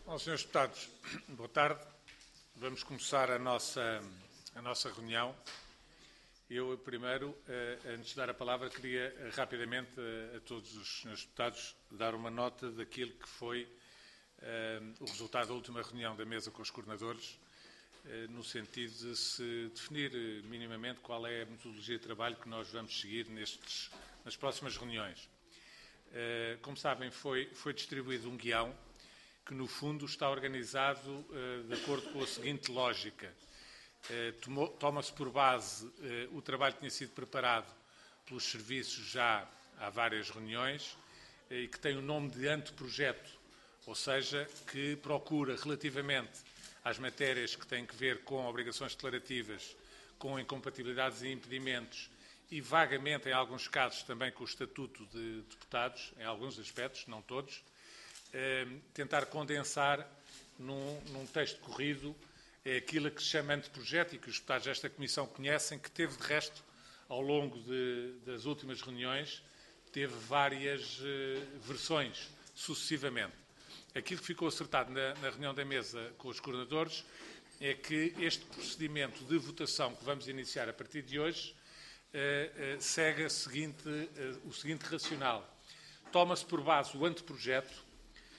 Bom, senhores deputados, boa tarde. Vamos começar a nossa reunião. Eu, primeiro, antes de dar a palavra, queria rapidamente a todos os senhores deputados dar uma nota daquilo que foi o resultado da última reunião da mesa com os coordenadores, no sentido de se definir minimamente qual é a metodologia de trabalho que nós vamos seguir nas próximas reuniões. Como sabem, foi distribuído um guião que, no fundo, está organizado de acordo com a seguinte lógica. Toma-se por base o trabalho que tinha sido preparado pelos serviços já há várias reuniões e que tem o nome de anteprojeto, ou seja, que procura, relativamente às matérias que têm que ver com obrigações declarativas, com incompatibilidades e impedimentos e, vagamente, em alguns casos, também com o Estatuto de Deputados, em alguns aspectos, não todos, tentar condensar num texto corrido aquilo a que se chama anteprojeto e que os deputados desta Comissão conhecem, que teve, de resto, ao longo das últimas reuniões, teve várias versões, sucessivamente. Aquilo que ficou acertado na reunião da mesa com os coordenadores é que este procedimento de votação que vamos iniciar a partir de hoje segue o seguinte racional. Toma-se por base o anteprojeto,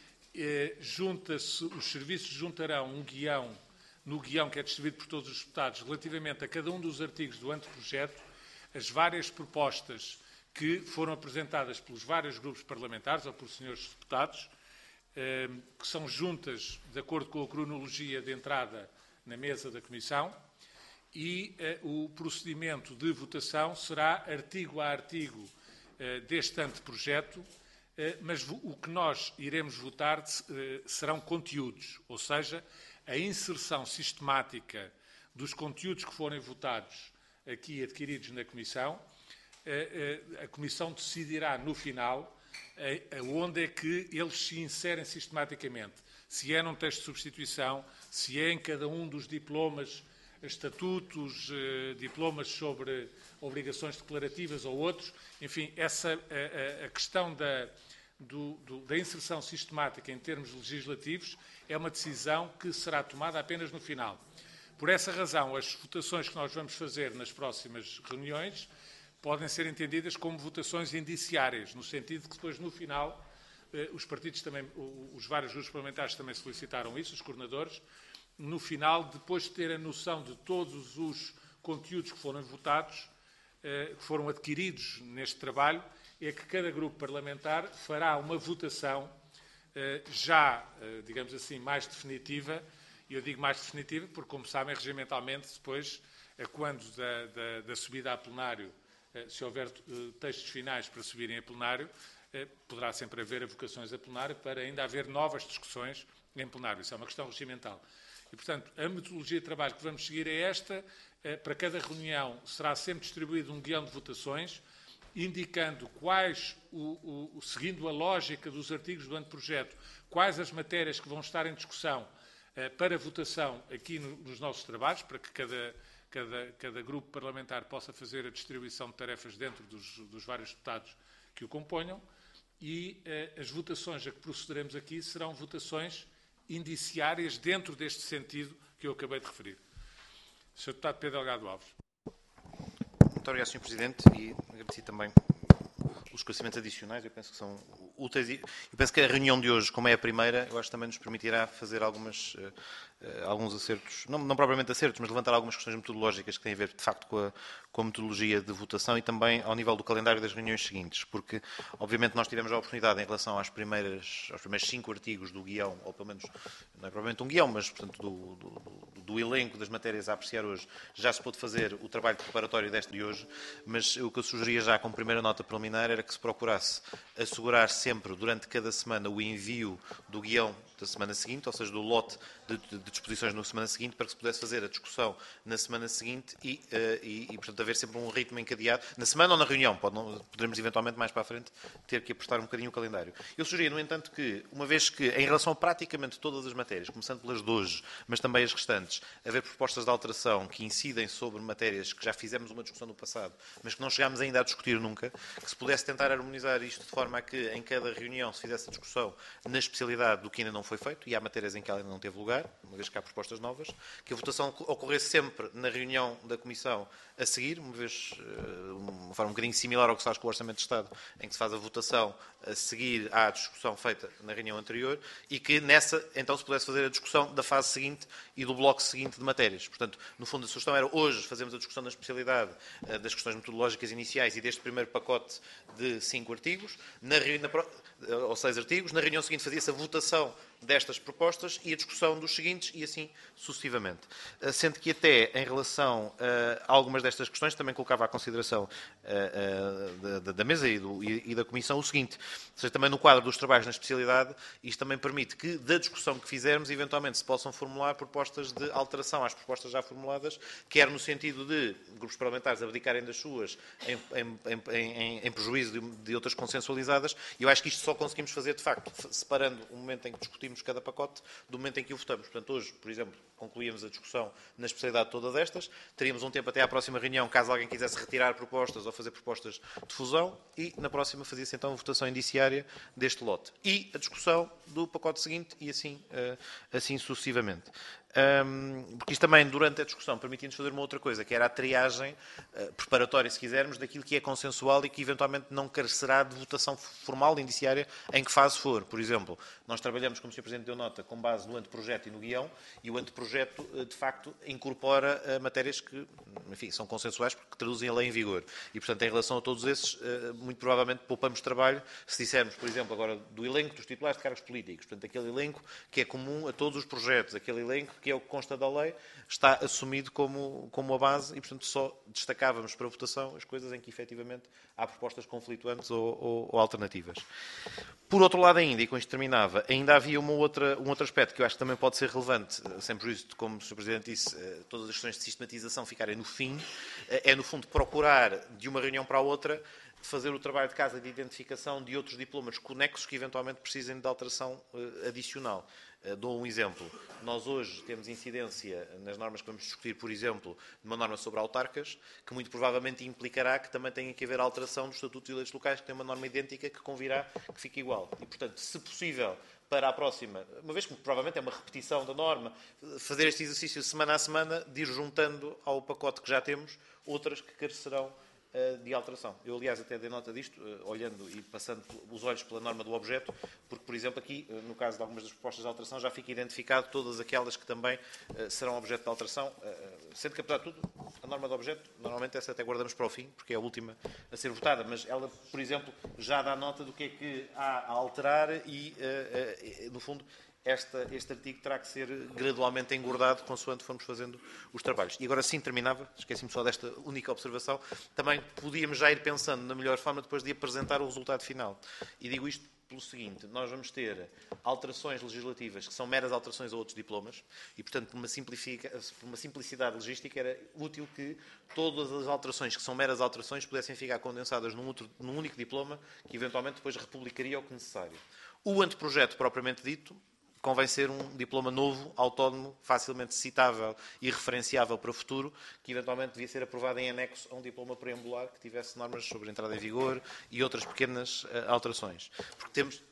os serviços juntarão um guião, no guião que é distribuído por todos os deputados, relativamente a cada um dos artigos do anteprojeto, as várias propostas que foram apresentadas pelos vários grupos parlamentares ou pelos senhores deputados, que são juntas de acordo com a cronologia de entrada na mesa da Comissão, e o procedimento de votação será artigo a artigo deste anteprojeto, mas o que nós iremos votar serão conteúdos, ou seja, a inserção sistemática dos conteúdos que forem votados aqui adquiridos na Comissão. A Comissão decidirá no final onde é que eles se inserem sistematicamente. Se é num texto de substituição, se é em cada um dos diplomas, estatutos, diplomas sobre obrigações declarativas ou outros. Enfim, a questão da inserção sistemática em termos legislativos é uma decisão que será tomada apenas no final. Por essa razão, as votações que nós vamos fazer nas próximas reuniões podem ser entendidas como votações indiciárias, no sentido de que depois, no final, os partidos também, os vários grupos parlamentares também solicitaram isso, os coordenadores, no final, depois de ter a noção de todos os conteúdos que foram votados, que foram adquiridos neste trabalho, é que cada grupo parlamentar fará uma votação digamos assim, mais definitiva. E eu digo mais definitiva porque, como sabem, regimentalmente, depois, quando da subida a plenário, se houver textos finais para subirem a plenário, poderá sempre haver avocações a plenário para ainda haver novas discussões em plenário. Isso é uma questão regimental. E, portanto, a metodologia de trabalho que vamos seguir é esta. Para cada reunião será sempre distribuído um guião de votações, indicando seguindo a lógica dos artigos do anteprojeto, quais as matérias que vão estar em discussão para votação aqui nos nossos trabalhos, para que cada grupo parlamentar possa fazer a distribuição de tarefas dentro dos vários deputados que o componham, e as votações a que procederemos aqui serão votações indiciárias dentro deste sentido que eu acabei de referir. Sr. Deputado Pedro Delgado Alves. Muito obrigado, Sr. Presidente, e agradeci também os esclarecimentos adicionais. Eu penso que são úteis. Eu penso que a reunião de hoje, como é a primeira, eu acho que também nos permitirá fazer alguns acertos, não propriamente acertos, mas levantar algumas questões metodológicas que têm a ver, de facto, com a metodologia de votação e também ao nível do calendário das reuniões seguintes, porque, obviamente, nós tivemos a oportunidade, em relação aos primeiros 5 artigos do guião, ou pelo menos, não é propriamente um guião, mas, portanto, do elenco das matérias a apreciar hoje, já se pôde fazer o trabalho preparatório desta de hoje, mas o que eu sugeria já como primeira nota preliminar era que se procurasse assegurar sempre, durante cada semana, o envio do guião da semana seguinte, ou seja, do lote de disposições na semana seguinte para que se pudesse fazer a discussão na semana seguinte e portanto, haver sempre um ritmo encadeado, na semana ou na reunião, poderemos eventualmente mais para a frente ter que apertar um bocadinho o calendário. Eu sugeria, no entanto, que, uma vez que, em relação a praticamente todas as matérias, começando pelas de hoje, mas também as restantes, haver propostas de alteração que incidem sobre matérias que já fizemos uma discussão no passado, mas que não chegámos ainda a discutir nunca, que se pudesse tentar harmonizar isto de forma a que, em cada reunião, se fizesse a discussão na especialidade do que ainda não foi feito, e há matérias em que ela ainda não teve lugar, uma vez que há propostas novas, que a votação ocorresse sempre na reunião da Comissão a seguir, uma vez, uma forma um bocadinho similar ao que se faz com o Orçamento de Estado, em que se faz a votação a seguir à discussão feita na reunião anterior, e que nessa, então, se pudesse fazer a discussão da fase seguinte e do bloco seguinte de matérias. Portanto, no fundo, a sugestão era hoje fazermos a discussão da especialidade das questões metodológicas iniciais e deste primeiro pacote de 5 artigos, ou 6 artigos. Na reunião seguinte fazia-se a votação destas propostas e a discussão dos seguintes e assim sucessivamente. Sendo que até em relação a algumas destas questões também colocava à consideração da mesa e da Comissão o seguinte, ou seja, também no quadro dos trabalhos na especialidade, isto também permite que da discussão que fizermos, eventualmente se possam formular propostas de alteração às propostas já formuladas, quer no sentido de grupos parlamentares abdicarem das suas em prejuízo de outras consensualizadas, e eu acho que isto só conseguimos fazer, de facto, separando o momento em que discutimos cada pacote do momento em que o votamos. Portanto, hoje, por exemplo, concluíamos a discussão na especialidade de todas estas, teríamos um tempo até à próxima reunião, caso alguém quisesse retirar propostas ou fazer propostas de fusão, e na próxima fazia-se então a votação indiciária deste lote. E a discussão do pacote seguinte, e assim sucessivamente. Porque isto também, durante a discussão, permitia-nos fazer uma outra coisa, que era a triagem preparatória, se quisermos, daquilo que é consensual e que eventualmente não carecerá de votação formal, indiciária, em que fase for. Por exemplo, nós trabalhamos, como o Sr. Presidente deu nota, com base no anteprojeto e no guião, e o anteprojeto, de facto, incorpora matérias que, enfim, são consensuais porque traduzem a lei em vigor. E, portanto, em relação a todos esses, muito provavelmente poupamos trabalho se dissermos, por exemplo, agora do elenco dos titulares de cargos políticos. Portanto, aquele elenco que é comum a todos os projetos, aquele elenco que é o que consta da lei, está assumido como a base e, portanto, só destacávamos para votação as coisas em que, efetivamente, há propostas conflituantes ou alternativas. Por outro lado ainda, e com isto terminava, ainda havia um outro aspecto que eu acho que também pode ser relevante, sem prejuízo de, como o Sr. Presidente disse, todas as questões de sistematização ficarem no fim, é, no fundo, procurar, de uma reunião para a outra, fazer o trabalho de casa de identificação de outros diplomas conexos que eventualmente precisem de alteração adicional. Dou um exemplo. Nós hoje temos incidência nas normas que vamos discutir, por exemplo, de uma norma sobre autarcas, que muito provavelmente implicará que também tenha que haver alteração dos estatutos de eleitos locais, que tem uma norma idêntica que convirá que fique igual. E, portanto, se possível, para a próxima, uma vez que provavelmente é uma repetição da norma, fazer este exercício semana a semana, de ir juntando ao pacote que já temos outras que carecerão de alteração. Eu, aliás, até dei nota disto, olhando e passando os olhos pela norma do objeto, porque, por exemplo, aqui, no caso de algumas das propostas de alteração, já fica identificado todas aquelas que também serão objeto de alteração, sendo que, apesar de tudo, a norma do objeto, normalmente essa até guardamos para o fim, porque é a última a ser votada, mas ela, por exemplo, já dá nota do que é que há a alterar e, no fundo, este artigo terá que ser gradualmente engordado consoante formos fazendo os trabalhos. E agora sim terminava, esqueci-me só desta única observação, também podíamos já ir pensando na melhor forma depois de apresentar o resultado final. E digo isto pelo seguinte, nós vamos ter alterações legislativas que são meras alterações a outros diplomas e, portanto, por uma simplicidade logística, era útil que todas as alterações que são meras alterações pudessem ficar condensadas num único diploma que, eventualmente, depois republicaria o que necessário. O anteprojeto, propriamente dito, convém ser um diploma novo, autónomo, facilmente citável e referenciável para o futuro, que eventualmente devia ser aprovado em anexo a um diploma preambular que tivesse normas sobre entrada em vigor e outras pequenas alterações. Porque temos...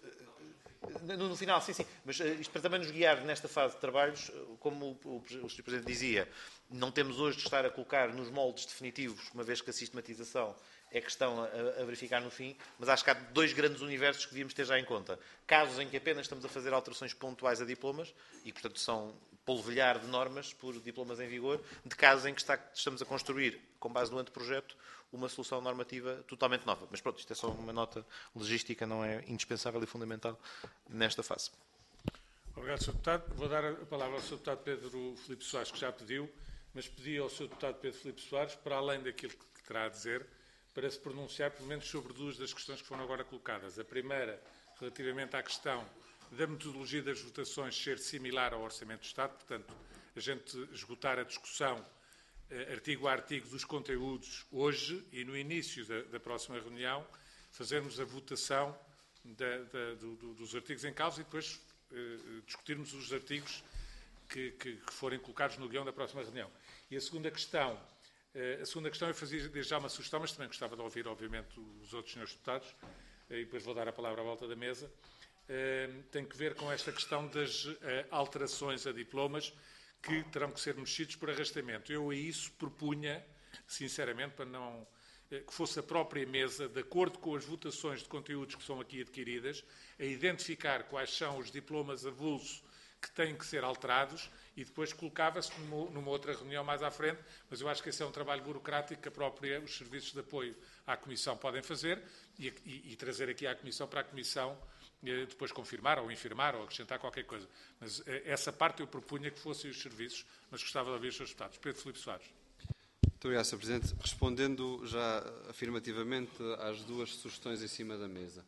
No final, sim, mas isto para também nos guiar nesta fase de trabalhos, como o Sr. Presidente dizia, não temos hoje de estar a colocar nos moldes definitivos, uma vez que a sistematização é questão a verificar no fim, mas acho que há dois grandes universos que devíamos ter já em conta. Casos em que apenas estamos a fazer alterações pontuais a diplomas, e portanto são polvilhar de normas por diplomas em vigor, de casos em que estamos a construir, com base no anteprojeto, uma solução normativa totalmente nova. Mas pronto, isto é só uma nota logística, não é indispensável e fundamental nesta fase. Obrigado, Sr. Deputado. Vou dar a palavra ao Sr. Deputado Pedro Filipe Soares, que já pediu, mas pedi ao Sr. Deputado Pedro Filipe Soares, para além daquilo que terá a dizer, para se pronunciar, pelo menos, sobre duas das questões que foram agora colocadas. A primeira, relativamente à questão da metodologia das votações ser similar ao Orçamento do Estado, portanto, a gente esgotar a discussão artigo a artigo dos conteúdos hoje e no início da próxima reunião fazermos a votação dos artigos em causa e depois discutirmos os artigos que forem colocados no guião da próxima reunião. E a segunda questão eu fazia desde já uma sugestão, mas também gostava de ouvir, obviamente, os outros senhores deputados, e depois vou dar a palavra à volta da mesa, tem que ver com esta questão das alterações a diplomas que terão que ser mexidos por arrastamento. Eu a isso propunha, sinceramente, para não que fosse a própria mesa, de acordo com as votações de conteúdos que são aqui adquiridas, a identificar quais são os diplomas avulso que têm que ser alterados e depois colocava-se numa outra reunião mais à frente, mas eu acho que esse é um trabalho burocrático que os serviços de apoio à Comissão podem fazer e trazer aqui à Comissão para a Comissão depois confirmar ou infirmar ou acrescentar qualquer coisa. Mas essa parte eu propunha que fossem os serviços, mas gostava de ouvir os seus deputados. Pedro Filipe Soares. Muito obrigado, Sr. Presidente. Respondendo já afirmativamente às duas sugestões em cima da mesa.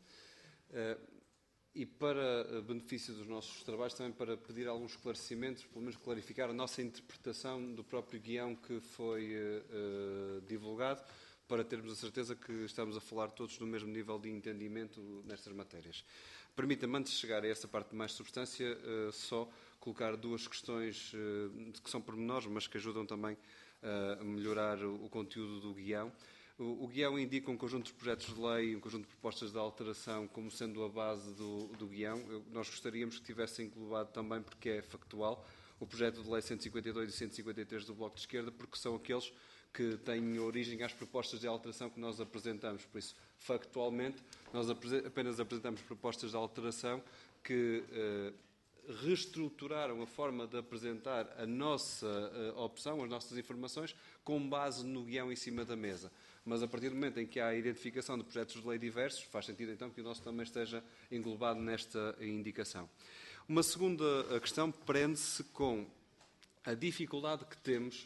E para benefício dos nossos trabalhos, também para pedir alguns esclarecimentos, pelo menos clarificar a nossa interpretação do próprio guião que foi divulgado, para termos a certeza que estamos a falar todos no mesmo nível de entendimento nestas matérias. Permita-me, antes de chegar a essa parte de mais substância, só colocar duas questões que são pormenores, mas que ajudam também a melhorar o conteúdo do guião. O guião indica um conjunto de projetos de lei, um conjunto de propostas de alteração como sendo a base do guião. Nós gostaríamos que tivesse englobado também, porque é factual, o projeto de lei 152 e 153 do Bloco de Esquerda, porque são aqueles que têm origem às propostas de alteração que nós apresentamos. Por isso, factualmente, nós apenas apresentamos propostas de alteração que reestruturaram a forma de apresentar a nossa opção, as nossas informações, com base no guião em cima da mesa. Mas a partir do momento em que há a identificação de projetos de lei diversos, faz sentido então que o nosso também esteja englobado nesta indicação. Uma segunda questão prende-se com a dificuldade que temos,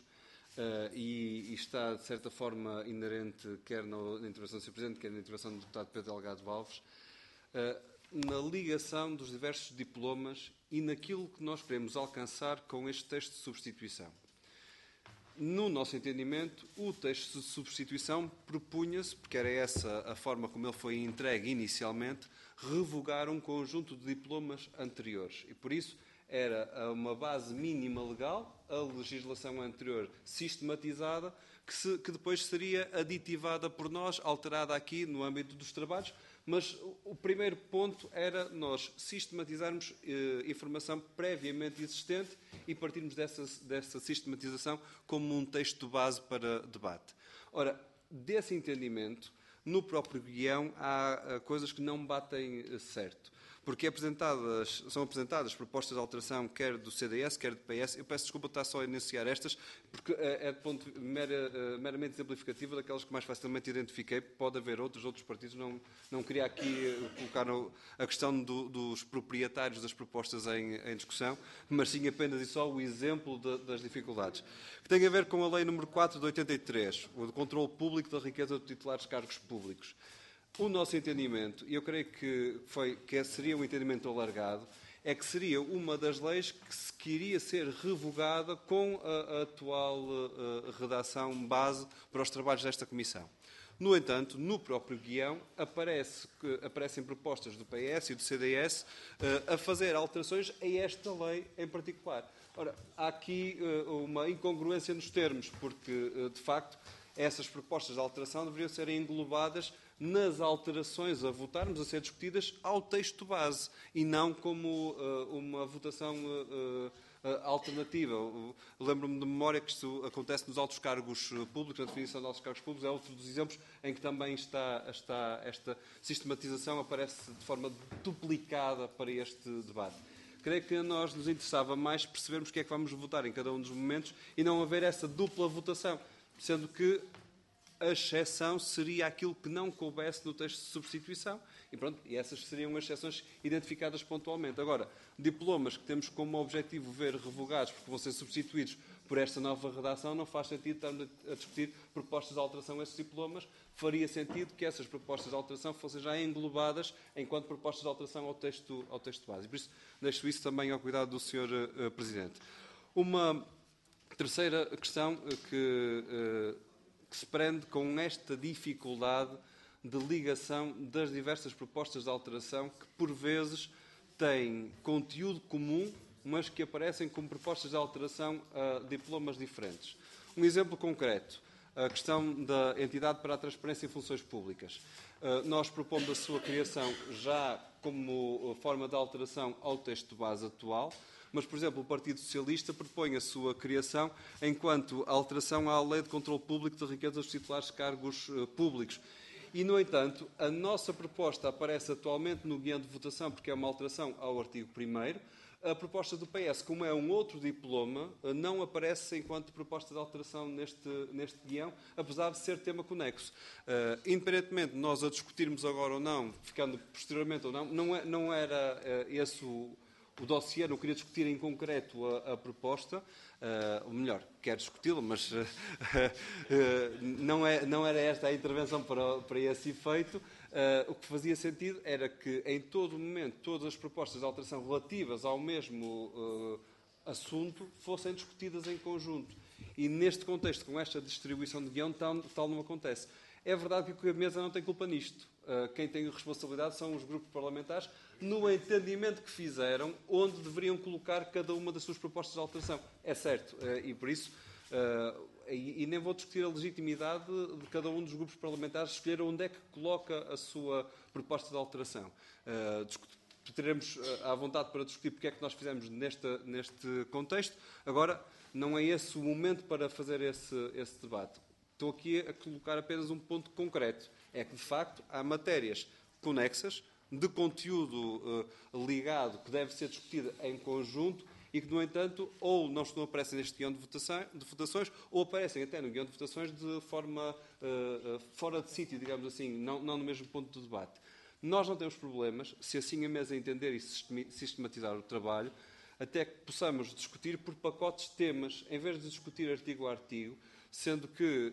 e está de certa forma inerente quer na intervenção do Sr. Presidente, quer na intervenção do deputado Pedro Delgado Alves, na ligação dos diversos diplomas e naquilo que nós queremos alcançar com este texto de substituição. No nosso entendimento, o texto de substituição propunha-se, porque era essa a forma como ele foi entregue inicialmente, revogar um conjunto de diplomas anteriores. E por isso era uma base mínima legal, a legislação anterior sistematizada, que depois seria aditivada por nós, alterada aqui no âmbito dos trabalhos. Mas o primeiro ponto era nós sistematizarmos informação previamente existente e partirmos dessa sistematização como um texto base para debate. Ora, desse entendimento, no próprio guião há coisas que não batem certo. Porque são apresentadas propostas de alteração quer do CDS, quer do PS. Eu peço desculpa estar só a enunciar estas, porque é de ponto meramente exemplificativo daquelas que mais facilmente identifiquei. Pode haver outros partidos. Não queria aqui colocar a questão dos proprietários das propostas em discussão, mas sim apenas e só o exemplo das dificuldades. Que tem a ver com a Lei número 4 de 83, o de controle público da riqueza de titulares de cargos públicos. O nosso entendimento, e eu creio que seria um entendimento alargado, é que seria uma das leis que iria ser revogada com a atual redação base para os trabalhos desta Comissão. No entanto, no próprio guião aparecem propostas do PS e do CDS a fazer alterações a esta lei em particular. Ora, há aqui uma incongruência nos termos, porque, de facto, essas propostas de alteração deveriam ser englobadas nas alterações a votarmos, a ser discutidas ao texto base, e não como uma votação alternativa. Lembro-me de memória que isto acontece nos altos cargos públicos, na definição de altos cargos públicos, é outro dos exemplos em que também está esta sistematização, aparece de forma duplicada para este debate. Creio que a nós nos interessava mais percebermos o que é que vamos votar em cada um dos momentos e não haver essa dupla votação, sendo que a exceção seria aquilo que não coubesse no texto de substituição e essas seriam as exceções identificadas pontualmente. Agora, diplomas que temos como objetivo ver revogados porque vão ser substituídos por esta nova redação, não faz sentido estarmos a discutir propostas de alteração a esses diplomas. Faria sentido que essas propostas de alteração fossem já englobadas enquanto propostas de alteração ao texto base. Por isso, deixo isso também ao cuidado do Sr. Presidente. Uma terceira questão que se prende com esta dificuldade de ligação das diversas propostas de alteração que, por vezes, têm conteúdo comum, mas que aparecem como propostas de alteração a diplomas diferentes. Um exemplo concreto, a questão da Entidade para a Transparência em Funções Públicas. Nós propomos a sua criação já como forma de alteração ao texto base atual, mas, por exemplo, o Partido Socialista propõe a sua criação enquanto alteração à Lei de Controlo Público de Riqueza dos Titulares de Cargos Públicos. E, no entanto, a nossa proposta aparece atualmente no guião de votação porque é uma alteração ao artigo 1º. A proposta do PS, como é um outro diploma, não aparece enquanto proposta de alteração neste guião, apesar de ser tema conexo. Independentemente de nós a discutirmos agora ou não, ficando posteriormente ou não, não era esse o dossiê, não queria discutir em concreto a proposta, ou melhor, quero discuti-la, mas não era esta a intervenção para esse efeito. O que fazia sentido era que, em todo momento, todas as propostas de alteração relativas ao mesmo assunto fossem discutidas em conjunto. E, neste contexto, com esta distribuição de guião, tal não acontece. É verdade que a mesa não tem culpa nisto. Quem tem responsabilidade são os grupos parlamentares, no entendimento que fizeram, onde deveriam colocar cada uma das suas propostas de alteração. É certo. E, por isso, e nem vou discutir a legitimidade de cada um dos grupos parlamentares escolher onde é que coloca a sua proposta de alteração. Teremos à vontade para discutir porque é que nós fizemos neste contexto. Agora, não é esse o momento para fazer esse debate. Estou aqui a colocar apenas um ponto concreto. É que, de facto, há matérias conexas, de conteúdo ligado, que deve ser discutida em conjunto e que, no entanto, ou não aparecem neste guião de votações, ou aparecem até no guião de votações de forma fora de sítio, digamos assim, não no mesmo ponto de debate. Nós não temos problemas, se assim a mesa entender e sistematizar o trabalho, até que possamos discutir por pacotes de temas, em vez de discutir artigo a artigo, sendo que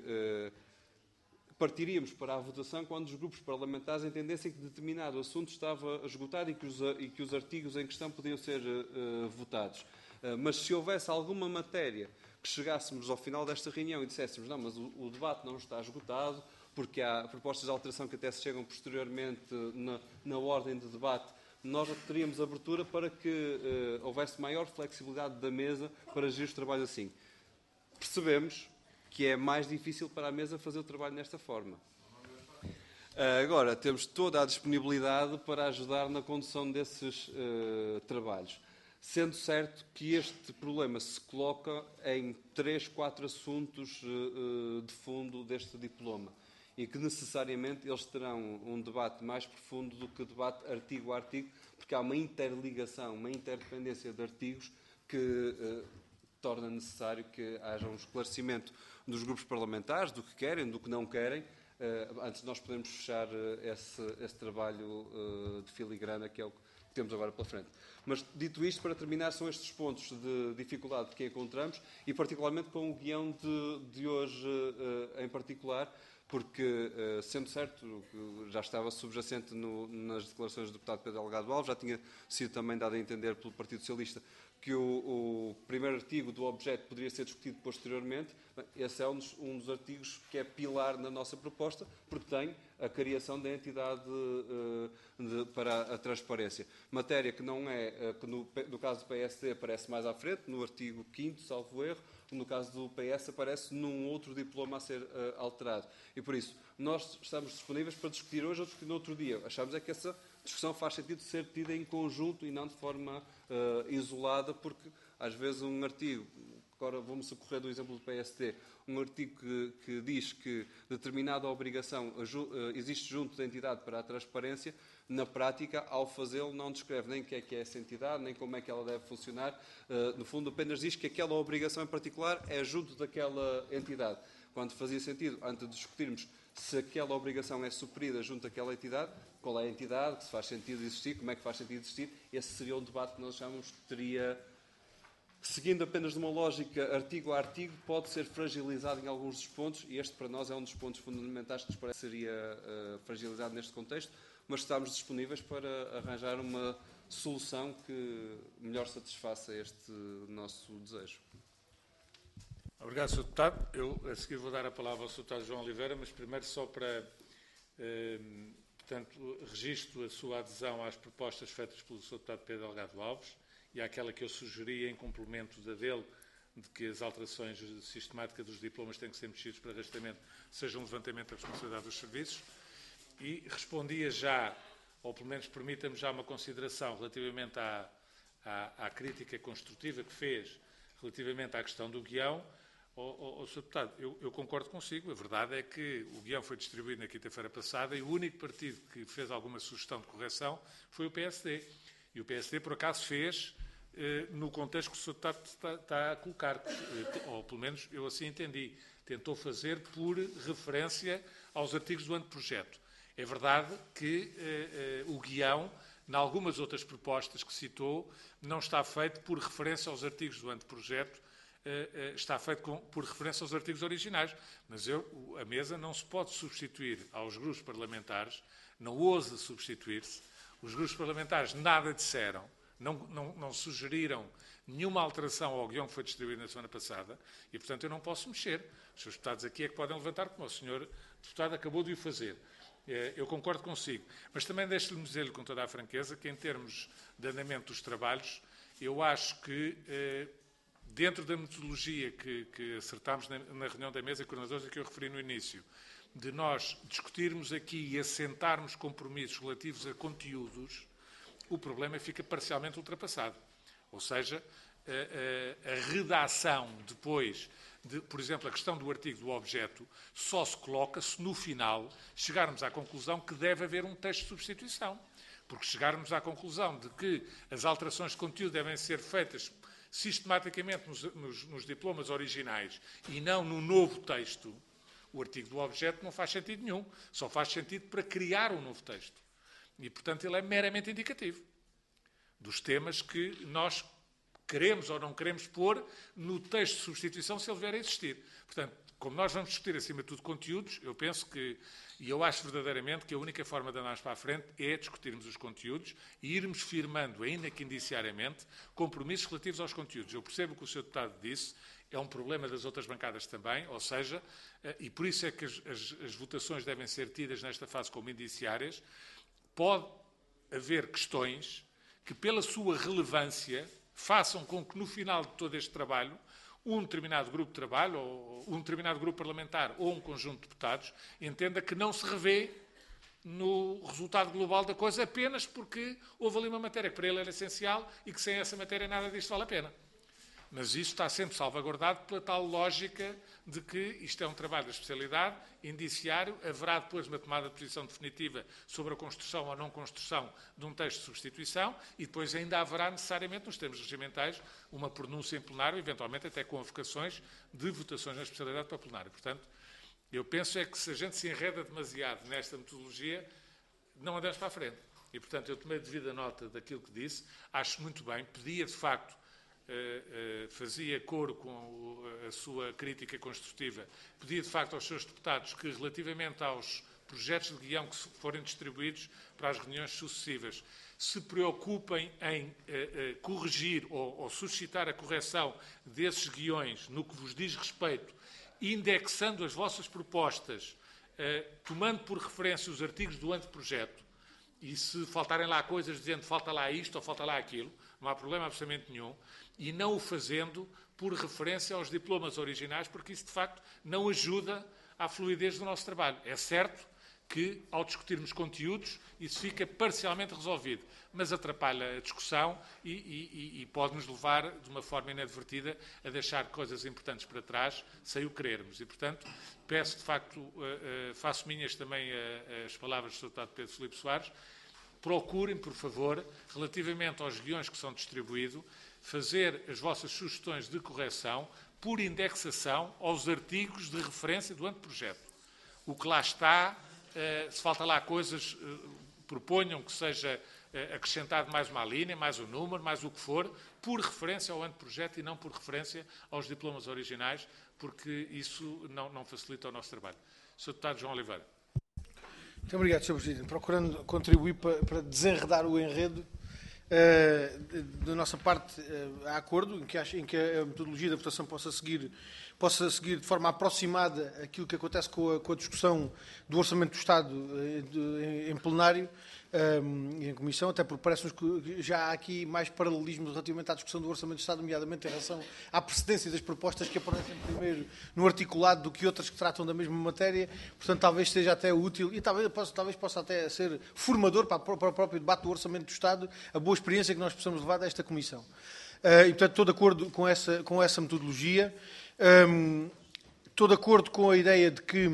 partiríamos para a votação quando os grupos parlamentares entendessem que determinado assunto estava esgotado e que os artigos em questão podiam ser votados. Mas se houvesse alguma matéria que chegássemos ao final desta reunião e disséssemos não, mas o debate não está esgotado, porque há propostas de alteração que até se chegam posteriormente na ordem de debate, nós teríamos abertura para que houvesse maior flexibilidade da mesa para gerir os trabalhos assim. Percebemos que é mais difícil para a mesa fazer o trabalho desta forma. Agora, temos toda a disponibilidade para ajudar na condução desses trabalhos. Sendo certo que este problema se coloca em 3, 4 assuntos de fundo deste diploma e que necessariamente eles terão um debate mais profundo do que o debate artigo a artigo, porque há uma interligação, uma interdependência de artigos que torna necessário que haja um esclarecimento dos grupos parlamentares, do que querem, do que não querem, antes de nós podermos fechar esse trabalho de filigrana, que é o que temos agora pela frente. Mas, dito isto, para terminar, são estes pontos de dificuldade que encontramos, e particularmente com o guião de hoje em particular, porque, sendo certo, já estava subjacente nas declarações do deputado Pedro Delgado Alves, já tinha sido também dado a entender pelo Partido Socialista que o primeiro artigo do objeto poderia ser discutido posteriormente. Esse é um dos artigos que é pilar na nossa proposta, porque tem a criação da entidade para a transparência. Matéria que não é, que no caso do PSD aparece mais à frente, no artigo 5º, salvo erro, no caso do PS aparece num outro diploma a ser alterado. E por isso, nós estamos disponíveis para discutir hoje ou discutir no outro dia. Achamos é que essa discussão faz sentido ser tida em conjunto e não de forma isolada, porque às vezes um artigo, agora vamos socorrer do exemplo do PSD, um artigo que diz que determinada obrigação existe junto da entidade para a transparência, na prática, ao fazê-lo, não descreve nem o que é essa entidade, nem como é que ela deve funcionar. No fundo, apenas diz que aquela obrigação em particular é junto daquela entidade. Quando fazia sentido, antes de discutirmos se aquela obrigação é suprida junto daquela entidade, qual é a entidade, que se faz sentido existir, como é que faz sentido existir, esse seria um debate que nós achamos que teria Seguindo apenas de uma lógica artigo a artigo, pode ser fragilizado em alguns dos pontos, e este para nós é um dos pontos fundamentais que nos parece que seria fragilizado neste contexto, mas estamos disponíveis para arranjar uma solução que melhor satisfaça este nosso desejo. Obrigado, Sr. Deputado. Eu, a seguir, vou dar a palavra ao Sr. Deputado João Oliveira, mas primeiro só para, portanto, registro a sua adesão às propostas feitas pelo Sr. Deputado Pedro Delgado Alves e àquela que eu sugeri em complemento da dele, de que as alterações sistemáticas dos diplomas têm que ser mexidos para arrastamento, seja um levantamento da responsabilidade dos serviços. E respondia já, ou pelo menos permita-me já uma consideração relativamente à crítica construtiva que fez relativamente à questão do guião. Sr. Deputado, eu concordo consigo. A verdade é que o guião foi distribuído na quinta-feira passada e o único partido que fez alguma sugestão de correção foi o PSD. E o PSD, por acaso, fez no contexto que o Sr. Deputado está a colocar, ou pelo menos eu assim entendi. Tentou fazer por referência aos artigos do anteprojeto. É verdade que o guião, em algumas outras propostas que citou, não está feito por referência aos artigos do anteprojeto, está feito por referência aos artigos originais. Mas a mesa não se pode substituir aos grupos parlamentares, não ousa substituir-se. Os grupos parlamentares nada disseram, não sugeriram nenhuma alteração ao guião que foi distribuído na semana passada e, portanto, eu não posso mexer. Os seus deputados aqui é que podem levantar, como o senhor deputado acabou de o fazer. Eu concordo consigo. Mas também deixe-me dizer-lhe com toda a franqueza que, em termos de andamento dos trabalhos, eu acho que, dentro da metodologia que acertámos na reunião da mesa de coordenadores, que eu referi no início, de nós discutirmos aqui e assentarmos compromissos relativos a conteúdos, o problema fica parcialmente ultrapassado. Ou seja, a redação depois, por exemplo, a questão do artigo do objeto, só se coloca se no final chegarmos à conclusão que deve haver um texto de substituição. Porque chegarmos à conclusão de que as alterações de conteúdo devem ser feitas sistematicamente nos diplomas originais e não no novo texto, o artigo do objeto não faz sentido nenhum. Só faz sentido para criar um novo texto. E, portanto, ele é meramente indicativo dos temas que nós queremos ou não queremos pôr no texto de substituição, se ele vier a existir. Portanto, como nós vamos discutir, acima de tudo, conteúdos, eu penso que, e eu acho verdadeiramente que a única forma de andarmos para a frente é discutirmos os conteúdos e irmos firmando, ainda que indiciariamente, compromissos relativos aos conteúdos. Eu percebo o que o Sr. Deputado disse, é um problema das outras bancadas também, ou seja, e por isso é que as votações devem ser tidas nesta fase como indiciárias. Pode haver questões que, pela sua relevância, façam com que, no final de todo este trabalho, um determinado grupo de trabalho, ou um determinado grupo parlamentar, ou um conjunto de deputados, entenda que não se revê no resultado global da coisa apenas porque houve ali uma matéria que para ele era essencial e que sem essa matéria nada disto vale a pena. Mas isso está sempre salvaguardado pela tal lógica de que isto é um trabalho de especialidade, indiciário, haverá depois uma tomada de posição definitiva sobre a construção ou não construção de um texto de substituição e depois ainda haverá necessariamente, nos termos regimentais, uma pronúncia em plenário, eventualmente até convocações de votações na especialidade para plenário. Portanto, eu penso é que se a gente se enreda demasiado nesta metodologia, não andamos para a frente. E, portanto, eu tomei devida nota daquilo que disse, acho muito bem, pedia de facto, fazia coro com a sua crítica construtiva, pedia de facto aos seus deputados que, relativamente aos projetos de guião que forem distribuídos para as reuniões sucessivas, se preocupem em corrigir ou suscitar a correção desses guiões no que vos diz respeito, indexando as vossas propostas, tomando por referência os artigos do anteprojeto, e se faltarem lá coisas dizendo falta lá isto ou falta lá aquilo, não há problema absolutamente nenhum, e não o fazendo por referência aos diplomas originais, porque isso, de facto, não ajuda à fluidez do nosso trabalho. É certo que, ao discutirmos conteúdos, isso fica parcialmente resolvido, mas atrapalha a discussão e pode-nos levar, de uma forma inadvertida, a deixar coisas importantes para trás, sem o querermos. E, portanto, peço, de facto, faço minhas também as palavras do Sr. Deputado Pedro Filipe Soares, procurem, por favor, relativamente aos guiões que são distribuídos, fazer as vossas sugestões de correção por indexação aos artigos de referência do anteprojeto. O que lá está, se falta lá coisas, proponham que seja acrescentado mais uma linha, mais um número, mais o que for, por referência ao anteprojeto e não por referência aos diplomas originais, porque isso não facilita o nosso trabalho. Sr. Deputado João Oliveira. Muito obrigado, Sr. Presidente. Procurando contribuir para desenredar o enredo, da nossa parte, há acordo em que a metodologia da votação possa seguir de forma aproximada aquilo que acontece com a discussão do Orçamento do Estado em plenário e em Comissão, até porque parece-nos que já há aqui mais paralelismo relativamente à discussão do Orçamento do Estado, nomeadamente em relação à precedência das propostas que aparecem primeiro no articulado do que outras que tratam da mesma matéria. Portanto, talvez seja até útil e talvez possa até ser formador para o próprio debate do Orçamento do Estado a boa experiência que nós possamos levar desta Comissão. E, portanto, estou de acordo com essa metodologia. Estou de acordo com a ideia de que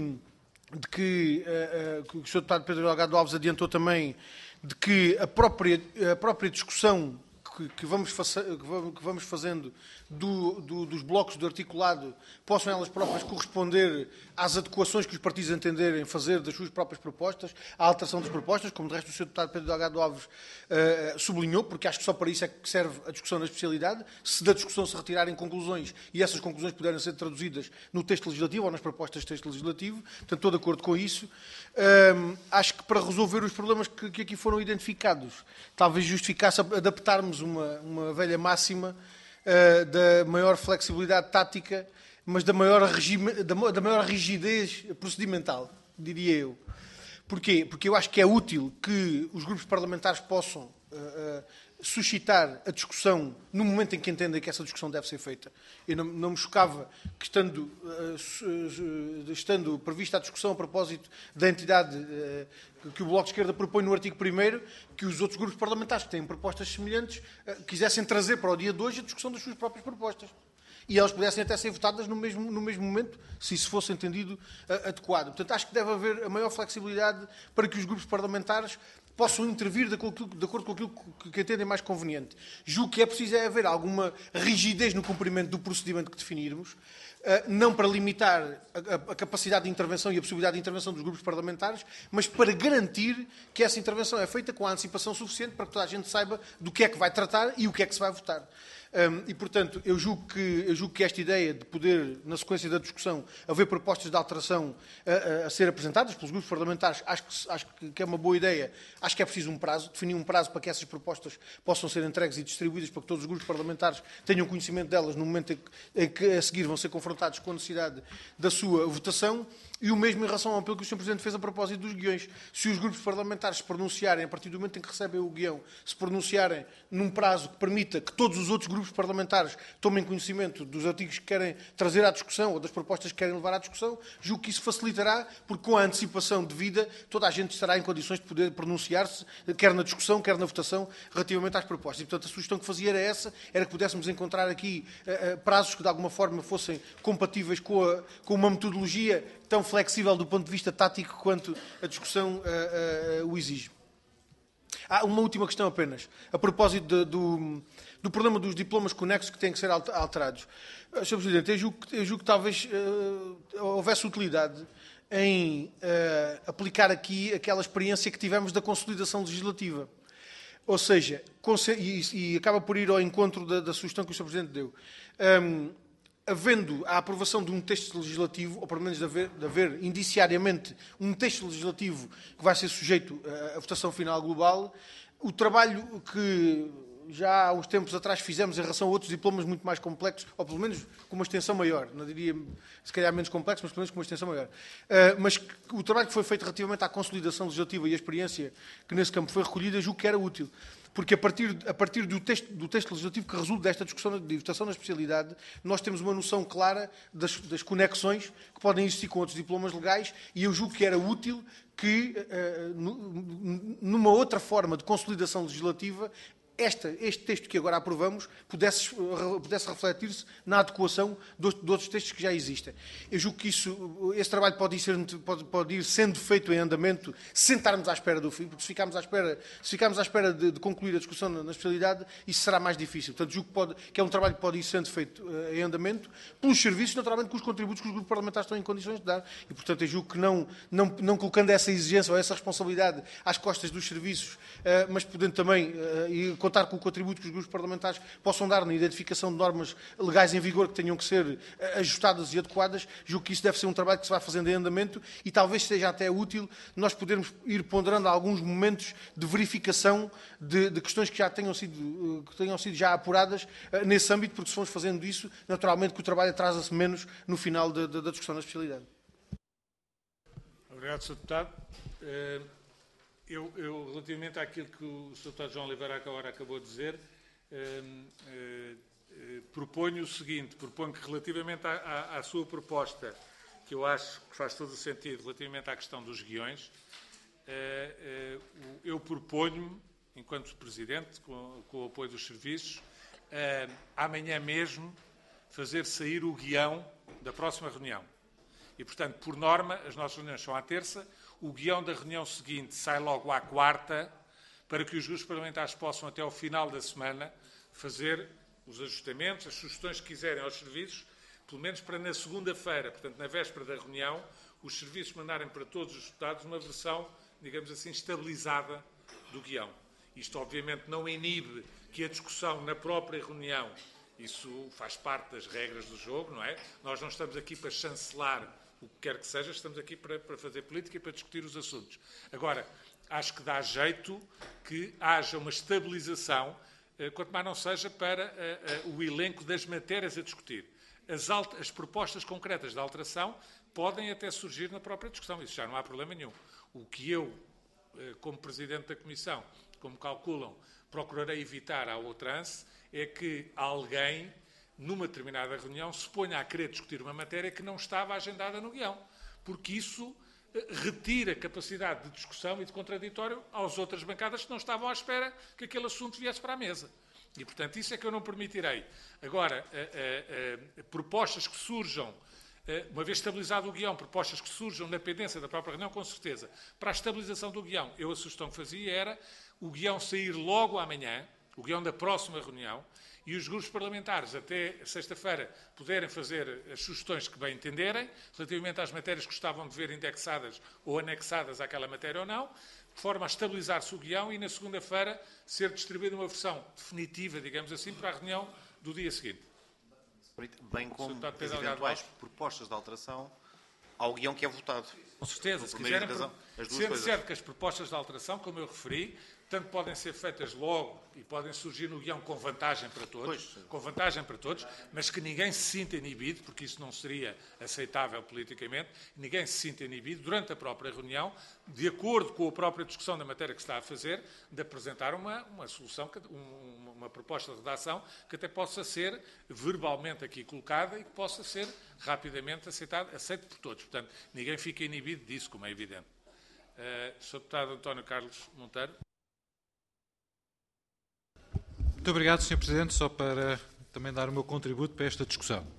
o Sr. Deputado Pedro Delgado Alves adiantou também, de que a própria discussão que vamos fazendo dos blocos de articulado possam elas próprias corresponder às adequações que os partidos entenderem fazer das suas próprias propostas, à alteração das propostas, como de resto o Sr. Deputado Pedro Delgado Alves sublinhou, porque acho que só para isso é que serve a discussão na especialidade. Se da discussão se retirarem conclusões e essas conclusões puderem ser traduzidas no texto legislativo ou nas propostas de texto legislativo, portanto estou de acordo com isso. Acho que para resolver os problemas que aqui foram identificados, talvez justificasse adaptarmos uma velha máxima da maior flexibilidade tática, mas da maior rigidez procedimental, diria eu. Porquê? Porque eu acho que é útil que os grupos parlamentares possam suscitar a discussão no momento em que entendem que essa discussão deve ser feita. Eu não me chocava que, estando prevista a discussão a propósito da entidade que o Bloco de Esquerda propõe no artigo 1º, que os outros grupos parlamentares que têm propostas semelhantes quisessem trazer para o dia de hoje a discussão das suas próprias propostas. E elas pudessem até ser votadas no mesmo momento, se isso fosse entendido adequado. Portanto, acho que deve haver a maior flexibilidade para que os grupos parlamentares possam intervir de acordo com aquilo que entendem mais conveniente. Julgo que é preciso haver alguma rigidez no cumprimento do procedimento que definirmos, não para limitar a capacidade de intervenção e a possibilidade de intervenção dos grupos parlamentares, mas para garantir que essa intervenção é feita com a antecipação suficiente para que toda a gente saiba do que é que vai tratar e o que é que se vai votar. E, portanto, eu julgo que esta ideia de poder, na sequência da discussão, haver propostas de alteração a ser apresentadas pelos grupos parlamentares, acho que é uma boa ideia. Acho que é preciso definir um prazo para que essas propostas possam ser entregues e distribuídas para que todos os grupos parlamentares tenham conhecimento delas no momento em que a seguir vão ser confrontados com a necessidade da sua votação. E o mesmo em relação ao apelo que o Sr. Presidente fez a propósito dos guiões. Se os grupos parlamentares se pronunciarem, a partir do momento em que recebem o guião, se pronunciarem num prazo que permita que todos os outros grupos parlamentares tomem conhecimento dos artigos que querem trazer à discussão ou das propostas que querem levar à discussão, julgo que isso facilitará, porque com a antecipação devida, toda a gente estará em condições de poder pronunciar-se, quer na discussão, quer na votação, relativamente às propostas. E, portanto, a sugestão que fazia era que pudéssemos encontrar aqui prazos que, de alguma forma, fossem compatíveis com uma metodologia tão flexível do ponto de vista tático quanto a discussão o exige. Há uma última questão apenas, a propósito do problema dos diplomas conexos que têm que ser alterados. Sr. Presidente, eu julgo que talvez houvesse utilidade em aplicar aqui aquela experiência que tivemos da consolidação legislativa. Ou seja, e acaba por ir ao encontro da sugestão que o Sr. Presidente deu. Havendo a aprovação de um texto legislativo, ou pelo menos de haver indiciariamente um texto legislativo que vai ser sujeito à votação final global, o trabalho que já há uns tempos atrás fizemos em relação a outros diplomas muito mais complexos, ou pelo menos com uma extensão maior, não diria se calhar menos complexo, mas pelo menos com uma extensão maior. Mas o trabalho que foi feito relativamente à consolidação legislativa e a experiência que nesse campo foi recolhida, julgo que era útil. Porque a partir do texto legislativo que resulta desta discussão de votação na especialidade, nós temos uma noção clara das conexões que podem existir com outros diplomas legais, e eu julgo que era útil que, numa outra forma de consolidação legislativa, este texto que agora aprovamos pudesse refletir-se na adequação de outros textos que já existem. Eu julgo que esse trabalho pode ir sendo feito em andamento, se sentarmos à espera do fim, porque se ficarmos à espera de concluir a discussão na especialidade, isso será mais difícil. Portanto, julgo que é um trabalho que pode ir sendo feito em andamento pelos serviços, naturalmente com os contributos que os grupos parlamentares estão em condições de dar. E, portanto, eu julgo que não colocando essa exigência ou essa responsabilidade às costas dos serviços, mas podendo também e contar com o contributo que os grupos parlamentares possam dar na identificação de normas legais em vigor que tenham que ser ajustadas e adequadas, julgo que isso deve ser um trabalho que se vai fazendo em andamento e talvez seja até útil nós podermos ir ponderando alguns momentos de verificação de questões que já tenham sido já apuradas nesse âmbito, porque se formos fazendo isso, naturalmente que o trabalho atrasa-se menos no final da discussão na especialidade. Obrigado, Sr. Deputado. Eu, relativamente àquilo que o Sr. Deputado João Oliveira agora acabou de dizer, proponho o seguinte, proponho que relativamente à sua proposta, que eu acho que faz todo o sentido, relativamente à questão dos guiões, eu proponho-me, enquanto Presidente, com o apoio dos serviços, amanhã mesmo fazer sair o guião da próxima reunião. E, portanto, por norma, as nossas reuniões são à terça, o guião da reunião seguinte sai logo à quarta, para que os grupos parlamentares possam, até ao final da semana, fazer os ajustamentos, as sugestões que quiserem aos serviços, pelo menos para na segunda-feira, portanto, na véspera da reunião, os serviços mandarem para todos os deputados uma versão, digamos assim, estabilizada do guião. Isto, obviamente, não inibe que a discussão na própria reunião, isso faz parte das regras do jogo, não é? Nós não estamos aqui para chancelar o que quer que seja, estamos aqui para fazer política e para discutir os assuntos. Agora, acho que dá jeito que haja uma estabilização, quanto mais não seja para o elenco das matérias a discutir. As propostas concretas de alteração podem até surgir na própria discussão, isso já não há problema nenhum. O que eu, como Presidente da Comissão, como calculam, procurarei evitar à outrance, é que alguém, numa determinada reunião, se ponha a querer discutir uma matéria que não estava agendada no guião, porque isso retira capacidade de discussão e de contraditório às outras bancadas que não estavam à espera que aquele assunto viesse para a mesa. E, portanto, isso é que eu não permitirei. Agora, propostas que surjam, uma vez estabilizado o guião, propostas que surjam na pendência da própria reunião, com certeza. Para a estabilização do guião, a sugestão que fazia era o guião sair logo amanhã, o guião da próxima reunião, e os grupos parlamentares, até sexta-feira, puderem fazer as sugestões que bem entenderem, relativamente às matérias que gostavam de ver indexadas ou anexadas àquela matéria ou não, de forma a estabilizar-se o guião e, na segunda-feira, ser distribuída uma versão definitiva, digamos assim, para a reunião do dia seguinte. Bem como as eventuais propostas de alteração ao guião que é votado. Com certeza, se quiserem, sendo certo que as propostas de alteração, como eu referi, tanto podem ser feitas logo e podem surgir no guião com vantagem para todos, mas que ninguém se sinta inibido, porque isso não seria aceitável politicamente, ninguém se sinta inibido durante a própria reunião, de acordo com a própria discussão da matéria que se está a fazer, de apresentar uma solução, uma proposta de redação que até possa ser verbalmente aqui colocada e que possa ser rapidamente aceita por todos. Portanto, ninguém fica inibido disso, como é evidente. Sr. Deputado António Carlos Monteiro. Muito obrigado, Sr. Presidente. Só para também dar o meu contributo para esta discussão.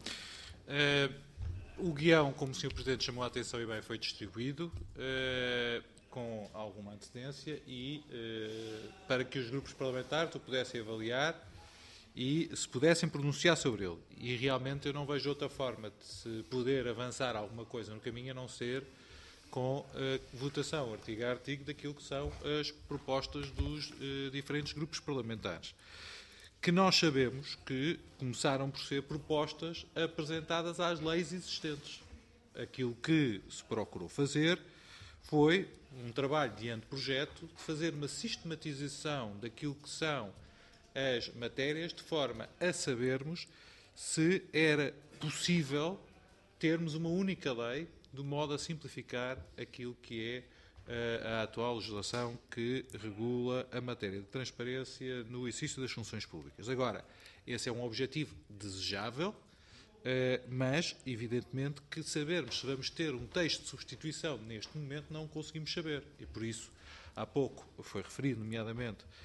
O guião, como o Sr. Presidente chamou a atenção e bem, foi distribuído com alguma antecedência e para que os grupos parlamentares o pudessem avaliar e se pudessem pronunciar sobre ele. E realmente eu não vejo outra forma de se poder avançar alguma coisa no caminho a não ser com votação, artigo a artigo, daquilo que são as propostas dos diferentes grupos parlamentares, que nós sabemos que começaram por ser propostas apresentadas às leis existentes. Aquilo que se procurou fazer foi um trabalho de anteprojeto, de fazer uma sistematização daquilo que são as matérias, de forma a sabermos se era possível termos uma única lei, de modo a simplificar aquilo que é a atual legislação que regula a matéria de transparência no exercício das funções públicas. Agora, esse é um objetivo desejável, mas, evidentemente, que sabermos se vamos ter um texto de substituição neste momento não conseguimos saber. E, por isso, há pouco foi referido, nomeadamente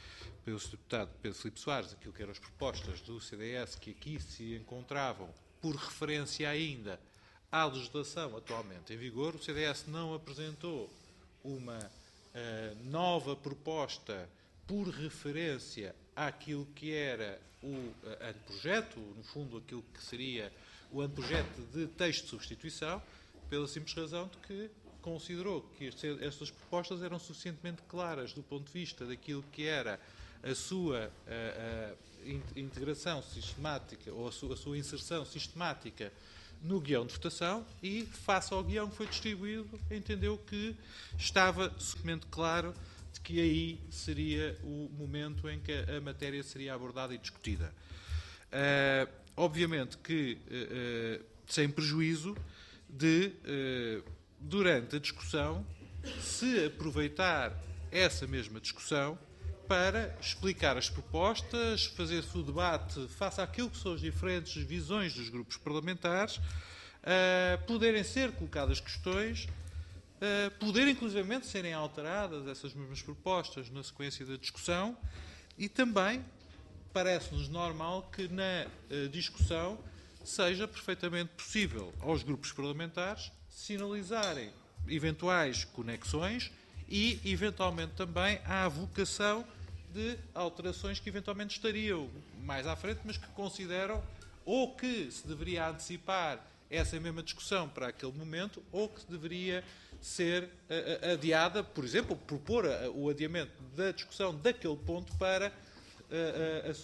pelo Sr. Deputado Pedro Filipe Soares aquilo que eram as propostas do CDS que aqui se encontravam, por referência ainda à legislação atualmente em vigor, o CDS não apresentou uma nova proposta por referência àquilo que era o anteprojeto, no fundo aquilo que seria o anteprojeto de texto de substituição, pela simples razão de que considerou que estas propostas eram suficientemente claras do ponto de vista daquilo que era a sua integração sistemática ou a sua inserção sistemática no guião de votação e, face ao guião que foi distribuído, entendeu que estava suficientemente claro de que aí seria o momento em que a matéria seria abordada e discutida. Obviamente que, sem prejuízo de, durante a discussão, se aproveitar essa mesma discussão para explicar as propostas, fazer-se o debate face àquilo que são as diferentes visões dos grupos parlamentares, poderem ser colocadas questões, poderem inclusivamente serem alteradas essas mesmas propostas na sequência da discussão e também parece-nos normal que na discussão seja perfeitamente possível aos grupos parlamentares sinalizarem eventuais conexões e, eventualmente, também a vocação de alterações que, eventualmente, estariam mais à frente, mas que consideram ou que se deveria antecipar essa mesma discussão para aquele momento ou que deveria ser adiada, por exemplo, propor o adiamento da discussão daquele ponto para a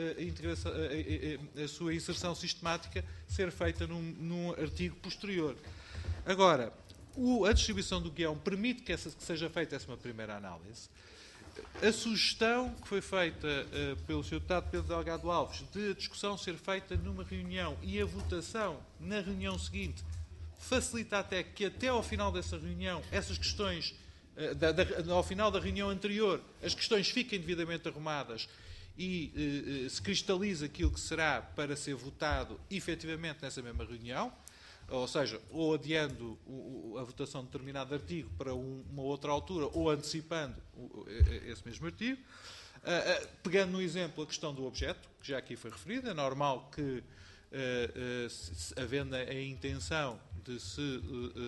sua inserção sistemática ser feita num artigo posterior. Agora, a distribuição do guião permite que seja feita essa primeira análise. A sugestão que foi feita pelo Sr. Deputado Pedro Delgado Alves de a discussão ser feita numa reunião e a votação na reunião seguinte facilita até que até ao final dessa reunião essas questões, ao final da reunião anterior, as questões fiquem devidamente arrumadas e se cristaliza aquilo que será para ser votado efetivamente nessa mesma reunião, ou seja, ou adiando a votação de determinado artigo para uma outra altura, ou antecipando esse mesmo artigo. Pegando no exemplo a questão do objeto, que já aqui foi referida, é normal que, havendo a intenção de se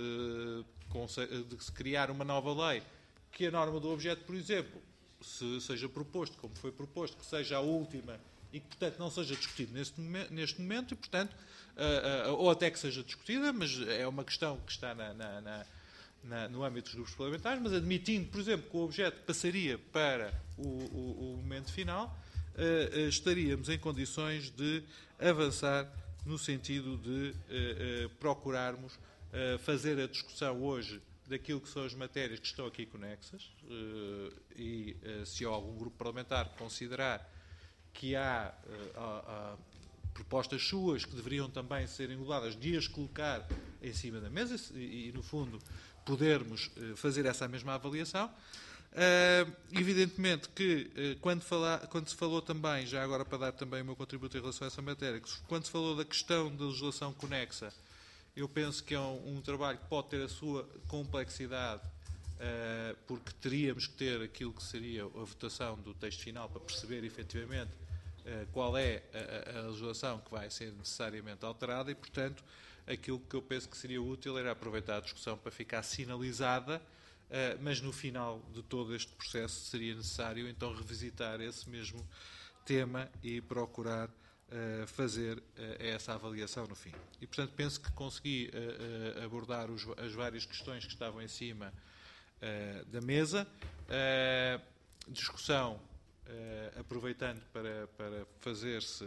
criar uma nova lei, que a norma do objeto, por exemplo, seja proposto, como foi proposto, que seja a última e que, portanto, não seja discutido neste momento e, portanto, ou até que seja discutida, mas é uma questão que está no âmbito dos grupos parlamentares, mas admitindo, por exemplo, que o objeto passaria para o momento final, estaríamos em condições de avançar no sentido de procurarmos fazer a discussão hoje daquilo que são as matérias que estão aqui conexas e se algum grupo parlamentar considerar que há propostas suas que deveriam também ser englobadas, de as colocar em cima da mesa e, no fundo, podermos fazer essa mesma avaliação. Evidentemente que, quando se falou também, já agora para dar também o meu contributo em relação a essa matéria, quando se falou da questão da legislação conexa, eu penso que é um trabalho que pode ter a sua complexidade, porque teríamos que ter aquilo que seria a votação do texto final para perceber, efetivamente, qual é a legislação que vai ser necessariamente alterada e, portanto, aquilo que eu penso que seria útil era aproveitar a discussão para ficar sinalizada, mas no final de todo este processo seria necessário então revisitar esse mesmo tema e procurar fazer essa avaliação no fim. E, portanto, penso que consegui abordar as várias questões que estavam em cima da mesa. Discussão aproveitando para fazer-se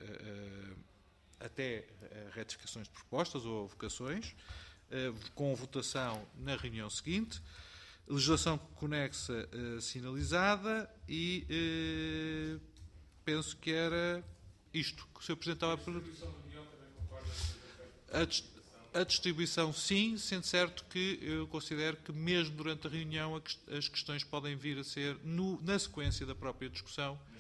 até retificações de propostas ou vocações, com votação na reunião seguinte, legislação conexa sinalizada e penso que era isto que o Sr. Presidente estava a distribuição, sim, sendo certo que eu considero que mesmo durante a reunião as questões podem vir a ser na sequência da própria discussão. Mas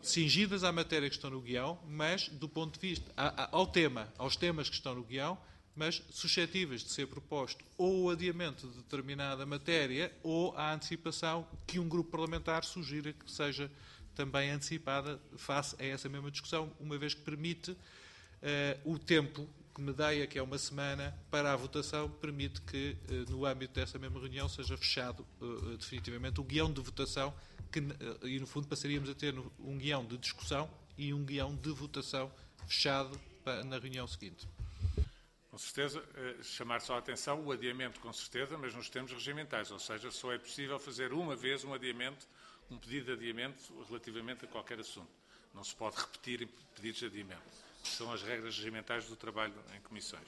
cingidas à matéria que estão no guião, mas do ponto de vista, ao tema, aos temas que estão no guião, mas suscetíveis de ser proposto ou o adiamento de determinada matéria ou a antecipação que um grupo parlamentar sugira que seja também antecipada face a essa mesma discussão, uma vez que permite o tempo que me deia, que é uma semana, para a votação, permite que, no âmbito dessa mesma reunião, seja fechado definitivamente o guião de votação, e, no fundo, passaríamos a ter um guião de discussão e um guião de votação fechado na reunião seguinte. Com certeza, chamar só a atenção, o adiamento com certeza, mas nos termos regimentais, ou seja, só é possível fazer uma vez um adiamento, um pedido de adiamento relativamente a qualquer assunto. Não se pode repetir pedidos de adiamento. São as regras regimentais do trabalho em comissões.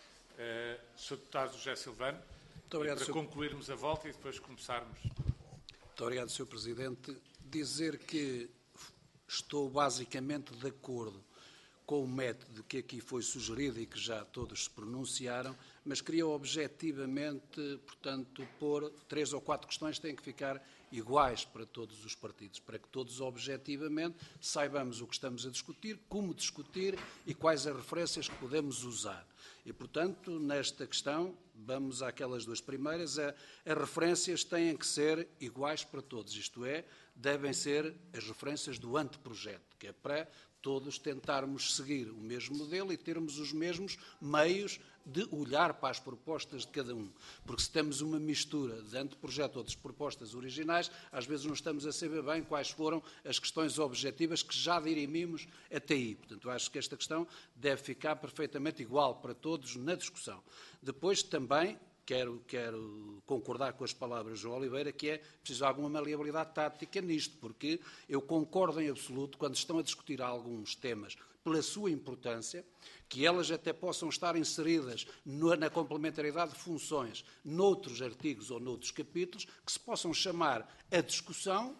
Sr. Deputado José Silvano, obrigado, para concluirmos a volta e depois começarmos. Muito obrigado, Sr. Presidente. Dizer que estou basicamente de acordo com o método que aqui foi sugerido e que já todos se pronunciaram, mas queria objetivamente, portanto, pôr 3 ou 4 questões que têm que ficar iguais para todos os partidos, para que todos objetivamente saibamos o que estamos a discutir, como discutir e quais as referências que podemos usar. E, portanto, nesta questão, vamos àquelas 2 primeiras, as referências têm que ser iguais para todos, isto é, devem ser as referências do anteprojeto, que é para todos tentarmos seguir o mesmo modelo e termos os mesmos meios de olhar para as propostas de cada um. Porque se temos uma mistura de anteprojeto ou de propostas originais, às vezes não estamos a saber bem quais foram as questões objetivas que já dirimimos até aí. Portanto, acho que esta questão deve ficar perfeitamente igual para todos na discussão. Depois também quero concordar com as palavras de João Oliveira, que é preciso alguma maleabilidade tática nisto, porque eu concordo em absoluto quando estão a discutir alguns temas pela sua importância, que elas até possam estar inseridas na complementaridade de funções noutros artigos ou noutros capítulos, que se possam chamar a discussão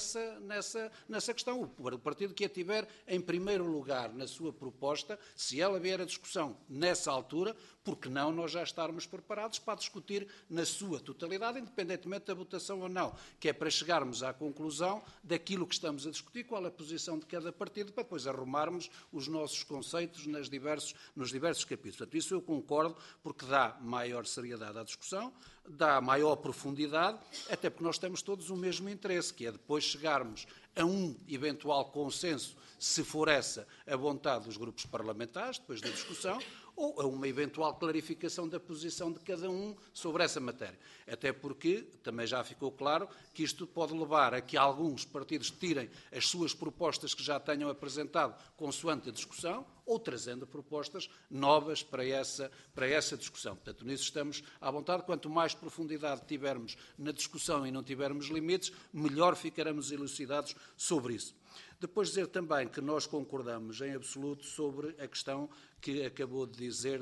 nessa questão. O partido que a tiver em primeiro lugar na sua proposta, se ela vier a discussão nessa altura, por que não nós já estarmos preparados para discutir na sua totalidade, independentemente da votação ou não, que é para chegarmos à conclusão daquilo que estamos a discutir, qual é a posição de cada partido, para depois arrumarmos os nossos conceitos nos diversos capítulos. Portanto, isso eu concordo, porque dá maior seriedade à discussão, dá maior profundidade, até porque nós temos todos o mesmo interesse, que é depois chegarmos a um eventual consenso, se for essa a vontade dos grupos parlamentares, depois da discussão, ou a uma eventual clarificação da posição de cada um sobre essa matéria. Até porque também já ficou claro que isto pode levar a que alguns partidos tirem as suas propostas que já tenham apresentado consoante a discussão, ou trazendo propostas novas para essa discussão. Portanto, nisso estamos à vontade. Quanto mais profundidade tivermos na discussão e não tivermos limites, melhor ficaremos elucidados sobre isso. Depois dizer também que nós concordamos em absoluto sobre a questão que acabou de dizer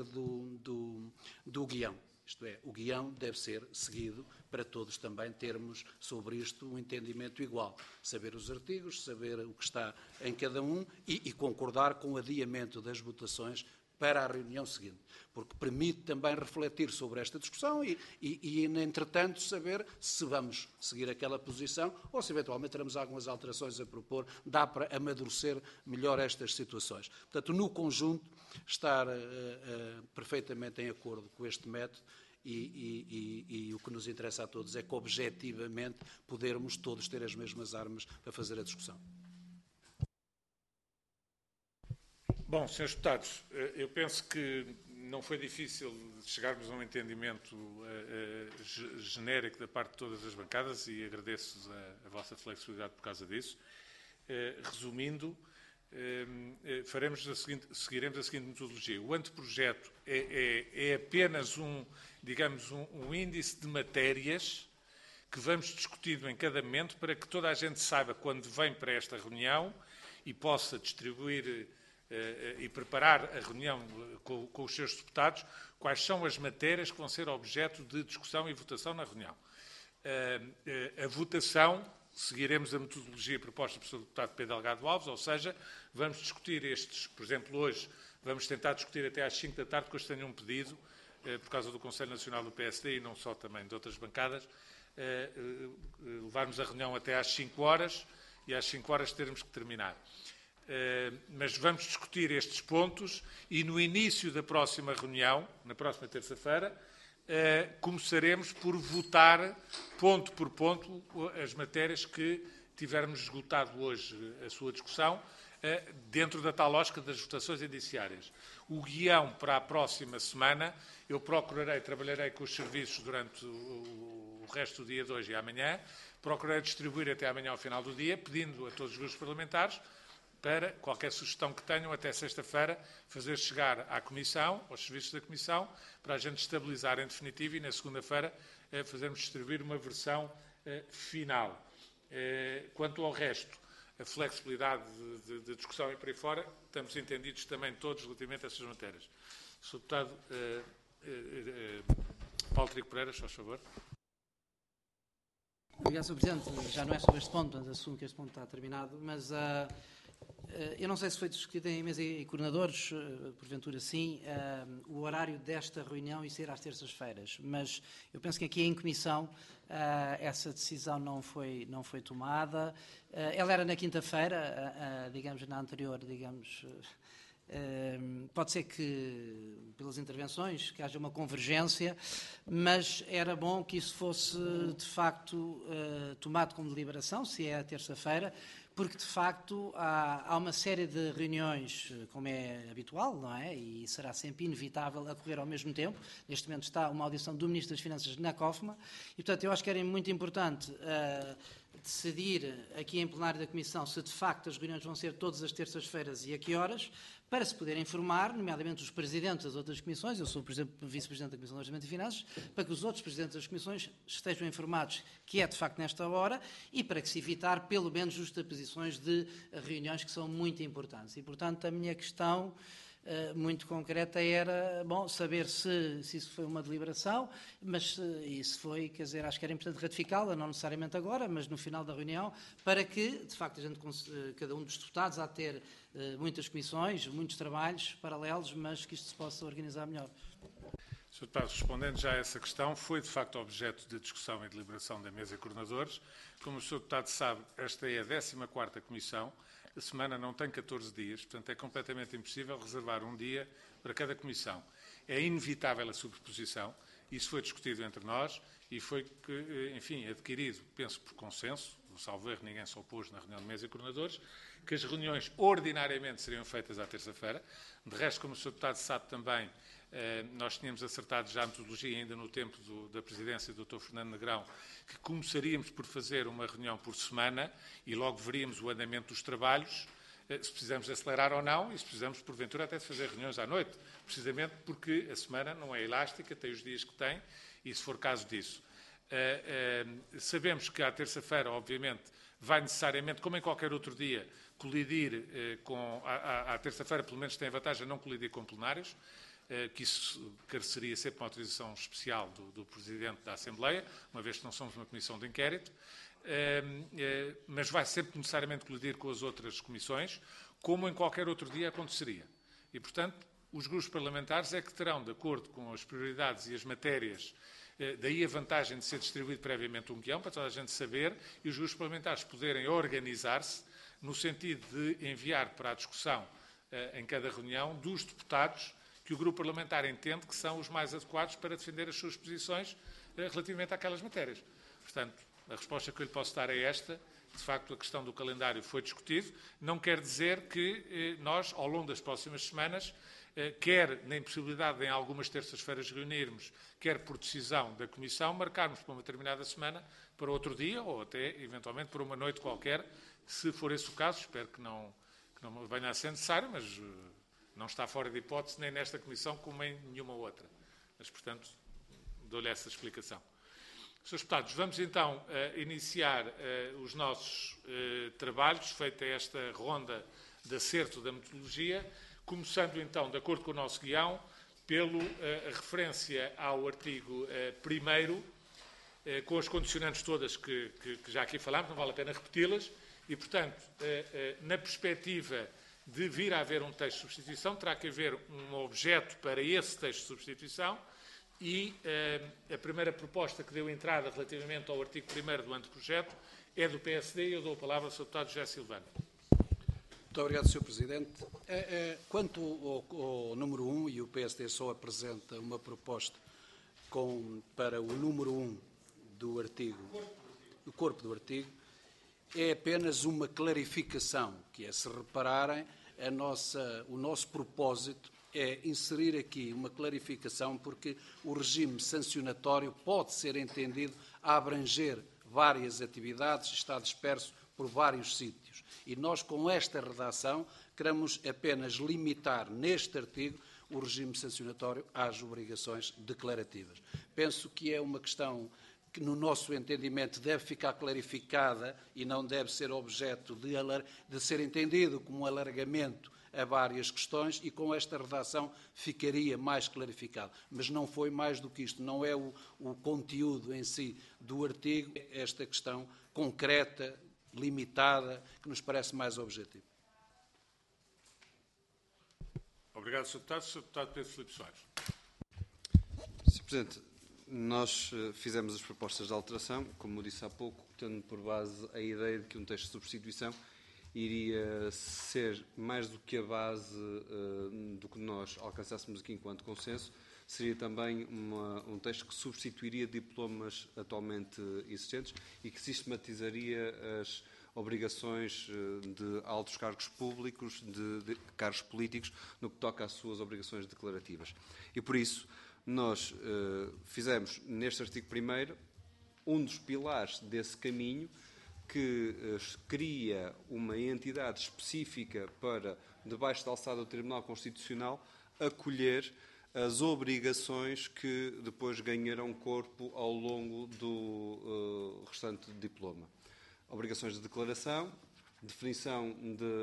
do guião. Isto é, o guião deve ser seguido para todos também termos sobre isto um entendimento igual. Saber os artigos, saber o que está em cada um e concordar com o adiamento das votações para a reunião seguinte, porque permite também refletir sobre esta discussão e entretanto, saber se vamos seguir aquela posição ou se eventualmente teremos algumas alterações a propor, dá para amadurecer melhor estas situações. Portanto, no conjunto, estar perfeitamente em acordo com este método e o que nos interessa a todos é que, objetivamente, podermos todos ter as mesmas armas para fazer a discussão. Bom, Srs. Deputados, eu penso que não foi difícil chegarmos a um entendimento genérico da parte de todas as bancadas e agradeço a vossa flexibilidade por causa disso. Resumindo, seguiremos a seguinte metodologia. O anteprojeto é apenas um índice de matérias que vamos discutindo em cada momento para que toda a gente saiba quando vem para esta reunião e possa distribuir e preparar a reunião com os seus deputados, quais são as matérias que vão ser objeto de discussão e votação na reunião. A votação, seguiremos a metodologia proposta pelo Sr. Deputado Pedro Delgado Alves, ou seja, vamos discutir estes, por exemplo, hoje, vamos tentar discutir até às 5 da tarde, que hoje tenho um pedido, por causa do Conselho Nacional do PSD e não só também de outras bancadas, levarmos a reunião até às 5 horas e às 5 horas termos que terminar. mas vamos discutir estes pontos e no início da próxima reunião, na próxima terça-feira, começaremos por votar, ponto por ponto, as matérias que tivermos esgotado hoje a sua discussão, dentro da tal lógica das votações indiciárias. O guião para a próxima semana, eu trabalharei com os serviços durante o resto do dia de hoje e amanhã, procurarei distribuir até amanhã ao final do dia, pedindo a todos os grupos parlamentares, para qualquer sugestão que tenham até sexta-feira, fazer chegar à Comissão, aos serviços da Comissão, para a gente estabilizar em definitivo e na segunda-feira fazermos distribuir uma versão final. Quanto ao resto, a flexibilidade de discussão e por aí fora, estamos entendidos também todos relativamente a essas matérias. Sr. Deputado Paulo Trigo Pereira, se faz favor. Obrigado, Sr. Presidente. Já não é sobre este ponto, mas assumo que este ponto está terminado. Mas eu não sei se foi discutido em mesa e coordenadores, porventura sim, o horário desta reunião e ser às terças-feiras. Mas eu penso que aqui em comissão essa decisão não foi tomada. Ela era na quinta-feira, digamos, na anterior, digamos. Pode ser que, pelas intervenções, que haja uma convergência, mas era bom que isso fosse, de facto, tomado como deliberação, se é a terça-feira, porque, de facto, há uma série de reuniões, como é habitual, não é? E será sempre inevitável ocorrer ao mesmo tempo. Neste momento está uma audição do Ministro das Finanças na COFMA e, portanto, eu acho que era muito importante decidir aqui em plenário da Comissão se, de facto, as reuniões vão ser todas as terças-feiras e a que horas, para se poder informar, nomeadamente os presidentes das outras comissões, eu sou, por exemplo, vice-presidente da Comissão de Orçamento e Finanças, para que os outros presidentes das comissões estejam informados que é, de facto, nesta hora e para que se evitar, pelo menos, justaposições de reuniões que são muito importantes. E, portanto, a minha questão muito concreta era, bom, saber se isso foi uma deliberação, mas se foi, quer dizer, acho que era importante ratificá-la, não necessariamente agora, mas no final da reunião, para que, de facto, cada um dos deputados há de ter muitas comissões, muitos trabalhos paralelos, mas que isto se possa organizar melhor. Sr. Deputado, respondendo já a essa questão, foi de facto objeto de discussão e deliberação da mesa de coordenadores. Como o Sr. Deputado sabe, esta é a 14ª Comissão. A semana não tem 14 dias, portanto é completamente impossível reservar um dia para cada comissão. É inevitável a sobreposição, isso foi discutido entre nós e foi, enfim, adquirido, penso por consenso, salvo erro, ninguém se opôs na reunião de mesa e coordenadores, que as reuniões ordinariamente seriam feitas à terça-feira. De resto, como o Sr. Deputado sabe também, nós tínhamos acertado já a metodologia ainda no tempo da presidência do Dr. Fernando Negrão, que começaríamos por fazer uma reunião por semana e logo veríamos o andamento dos trabalhos, se precisamos acelerar ou não, e se precisamos, porventura, até de fazer reuniões à noite, precisamente porque a semana não é elástica, tem os dias que tem, e se for caso disso. Sabemos que à terça-feira, obviamente, vai necessariamente, como em qualquer outro dia, colidir com... À terça-feira, pelo menos, tem a vantagem de não colidir com plenários, que isso careceria sempre uma autorização especial do Presidente da Assembleia, uma vez que não somos uma comissão de inquérito, mas vai sempre necessariamente colidir com as outras comissões, como em qualquer outro dia aconteceria. E, portanto, os grupos parlamentares é que terão, de acordo com as prioridades e as matérias, daí a vantagem de ser distribuído previamente um guião, para toda a gente saber, e os grupos parlamentares poderem organizar-se no sentido de enviar para a discussão em cada reunião dos deputados que o grupo parlamentar entende que são os mais adequados para defender as suas posições relativamente àquelas matérias. Portanto, a resposta que eu lhe posso dar é esta. De facto, a questão do calendário foi discutido. Não quer dizer que nós, ao longo das próximas semanas, quer na impossibilidade de em algumas terças-feiras reunirmos, quer por decisão da Comissão, marcarmos para uma determinada semana, para outro dia, ou até, eventualmente, para uma noite qualquer, se for esse o caso. Espero que não venha a ser necessário, mas... não está fora de hipótese nem nesta Comissão como em nenhuma outra. Mas, portanto, dou-lhe essa explicação. Srs. Deputados, vamos então iniciar os nossos trabalhos, feita esta ronda de acerto da metodologia, começando então, de acordo com o nosso guião, pela referência ao artigo 1º, com as condicionantes todas que já aqui falámos, não vale a pena repeti-las, e, portanto, na perspectiva de vir a haver um texto de substituição, terá que haver um objeto para esse texto de substituição e a primeira proposta que deu entrada relativamente ao artigo 1º do anteprojeto é do PSD e eu dou a palavra ao Sr. Deputado José Silvano. Muito obrigado, Sr. Presidente. Quanto ao número 1, e o PSD só apresenta uma proposta para o número 1 do artigo, do corpo do artigo, é apenas uma clarificação, que é, se repararem, o nosso propósito é inserir aqui uma clarificação, porque o regime sancionatório pode ser entendido a abranger várias atividades, está disperso por vários sítios. E nós, com esta redação, queremos apenas limitar neste artigo o regime sancionatório às obrigações declarativas. Penso que é uma questão que, no nosso entendimento, deve ficar clarificada e não deve ser objeto de ser entendido como um alargamento a várias questões, e com esta redação ficaria mais clarificado. Mas não foi mais do que isto, não é o conteúdo em si do artigo, é esta questão concreta, limitada, que nos parece mais objetivo. Obrigado, Sr. Deputado. Sr. Deputado Pedro Filipe Soares. Sr. Presidente, nós fizemos as propostas de alteração, como eu disse há pouco, tendo por base a ideia de que um texto de substituição iria ser mais do que a base do que nós alcançássemos aqui enquanto consenso, seria também um texto que substituiria diplomas atualmente existentes e que sistematizaria as obrigações de altos cargos públicos, de cargos políticos, no que toca às suas obrigações declarativas. E por isso, nós fizemos neste artigo 1º um dos pilares desse caminho, que cria uma entidade específica para, debaixo da alçada do Tribunal Constitucional, acolher as obrigações que depois ganharão corpo ao longo do restante diploma. Obrigações de declaração, definição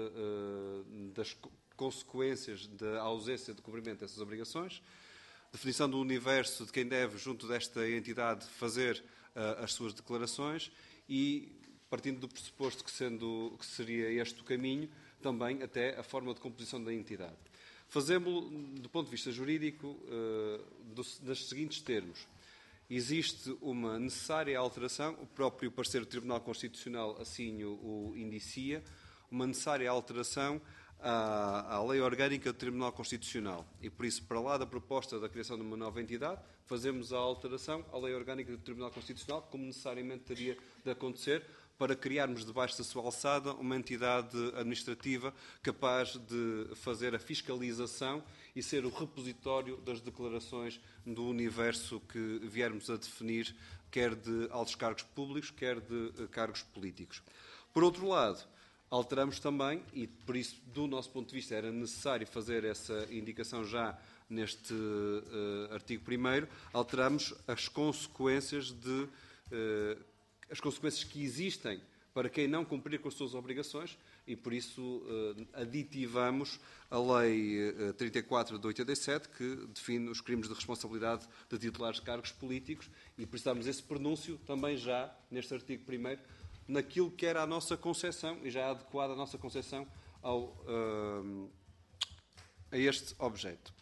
das consequências da ausência de cumprimento dessas obrigações, definição do universo de quem deve, junto desta entidade, fazer as suas declarações e, partindo do pressuposto que seria este o caminho, também até a forma de composição da entidade. Fazemos-lo, do ponto de vista jurídico, nos seguintes termos. Existe uma necessária alteração, o próprio parecer do Tribunal Constitucional assim o indicia, uma necessária alteração à lei orgânica do Tribunal Constitucional. E, por isso, para lá da proposta da criação de uma nova entidade, fazemos a alteração à lei orgânica do Tribunal Constitucional, como necessariamente teria de acontecer, para criarmos debaixo da sua alçada uma entidade administrativa capaz de fazer a fiscalização e ser o repositório das declarações do universo que viermos a definir, quer de altos cargos públicos, quer de cargos políticos. Por outro lado, alteramos também, e por isso, do nosso ponto de vista, era necessário fazer essa indicação já neste artigo 1º, alteramos as consequências que existem para quem não cumprir com as suas obrigações e, por isso, aditivamos a Lei 34 de 87, que define os crimes de responsabilidade de titulares de cargos políticos, e precisamos esse pronúncio também já, neste artigo 1º, naquilo que era a nossa concepção, e já adequada a nossa concepção a este objeto.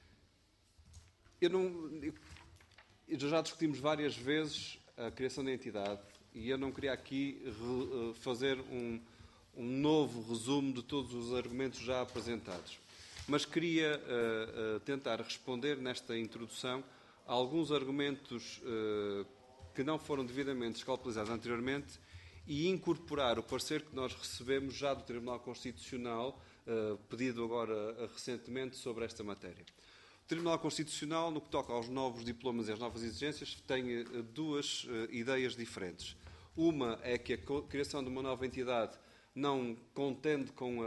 Já discutimos várias vezes a criação da entidade, e eu não queria aqui fazer um novo resumo de todos os argumentos já apresentados. Mas queria tentar responder nesta introdução a alguns argumentos que não foram devidamente escalpelizados anteriormente e incorporar o parecer que nós recebemos já do Tribunal Constitucional, pedido agora recentemente, sobre esta matéria. O Tribunal Constitucional, no que toca aos novos diplomas e às novas exigências, tem duas ideias diferentes. Uma é que a criação de uma nova entidade não contende com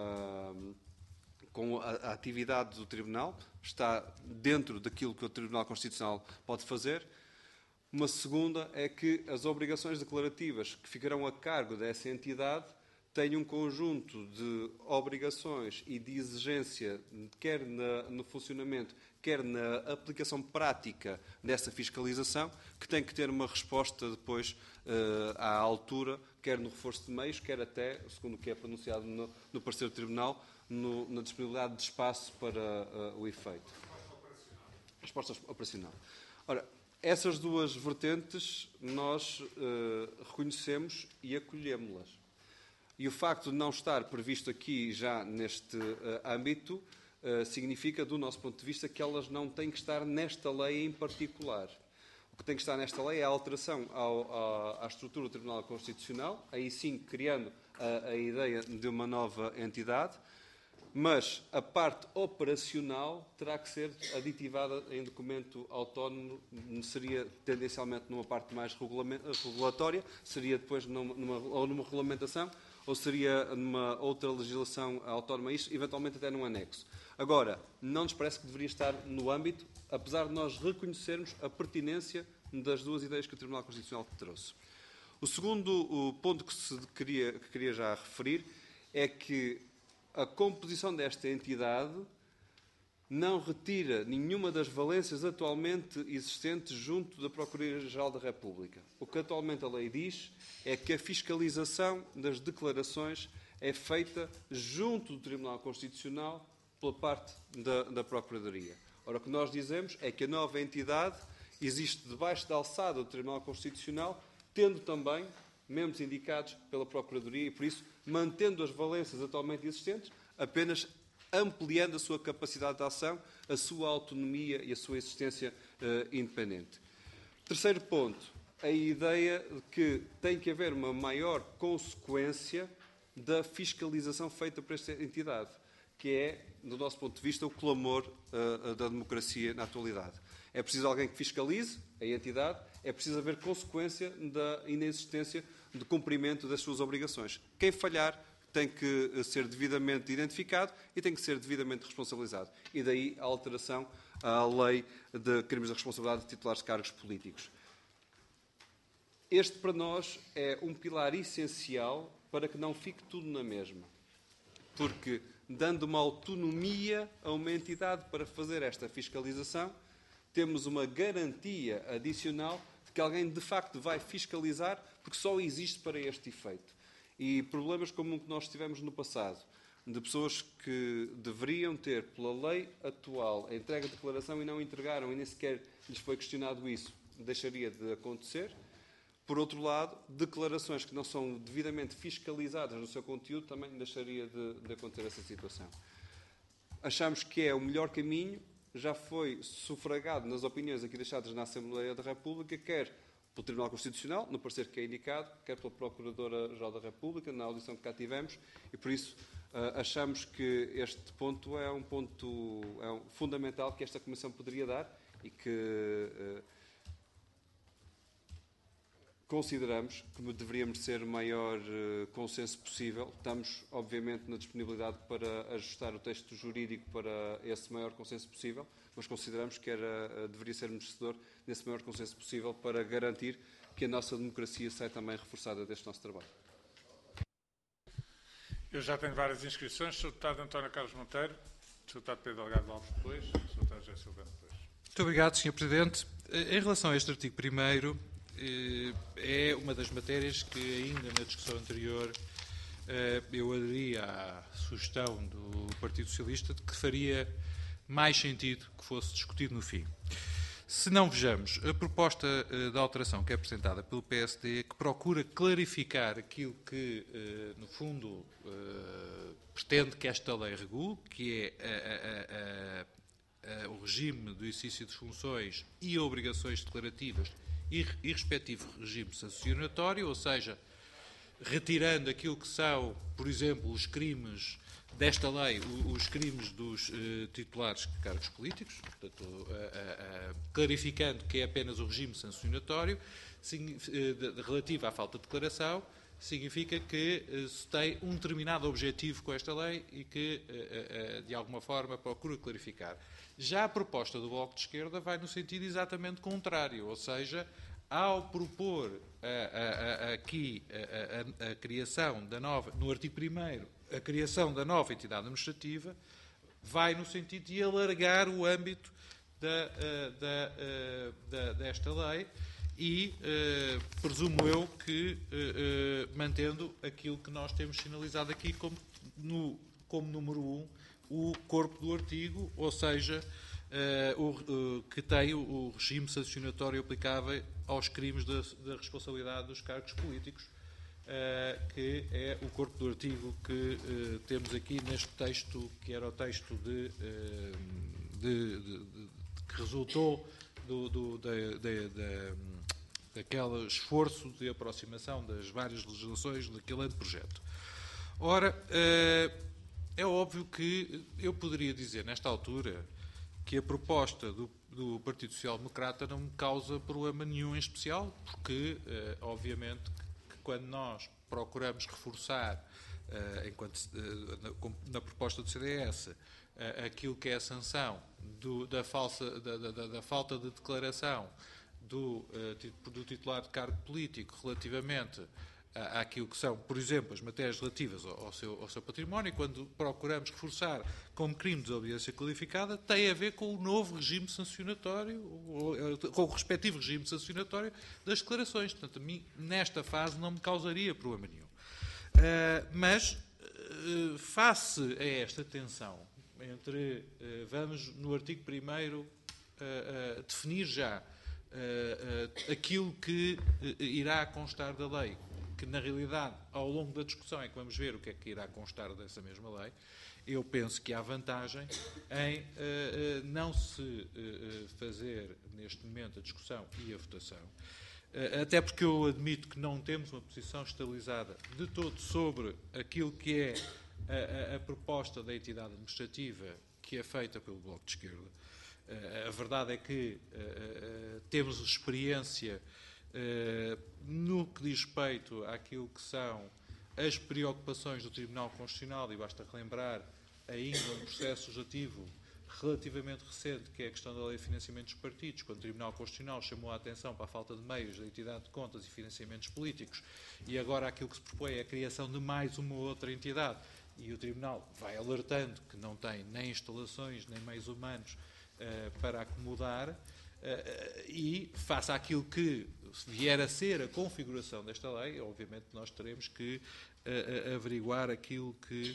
a atividade do Tribunal, está dentro daquilo que o Tribunal Constitucional pode fazer. Uma segunda é que as obrigações declarativas que ficarão a cargo dessa entidade têm um conjunto de obrigações e de exigência, quer no funcionamento, quer na aplicação prática dessa fiscalização, que tem que ter uma resposta depois à altura, quer no reforço de meios, quer até, segundo o que é pronunciado no parecer do Tribunal, na disponibilidade de espaço para o efeito. Resposta operacional. Ora, essas duas vertentes nós reconhecemos e acolhemos-las. E o facto de não estar previsto aqui já neste âmbito significa, do nosso ponto de vista, que elas não têm que estar nesta lei em particular. O que tem que estar nesta lei é a alteração à estrutura do Tribunal Constitucional, aí sim criando a ideia de uma nova entidade, mas a parte operacional terá que ser aditivada em documento autónomo, seria tendencialmente numa parte mais regulatória, seria depois numa regulamentação, ou seria numa outra legislação autónoma, isso eventualmente até num anexo. Agora, não nos parece que deveria estar no âmbito, apesar de nós reconhecermos a pertinência das duas ideias que o Tribunal Constitucional trouxe. O segundo ponto que queria já referir é que a composição desta entidade não retira nenhuma das valências atualmente existentes junto da Procuradoria-Geral da República. O que atualmente a lei diz é que a fiscalização das declarações é feita junto do Tribunal Constitucional pela parte da Procuradoria. Ora, o que nós dizemos é que a nova entidade existe debaixo da alçada do Tribunal Constitucional, tendo também membros indicados pela Procuradoria e, por isso, mantendo as valências atualmente existentes, apenas ampliando a sua capacidade de ação, a sua autonomia e a sua existência independente. Terceiro ponto, a ideia de que tem que haver uma maior consequência da fiscalização feita por esta entidade, que é, do nosso ponto de vista, o clamor da democracia na atualidade. É preciso alguém que fiscalize a entidade, é preciso haver consequência da inexistência de cumprimento das suas obrigações. Quem falhar tem que ser devidamente identificado e tem que ser devidamente responsabilizado. E daí a alteração à lei de crimes de responsabilidade de titulares de cargos políticos. Este, para nós, é um pilar essencial para que não fique tudo na mesma. Porque, dando uma autonomia a uma entidade para fazer esta fiscalização, temos uma garantia adicional de que alguém, de facto, vai fiscalizar, porque só existe para este efeito. E problemas como o que nós tivemos no passado, de pessoas que deveriam ter, pela lei atual, a entrega de declaração e não entregaram, e nem sequer lhes foi questionado isso, deixaria de acontecer. Por outro lado, declarações que não são devidamente fiscalizadas no seu conteúdo, também deixaria de acontecer essa situação. Achamos que é o melhor caminho, já foi sufragado nas opiniões aqui deixadas na Assembleia da República, quer pelo Tribunal Constitucional, no parecer que é indicado, quer pela Procuradora-Geral da República, na audição que cá tivemos, e por isso achamos que este ponto é um ponto fundamental que esta Comissão poderia dar e que consideramos que deveríamos ter o maior consenso possível. Estamos, obviamente, na disponibilidade para ajustar o texto jurídico para esse maior consenso possível, mas consideramos que deveria ser merecedor desse maior consenso possível para garantir que a nossa democracia saia também reforçada deste nosso trabalho. Eu já tenho várias inscrições. Sr. Deputado António Carlos Monteiro, Sr. Deputado Pedro Delgado Alves depois, Sr. Deputado José Silvano depois. Muito obrigado, Sr. Presidente. Em relação a este artigo 1º, é uma das matérias que ainda na discussão anterior eu aderi à sugestão do Partido Socialista de que faria mais sentido que fosse discutido no fim. Se não vejamos a proposta de alteração que é apresentada pelo PSD, que procura clarificar aquilo que, no fundo, pretende que esta lei regule, que é o regime do exercício de funções e obrigações declarativas e respectivo regime sancionatório, ou seja, retirando aquilo que são, por exemplo, os crimes desta lei, os crimes dos titulares de cargos políticos, portanto, clarificando que é apenas o regime sancionatório relativo à falta de declaração, significa que se tem um determinado objetivo com esta lei e que, de alguma forma, procura clarificar. Já a proposta do Bloco de Esquerda vai no sentido exatamente contrário, ou seja, ao propor aqui a criação da nova, no artigo 1º, a criação da nova entidade administrativa, vai no sentido de alargar o âmbito desta lei e presumo eu que mantendo aquilo que nós temos sinalizado aqui como número 1, o corpo do artigo, ou seja, que tem o regime sancionatório aplicável aos crimes da responsabilidade dos cargos políticos, que é o corpo do artigo que temos aqui neste texto, que era o texto que resultou daquele esforço de aproximação das várias legislações daquele anteprojeto. Ora, é óbvio que eu poderia dizer, nesta altura, que a proposta do Partido Social Democrata não me causa problema nenhum em especial, porque, obviamente, que quando nós procuramos reforçar, na proposta do CDS, aquilo que é a sanção da falta de declaração do titular de cargo político relativamente àquilo que são, por exemplo, as matérias relativas ao seu património, e quando procuramos reforçar como crime de desobediência qualificada, tem a ver com o novo regime sancionatório, com o respectivo regime sancionatório das declarações. Portanto, a mim, nesta fase, não me causaria problema nenhum. Mas, face a esta tensão entre, vamos no artigo 1º definir já aquilo que irá constar da lei, que na realidade, ao longo da discussão, é que vamos ver o que é que irá constar dessa mesma lei. Eu penso que há vantagem em não se fazer neste momento a discussão e a votação, até porque eu admito que não temos uma posição estabilizada de todo sobre aquilo que é a proposta da entidade administrativa que é feita pelo Bloco de Esquerda. A verdade é que temos experiência no que diz respeito àquilo que são as preocupações do Tribunal Constitucional, e basta relembrar ainda um processo legislativo relativamente recente, que é a questão da Lei de Financiamento dos Partidos, quando o Tribunal Constitucional chamou a atenção para a falta de meios da entidade de contas e financiamentos políticos, e agora aquilo que se propõe é a criação de mais uma outra entidade, e o Tribunal vai alertando que não tem nem instalações, nem meios humanos para acomodar, e face àquilo que vier a ser a configuração desta lei, obviamente nós teremos que averiguar aquilo que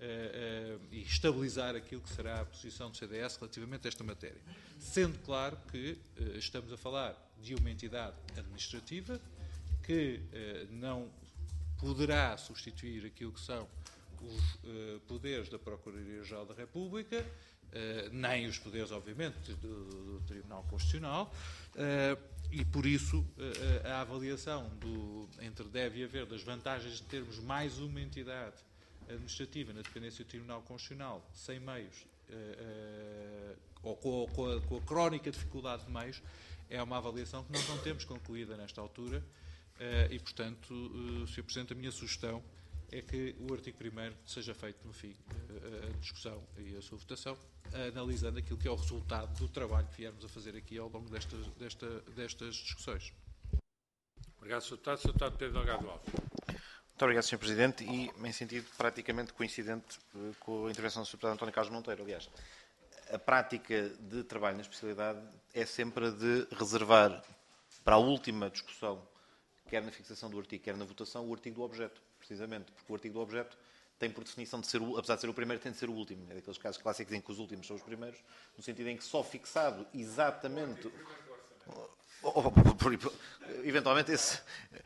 e estabilizar aquilo que será a posição do CDS relativamente a esta matéria. Sendo claro que estamos a falar de uma entidade administrativa que não poderá substituir aquilo que são os poderes da Procuradoria-Geral da República, nem os poderes, obviamente, do Tribunal Constitucional, e por isso a avaliação entre deve haver das vantagens de termos mais uma entidade administrativa na dependência do Tribunal Constitucional, sem meios, ou com a crónica dificuldade de meios, é uma avaliação que nós não temos concluída nesta altura, e, portanto, Sr. Presidente, a minha sugestão é que o artigo 1º seja feito, no fim, a discussão e a sua votação, analisando aquilo que é o resultado do trabalho que viemos a fazer aqui ao longo destas discussões. Obrigado, Sr. Deputado. Sr. Deputado Pedro Delgado Alves. Muito obrigado, Sr. Presidente, e em sentido praticamente coincidente com a intervenção do Sr. Deputado António Carlos Monteiro. Aliás, a prática de trabalho na especialidade é sempre de reservar para a última discussão, quer na fixação do artigo, quer na votação, o artigo do objeto, precisamente, porque o artigo do objeto tem por definição de ser, apesar de ser o primeiro, tem de ser o último. É daqueles casos clássicos em que os últimos são os primeiros, no sentido em que só fixado exatamente... Eventualmente esse...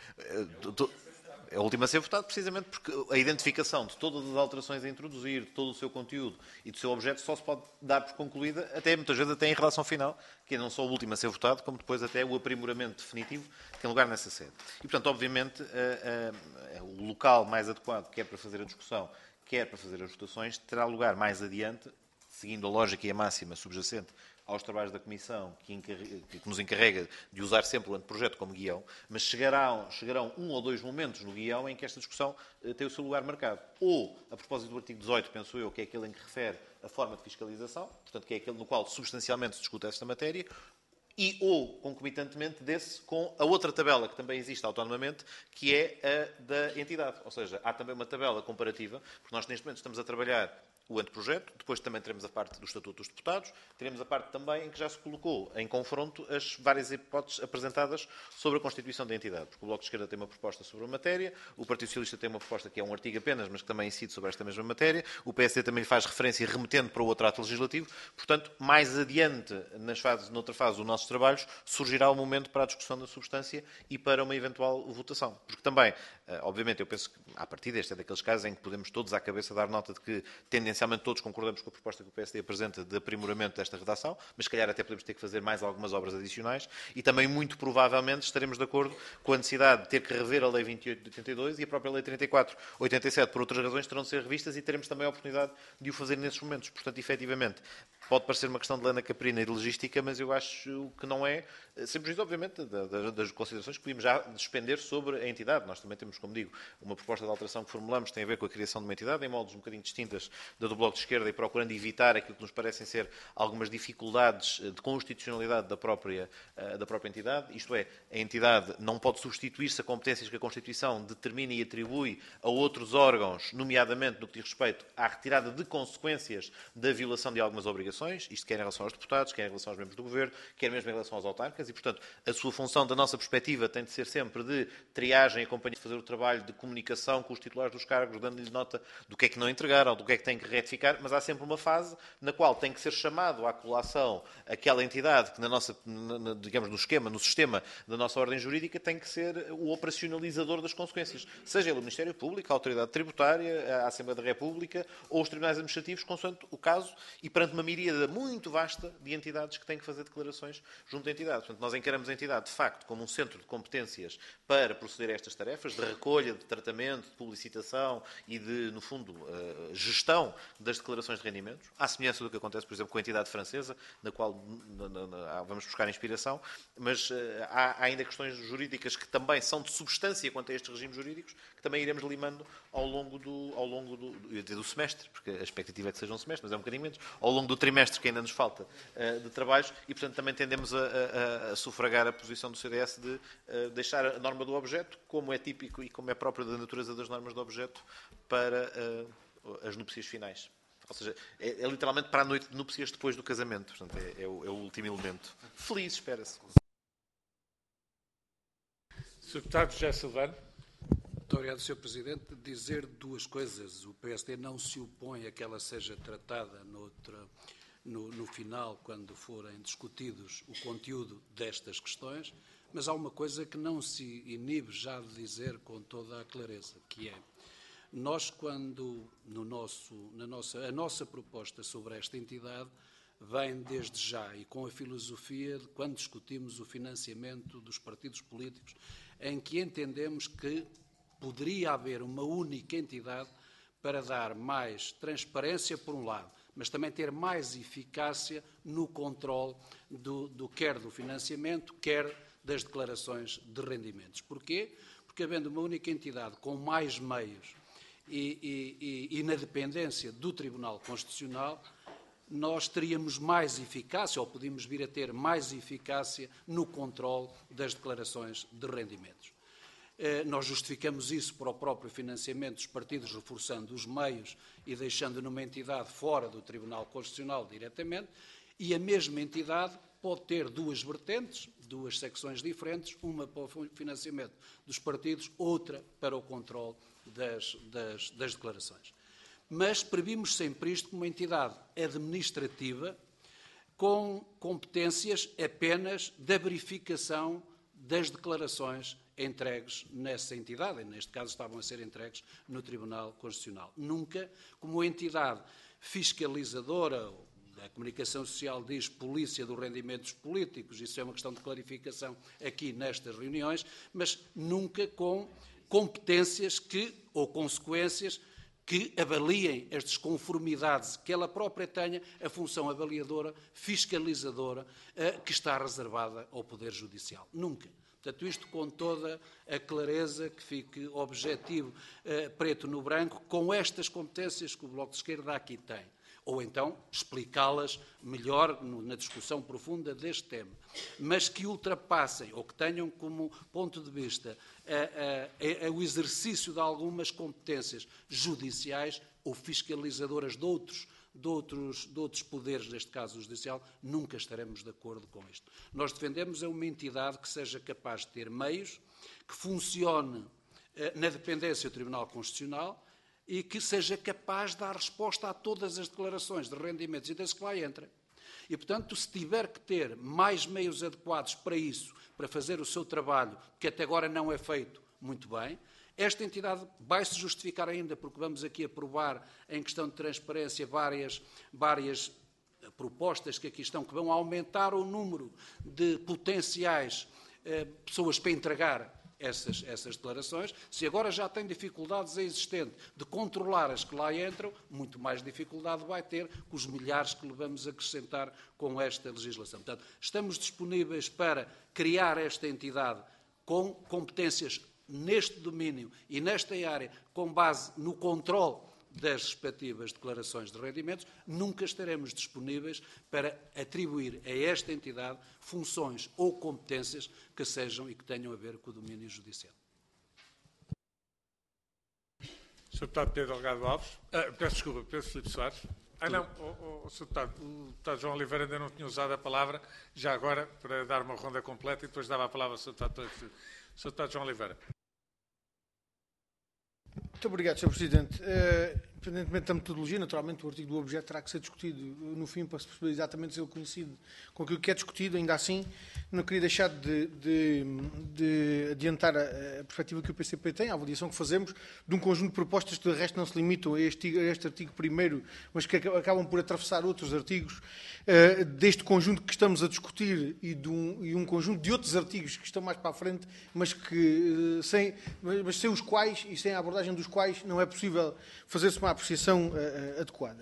É a última a ser votado precisamente porque a identificação de todas as alterações a introduzir, de todo o seu conteúdo e do seu objeto só se pode dar por concluída, até muitas vezes até em relação final, que é não só o último a ser votado, como depois até o aprimoramento definitivo que tem lugar nessa sede. E, portanto, obviamente, o local mais adequado, quer para fazer a discussão, quer para fazer as votações, terá lugar mais adiante, seguindo a lógica e a máxima subjacente aos trabalhos da Comissão, que nos encarrega de usar sempre o anteprojeto como guião, mas chegarão 1 ou 2 momentos no guião em que esta discussão tem o seu lugar marcado. Ou, a propósito do artigo 18, penso eu, que é aquele em que refere a forma de fiscalização, portanto, que é aquele no qual substancialmente se discute esta matéria, ou, concomitantemente desse, com a outra tabela que também existe autonomamente, que é a da entidade. Ou seja, há também uma tabela comparativa, porque nós neste momento estamos a trabalhar o anteprojeto, depois também teremos a parte do Estatuto dos Deputados, teremos a parte também em que já se colocou em confronto as várias hipóteses apresentadas sobre a constituição da entidade, porque o Bloco de Esquerda tem uma proposta sobre a matéria, o Partido Socialista tem uma proposta que é um artigo apenas, mas que também incide sobre esta mesma matéria, o PSD também faz referência remetendo para o outro ato legislativo, portanto, mais adiante, noutra fase dos nossos trabalhos, surgirá o momento para a discussão da substância e para uma eventual votação. Porque também, obviamente, eu penso que, à partida, este é daqueles casos em que podemos todos à cabeça dar nota de que, tendencialmente, todos concordamos com a proposta que o PSD apresenta de aprimoramento desta redação, mas se calhar até podemos ter que fazer mais algumas obras adicionais e também, muito provavelmente, estaremos de acordo com a necessidade de ter que rever a Lei 28 de 82 e a própria Lei 34/87, por outras razões, terão de ser revistas e teremos também a oportunidade de o fazer nesses momentos. Portanto, efetivamente, pode parecer uma questão de lana caprina e de logística, mas eu acho que não é, simplesmente, obviamente, das considerações que podíamos já despender sobre a entidade. Nós também temos, como digo, uma proposta de alteração que formulamos, tem a ver com a criação de uma entidade, em moldes um bocadinho distintas da do Bloco de Esquerda e procurando evitar aquilo que nos parecem ser algumas dificuldades de constitucionalidade da própria entidade. Isto é, a entidade não pode substituir-se a competências que a Constituição determina e atribui a outros órgãos, nomeadamente no que diz respeito à retirada de consequências da violação de algumas obrigações, isto quer em relação aos deputados, quer em relação aos membros do Governo, quer mesmo em relação aos autarcas, e, portanto, a sua função, da nossa perspectiva, tem de ser sempre de triagem e acompanhar, fazer o trabalho de comunicação com os titulares dos cargos, dando-lhes nota do que é que não entregaram, do que é que têm que retificar, mas há sempre uma fase na qual tem que ser chamado à colação aquela entidade que, digamos, no sistema da nossa ordem jurídica, tem que ser o operacionalizador das consequências, seja ele o Ministério Público, a Autoridade Tributária, a Assembleia da República ou os Tribunais Administrativos, consoante o caso, e perante uma miríada muito vasta de entidades que têm que fazer declarações junto à entidade. Portanto, nós encaramos a entidade, de facto, como um centro de competências para proceder a estas tarefas de recolha, de tratamento, de publicitação e de, no fundo, gestão das declarações de rendimentos, à semelhança do que acontece, por exemplo, com a entidade francesa, na qual vamos buscar inspiração, mas há ainda questões jurídicas que também são de substância quanto a estes regimes jurídicos, que também iremos limando ao longo do semestre, porque a expectativa é que seja um semestre, mas é um bocadinho menos, ao longo do trimestre que ainda nos falta de trabalhos, e, portanto, também tendemos a sufragar a posição do CDS de deixar a norma do objeto, como é típico e como é próprio da natureza das normas do objeto, para as núpcias finais. Ou seja, é literalmente para a noite de núpcias depois do casamento. Portanto, é o último elemento. Feliz, espera-se. Sr. Deputado José Silvano. Muito obrigado, Sr. Presidente. Dizer duas coisas. O PSD não se opõe a que ela seja tratada no final, quando forem discutidos o conteúdo destas questões, mas há uma coisa que não se inibe já de dizer com toda a clareza, que é, nós, quando a nossa proposta sobre esta entidade vem desde já e com a filosofia de quando discutimos o financiamento dos partidos políticos, em que entendemos que poderia haver uma única entidade para dar mais transparência, por um lado, mas também ter mais eficácia no controle quer do financiamento, quer das declarações de rendimentos. Porquê? Porque, havendo uma única entidade com mais meios e na dependência do Tribunal Constitucional, nós teríamos mais eficácia, ou podíamos vir a ter mais eficácia no controle das declarações de rendimentos. Nós justificamos isso para o próprio financiamento dos partidos, reforçando os meios e deixando numa entidade fora do Tribunal Constitucional diretamente, e a mesma entidade pode ter duas vertentes, duas secções diferentes, uma para o financiamento dos partidos, outra para o controle das declarações. Mas previmos sempre isto como uma entidade administrativa com competências apenas da verificação das declarações entregues nessa entidade, e neste caso estavam a ser entregues no Tribunal Constitucional. Nunca como entidade fiscalizadora, a comunicação social diz polícia dos rendimentos políticos, isso é uma questão de clarificação aqui nestas reuniões, mas nunca com competências ou consequências que avaliem as desconformidades que ela própria tenha, a função avaliadora, fiscalizadora, que está reservada ao Poder Judicial. Nunca. Portanto, isto com toda a clareza, que fique objetivo, preto no branco, com estas competências que o Bloco de Esquerda aqui tem. Ou então explicá-las melhor na discussão profunda deste tema. Mas que ultrapassem, ou que tenham como ponto de vista o exercício de algumas competências judiciais ou fiscalizadoras de outros poderes, neste caso o judicial, nunca estaremos de acordo com isto. Nós defendemos uma entidade que seja capaz de ter meios, que funcione na dependência do Tribunal Constitucional e que seja capaz de dar resposta a todas as declarações de rendimentos e interesses que lá entrem. E, portanto, se tiver que ter mais meios adequados para isso, para fazer o seu trabalho, que até agora não é feito muito bem, esta entidade vai-se justificar ainda, porque vamos aqui aprovar, em questão de transparência, várias propostas que aqui estão, que vão aumentar o número de potenciais pessoas para entregar essas declarações. Se agora já tem dificuldades existentes de controlar as que lá entram, muito mais dificuldade vai ter com os milhares que lhe vamos acrescentar com esta legislação. Portanto, estamos disponíveis para criar esta entidade com competências neste domínio e nesta área, com base no controle das respectivas declarações de rendimentos. Nunca estaremos disponíveis para atribuir a esta entidade funções ou competências que sejam e que tenham a ver com o domínio judicial. Sr. Deputado Pedro Delgado Alves. Peço desculpa, Pedro Filipe Soares. Não, Sr. Deputado, o Deputado João Oliveira ainda não tinha usado a palavra, já agora, para dar uma ronda completa, e depois dava a palavra ao Sr. Deputado Pedro Filipe. Sr. Deputado João Oliveira. Muito obrigado, Sr. Presidente. Independentemente da metodologia, naturalmente o artigo do objeto terá que ser discutido no fim para se perceber exatamente se ele coincide com aquilo que é discutido. Ainda assim, não queria deixar de adiantar a perspectiva que o PCP tem, a avaliação que fazemos de um conjunto de propostas que de resto não se limitam a este artigo primeiro, mas que acabam por atravessar outros artigos deste conjunto que estamos a discutir e um conjunto de outros artigos que estão mais para a frente, mas sem os quais e sem a abordagem dos quais não é possível fazer-se uma apreciação adequada.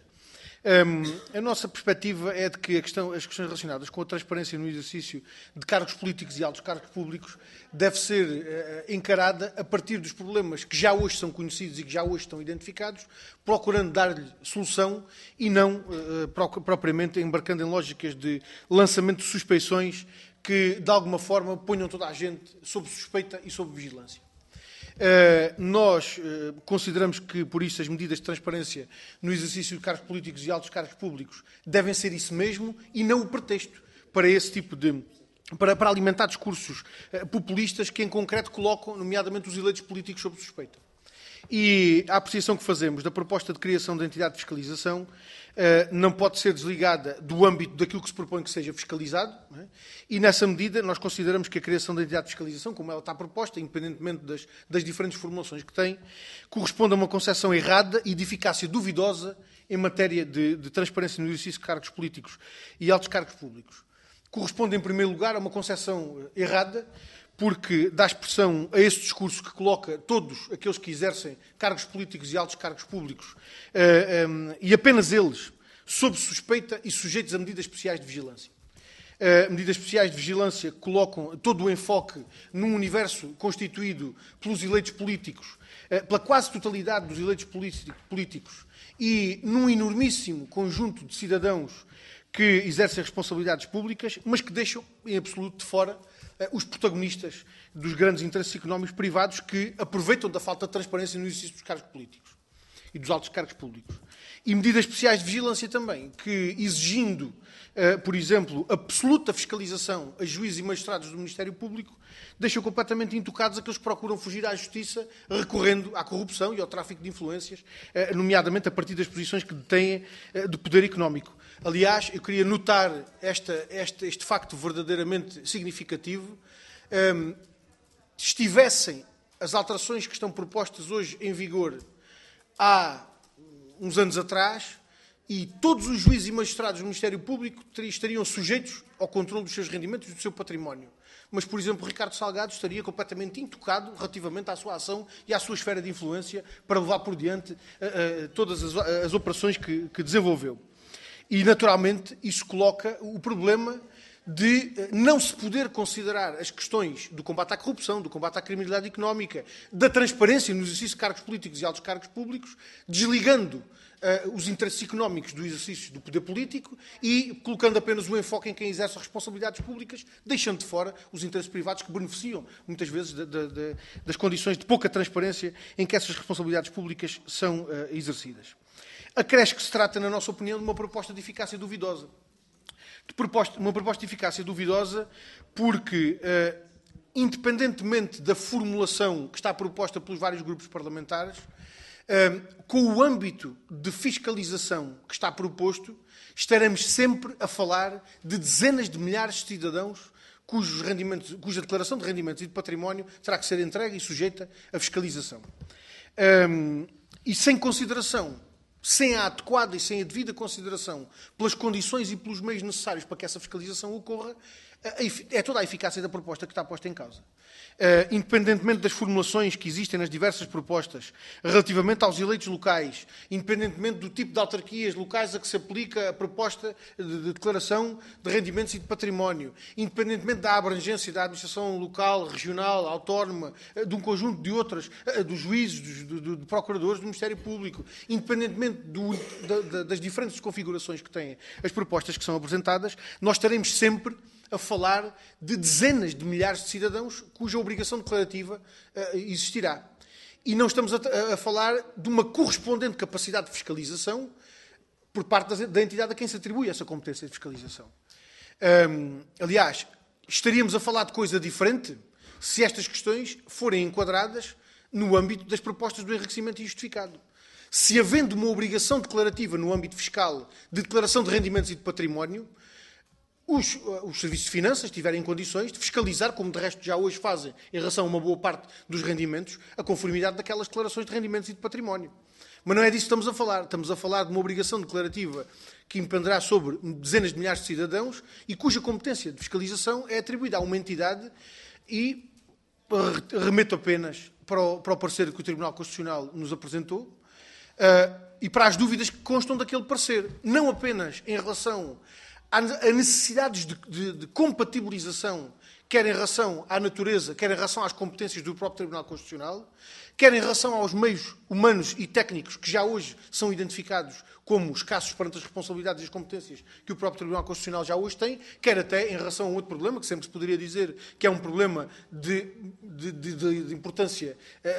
A nossa perspectiva é de que as questões relacionadas com a transparência no exercício de cargos políticos e altos cargos públicos deve ser encarada a partir dos problemas que já hoje são conhecidos e que já hoje estão identificados, procurando dar-lhe solução e não propriamente embarcando em lógicas de lançamento de suspeições que, de alguma forma, ponham toda a gente sob suspeita e sob vigilância. Nós consideramos que, por isso, as medidas de transparência no exercício de cargos políticos e altos cargos públicos devem ser isso mesmo e não o pretexto para esse tipo para alimentar discursos populistas que, em concreto, colocam, nomeadamente, os eleitos políticos sob suspeita. E a apreciação que fazemos da proposta de criação da entidade de fiscalização não pode ser desligada do âmbito daquilo que se propõe que seja fiscalizado, não é? E, nessa medida, nós consideramos que a criação da entidade de fiscalização, como ela está proposta, independentemente das diferentes formulações que tem, corresponde a uma concepção errada e de eficácia duvidosa em matéria de transparência no exercício de cargos políticos e altos cargos públicos. Corresponde, em primeiro lugar, a uma concepção errada, porque dá expressão a esse discurso que coloca todos aqueles que exercem cargos políticos e altos cargos públicos, e apenas eles, sob suspeita e sujeitos a medidas especiais de vigilância. Medidas especiais de vigilância que colocam todo o enfoque num universo constituído pelos eleitos políticos, pela quase totalidade dos eleitos políticos, e num enormíssimo conjunto de cidadãos que exercem responsabilidades públicas, mas que deixam, em absoluto, de fora os protagonistas dos grandes interesses económicos privados que aproveitam da falta de transparência no exercício dos cargos políticos e dos altos cargos públicos. E medidas especiais de vigilância também, que exigindo, por exemplo, absoluta fiscalização a juízes e magistrados do Ministério Público, deixam completamente intocados aqueles que procuram fugir à justiça recorrendo à corrupção e ao tráfico de influências, nomeadamente a partir das posições que detêm de poder económico. Aliás, eu queria notar este facto verdadeiramente significativo. Estivessem as alterações que estão propostas hoje em vigor há uns anos atrás, e todos os juízes e magistrados do Ministério Público estariam sujeitos ao controle dos seus rendimentos e do seu património. Mas, por exemplo, Ricardo Salgado estaria completamente intocado relativamente à sua ação e à sua esfera de influência para levar por diante todas as operações que desenvolveu. E, naturalmente, isso coloca o problema de não se poder considerar as questões do combate à corrupção, do combate à criminalidade económica, da transparência no exercício de cargos políticos e altos cargos públicos, desligando os interesses económicos do exercício do poder político e colocando apenas o enfoque em quem exerce responsabilidades públicas, deixando de fora os interesses privados que beneficiam, muitas vezes, das condições de pouca transparência em que essas responsabilidades públicas são exercidas. acresce que se trata, na nossa opinião, de uma proposta de eficácia duvidosa. Uma proposta de eficácia duvidosa porque, independentemente da formulação que está proposta pelos vários grupos parlamentares, com o âmbito de fiscalização que está proposto, estaremos sempre a falar de dezenas de milhares de cidadãos cuja declaração de rendimentos e de património terá que ser entregue e sujeita à fiscalização. E sem consideração, sem a adequada e sem a devida consideração pelas condições e pelos meios necessários para que essa fiscalização ocorra, é toda a eficácia da proposta que está posta em causa. Independentemente das formulações que existem nas diversas propostas relativamente aos eleitos locais, independentemente do tipo de autarquias locais a que se aplica a proposta de declaração de rendimentos e de património, independentemente da abrangência da administração local, regional, autónoma, de um conjunto de outras, dos juízes, de procuradores, do Ministério Público, independentemente das diferentes configurações que têm as propostas que são apresentadas, nós estaremos sempre a falar de dezenas de milhares de cidadãos cuja obrigação declarativa existirá. E não estamos a falar de uma correspondente capacidade de fiscalização por parte da entidade a quem se atribui essa competência de fiscalização. Aliás, estaríamos a falar de coisa diferente se estas questões forem enquadradas no âmbito das propostas do enriquecimento injustificado. Se havendo uma obrigação declarativa no âmbito fiscal de declaração de rendimentos e de património, os serviços de finanças tiverem condições de fiscalizar, como de resto já hoje fazem, em relação a uma boa parte dos rendimentos, a conformidade daquelas declarações de rendimentos e de património. Mas não é disso que estamos a falar. Estamos a falar de uma obrigação declarativa que impenderá sobre dezenas de milhares de cidadãos e cuja competência de fiscalização é atribuída a uma entidade e remeto apenas para o parecer que o Tribunal Constitucional nos apresentou e para as dúvidas que constam daquele parecer. Não apenas em relação a necessidades de compatibilização, quer em relação à natureza, quer em relação às competências do próprio Tribunal Constitucional, quer em relação aos meios humanos e técnicos que já hoje são identificados como escassos perante as responsabilidades e as competências que o próprio Tribunal Constitucional já hoje tem, quer até em relação a outro problema, que sempre se poderia dizer que é um problema de importância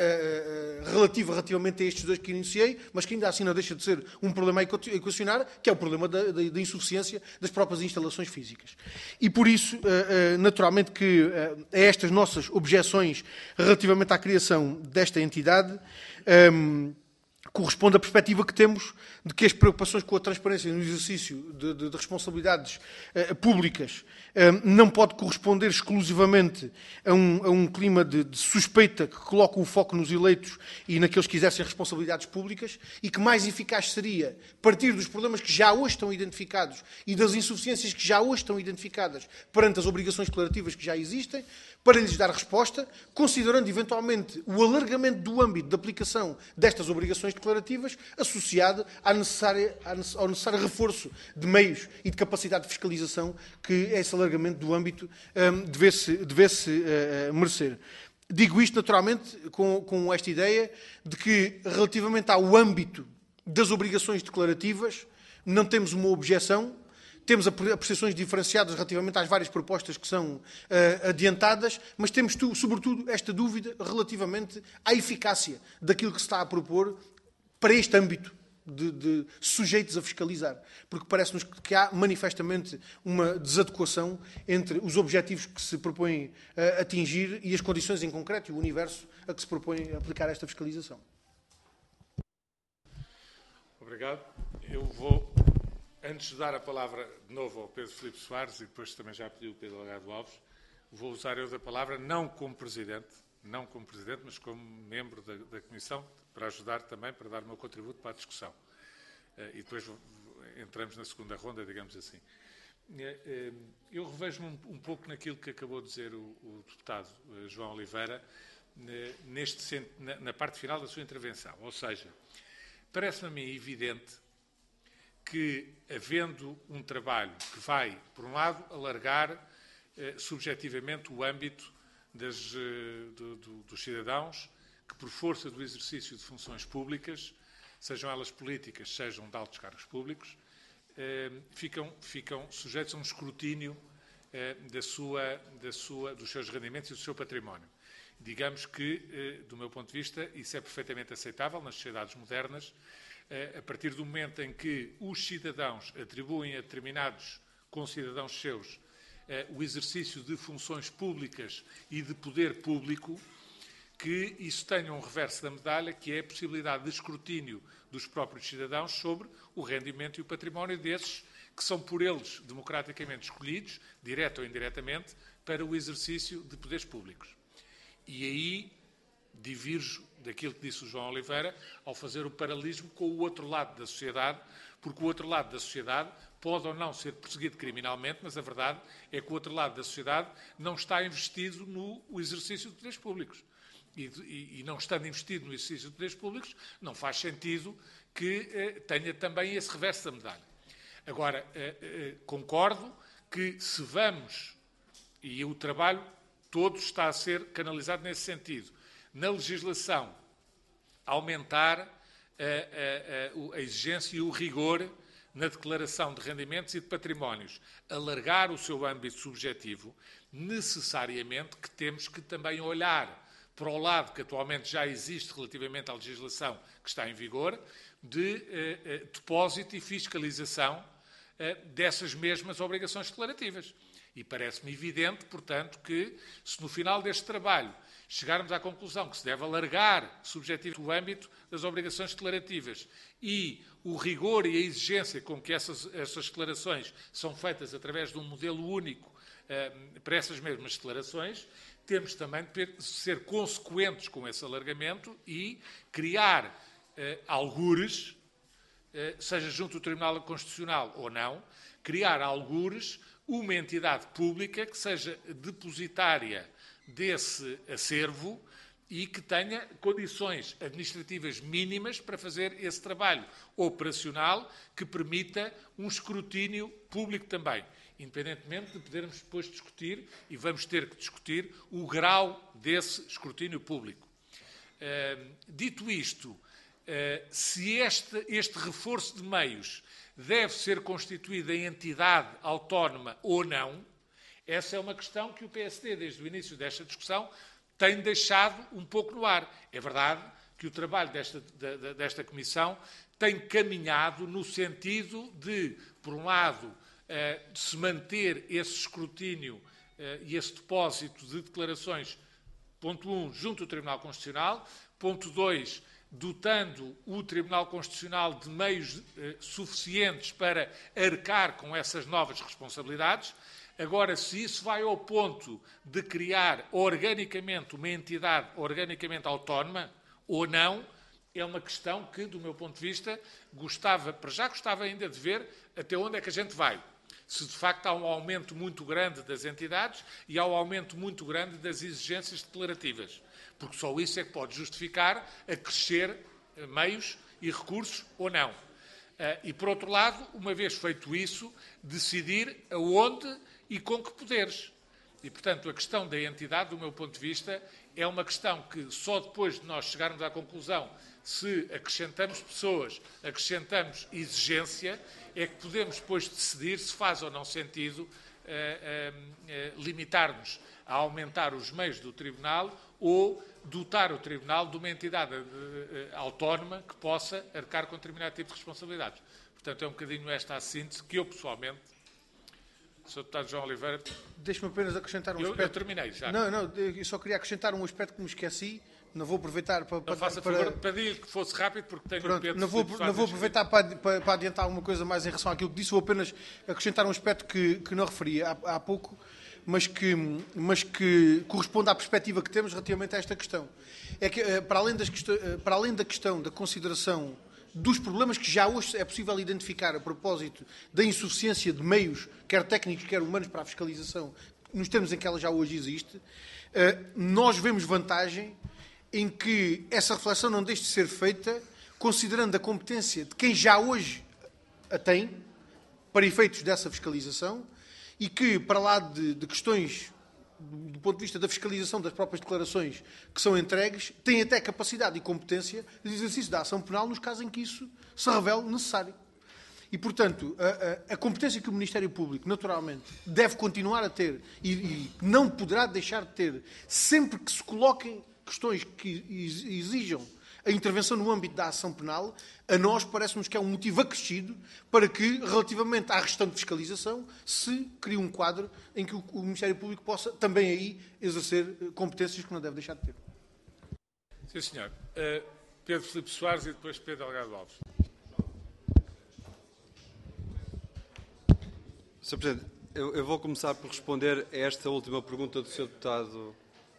relativamente a estes dois que iniciei, mas que ainda assim não deixa de ser um problema a equacionar, que é o problema da insuficiência das próprias instalações físicas. E por isso, naturalmente, que a estas nossas objeções relativamente à criação desta entidade, corresponde à perspectiva que temos de que as preocupações com a transparência no exercício de responsabilidades públicas não pode corresponder exclusivamente a um clima de suspeita que coloca o foco nos eleitos e naqueles que exercem responsabilidades públicas e que mais eficaz seria partir dos problemas que já hoje estão identificados e das insuficiências que já hoje estão identificadas perante as obrigações declarativas que já existem, para lhes dar resposta, considerando eventualmente o alargamento do âmbito de aplicação destas obrigações declarativas associado ao necessário reforço de meios e de capacidade de fiscalização que esse alargamento do âmbito devesse merecer. Digo isto naturalmente com esta ideia de que, relativamente ao âmbito das obrigações declarativas, não temos uma objeção. Temos apreciações diferenciadas relativamente às várias propostas que são adiantadas, mas temos, sobretudo, esta dúvida relativamente à eficácia daquilo que se está a propor para este âmbito de sujeitos a fiscalizar. Porque parece-nos que há manifestamente uma desadequação entre os objetivos que se propõem atingir e as condições em concreto e o universo a que se propõe aplicar esta fiscalização. Obrigado. Eu vou... Antes de dar a palavra de novo ao Pedro Filipe Soares, e depois também já pediu o Pedro Delgado Alves, vou usar eu da palavra não como Presidente, mas como membro da Comissão, para ajudar também, para dar o meu contributo para a discussão. E depois entramos na segunda ronda, digamos assim. Eu revejo-me um pouco naquilo que acabou de dizer o deputado João Oliveira, na parte final da sua intervenção. Ou seja, parece-me a mim evidente que, havendo um trabalho que vai, por um lado, alargar subjetivamente o âmbito dos cidadãos que, por força do exercício de funções públicas, sejam elas políticas, sejam de altos cargos públicos, ficam sujeitos a um escrutínio dos seus rendimentos e do seu património. Digamos que, do meu ponto de vista, isso é perfeitamente aceitável nas sociedades modernas, a partir do momento em que os cidadãos atribuem a determinados concidadãos seus o exercício de funções públicas e de poder público, que isso tenha um reverso da medalha, que é a possibilidade de escrutínio dos próprios cidadãos sobre o rendimento e o património desses que são por eles democraticamente escolhidos, direto ou indiretamente, para o exercício de poderes públicos. E aí divirjo daquilo que disse o João Oliveira ao fazer o paralelismo com o outro lado da sociedade, porque o outro lado da sociedade pode ou não ser perseguido criminalmente, mas a verdade é que o outro lado da sociedade não está investido no exercício de poderes públicos. E não estando investido no exercício de poderes públicos, não faz sentido que tenha também esse reverso da medalha. Agora, concordo que se vamos, e o trabalho todo está a ser canalizado nesse sentido, na legislação aumentar a exigência e o rigor na declaração de rendimentos e de patrimónios, alargar o seu âmbito subjetivo, necessariamente que temos que também olhar para o lado que atualmente já existe relativamente à legislação que está em vigor, de depósito e fiscalização dessas mesmas obrigações declarativas. E parece-me evidente, portanto, que se no final deste trabalho chegarmos à conclusão que se deve alargar subjetivo o âmbito das obrigações declarativas e o rigor e a exigência com que essas declarações são feitas através de um modelo único para essas mesmas declarações, temos também de ser consequentes com esse alargamento e criar algures, seja junto do Tribunal Constitucional ou não, criar algures uma entidade pública que seja depositária desse acervo e que tenha condições administrativas mínimas para fazer esse trabalho operacional que permita um escrutínio público também, independentemente de podermos depois discutir, e vamos ter que discutir, o grau desse escrutínio público. Dito isto, se este reforço de meios deve ser constituída em entidade autónoma ou não, essa é uma questão que o PSD, desde o início desta discussão, tem deixado um pouco no ar. É verdade que o trabalho desta Comissão tem caminhado no sentido de, por um lado, se manter esse escrutínio e esse depósito de declarações, ponto 1, junto ao Tribunal Constitucional, ponto 2, dotando o Tribunal Constitucional de meios suficientes para arcar com essas novas responsabilidades. Agora, se isso vai ao ponto de criar organicamente uma entidade organicamente autónoma ou não, é uma questão que, do meu ponto de vista, gostava ainda de ver até onde é que a gente vai. Se de facto há um aumento muito grande das entidades e há um aumento muito grande das exigências declarativas, porque só isso é que pode justificar acrescer meios e recursos ou não. E, por outro lado, uma vez feito isso, decidir aonde e com que poderes. E, portanto, a questão da entidade, do meu ponto de vista, é uma questão que só depois de nós chegarmos à conclusão se acrescentamos pessoas, acrescentamos exigência, é que podemos depois decidir se faz ou não sentido limitar-nos a aumentar os meios do Tribunal ou dotar o Tribunal de uma entidade autónoma que possa arcar com determinado tipo de responsabilidades. Portanto, é um bocadinho esta a síntese que eu, pessoalmente, Sr. Deputado João Oliveira... Deixe-me apenas acrescentar um aspecto. Eu terminei já. Não, eu só queria acrescentar um aspecto que me esqueci. Não vou aproveitar para... Não faça favor de pedir que fosse rápido, porque tenho Pronto, Pedro... Não vou aproveitar para adiantar alguma coisa mais em relação àquilo que disse. Vou apenas acrescentar um aspecto que não referi há pouco, mas que corresponde à perspectiva que temos relativamente a esta questão. É que, para além da questão da consideração dos problemas que já hoje é possível identificar a propósito da insuficiência de meios, quer técnicos, quer humanos, para a fiscalização, nos termos em que ela já hoje existe, nós vemos vantagem em que essa reflexão não deixe de ser feita considerando a competência de quem já hoje a tem, para efeitos dessa fiscalização, e que, para lá de questões do ponto de vista da fiscalização das próprias declarações que são entregues, tem até capacidade e competência de exercício da ação penal nos casos em que isso se revele necessário. E, portanto, a competência que o Ministério Público, naturalmente, deve continuar a ter e não poderá deixar de ter sempre que se coloquem questões que exijam a intervenção no âmbito da ação penal, a nós parece-nos que é um motivo acrescido para que, relativamente à restante fiscalização, se crie um quadro em que o Ministério Público possa também aí exercer competências que não deve deixar de ter. Sim, senhor. Pedro Filipe Soares e depois Pedro Delgado Alves. Sr. Presidente, eu vou começar por responder a esta última pergunta do Sr. Deputado.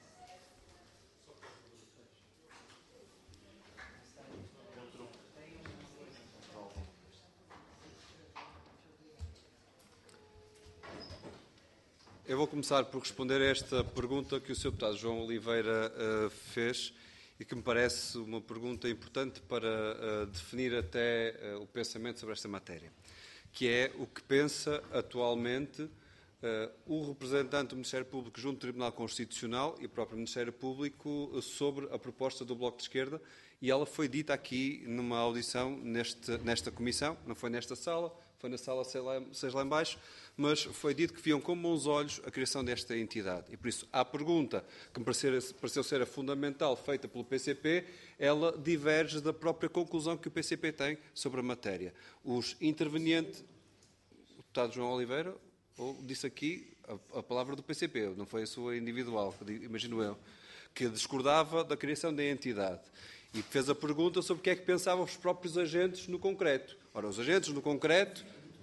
Eu vou começar por responder a esta pergunta que o Sr. Deputado João Oliveira fez e que me parece uma pergunta importante para definir até o pensamento sobre esta matéria, que é o que pensa atualmente o representante do Ministério Público junto ao Tribunal Constitucional e o próprio Ministério Público sobre a proposta do Bloco de Esquerda, e ela foi dita aqui numa audição nesta comissão, não foi nesta sala, foi na sala 6 lá em baixo, mas foi dito que viam com bons olhos a criação desta entidade. E por isso, a pergunta que me pareceu ser a fundamental feita pelo PCP, ela diverge da própria conclusão que o PCP tem sobre a matéria. Os intervenientes, o deputado João Oliveira, disse aqui a palavra do PCP, não foi a sua individual, imagino eu, que discordava da criação da entidade. E fez a pergunta sobre o que é que pensavam os próprios agentes no concreto. Ora, os agentes no concreto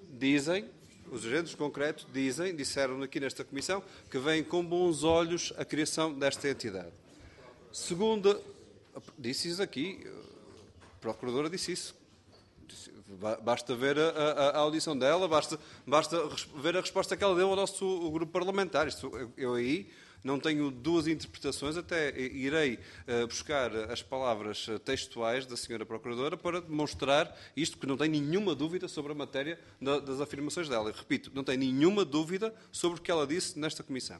disseram aqui nesta comissão que veem com bons olhos a criação desta entidade. Segunda, disse isso aqui, a Procuradora disse isso. Basta ver a audição dela, basta ver a resposta que ela deu ao nosso grupo parlamentar. Eu aí não tenho duas interpretações, até irei buscar as palavras textuais da senhora Procuradora para demonstrar isto, porque não tenho nenhuma dúvida sobre a matéria das afirmações dela. Eu repito, não tenho nenhuma dúvida sobre o que ela disse nesta comissão.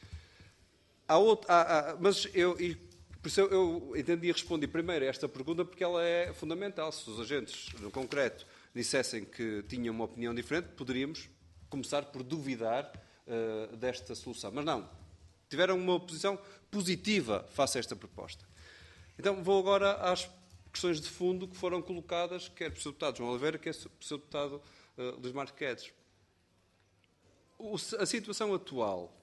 Por isso eu entendi e respondi primeiro a esta pergunta porque ela é fundamental. Se os agentes, no concreto, dissessem que tinham uma opinião diferente, poderíamos começar por duvidar desta solução. Mas não. Tiveram uma posição positiva face a esta proposta. Então, vou agora às questões de fundo que foram colocadas, quer pelo Sr. Deputado João Oliveira, quer pelo Sr. Deputado Luís Marques Guedes. A situação atual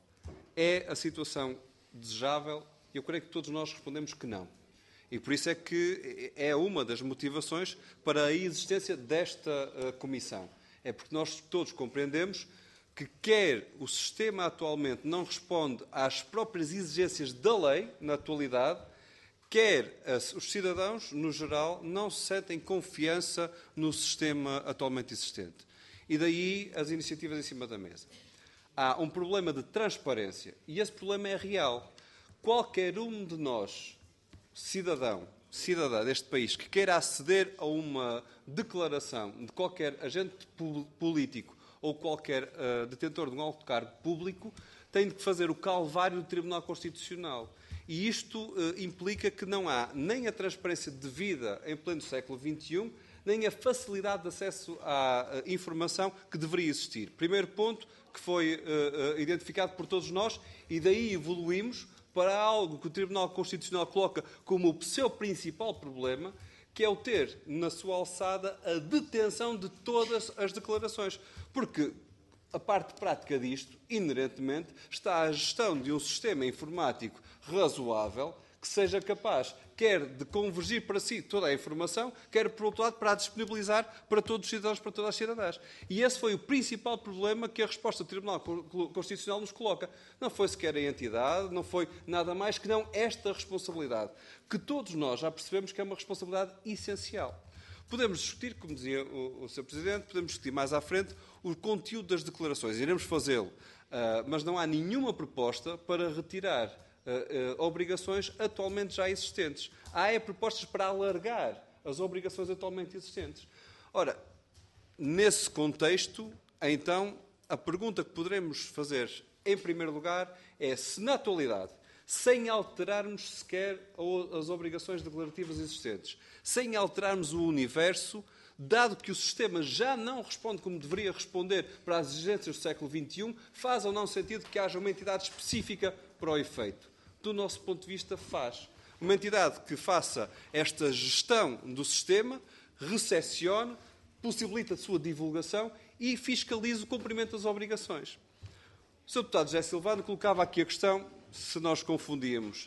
é a situação desejável? E eu creio que todos nós respondemos que não. E por isso é que é uma das motivações para a existência desta comissão. É porque nós todos compreendemos que quer o sistema atualmente não responde às próprias exigências da lei, na atualidade, quer os cidadãos, no geral, não sentem confiança no sistema atualmente existente. E daí as iniciativas em cima da mesa. Há um problema de transparência e esse problema é real. Qualquer um de nós, cidadã deste país, que queira aceder a uma declaração de qualquer agente político ou qualquer detentor de um alto cargo público, tem de fazer o calvário do Tribunal Constitucional. E isto implica que não há nem a transparência devida em pleno século XXI, nem a facilidade de acesso à informação que deveria existir. Primeiro ponto que foi identificado por todos nós, e daí evoluímos para algo que o Tribunal Constitucional coloca como o seu principal problema, que é o ter na sua alçada a detenção de todas as declarações. Porque a parte prática disto, inerentemente, está a gestão de um sistema informático razoável que seja capaz, quer de convergir para si toda a informação, quer, por outro lado, para a disponibilizar para todos os cidadãos, para todas as cidadãs. E esse foi o principal problema que a resposta do Tribunal Constitucional nos coloca. Não foi sequer a entidade, não foi nada mais que não esta responsabilidade, que todos nós já percebemos que é uma responsabilidade essencial. Podemos discutir, como dizia o Sr. Presidente, podemos discutir mais à frente o conteúdo das declarações. Iremos fazê-lo, mas não há nenhuma proposta para retirar obrigações atualmente já existentes. Há propostas para alargar as obrigações atualmente existentes. Ora, nesse contexto, então, a pergunta que poderemos fazer, em primeiro lugar, é se na atualidade, sem alterarmos sequer as obrigações declarativas existentes, sem alterarmos o universo, dado que o sistema já não responde como deveria responder para as exigências do século XXI, faz ou não sentido que haja uma entidade específica para o efeito? Do nosso ponto de vista, faz. uma entidade que faça esta gestão do sistema, recepcione, possibilite a sua divulgação e fiscalize o cumprimento das obrigações. O Sr. Deputado José Silvano colocava aqui a questão se nós confundíamos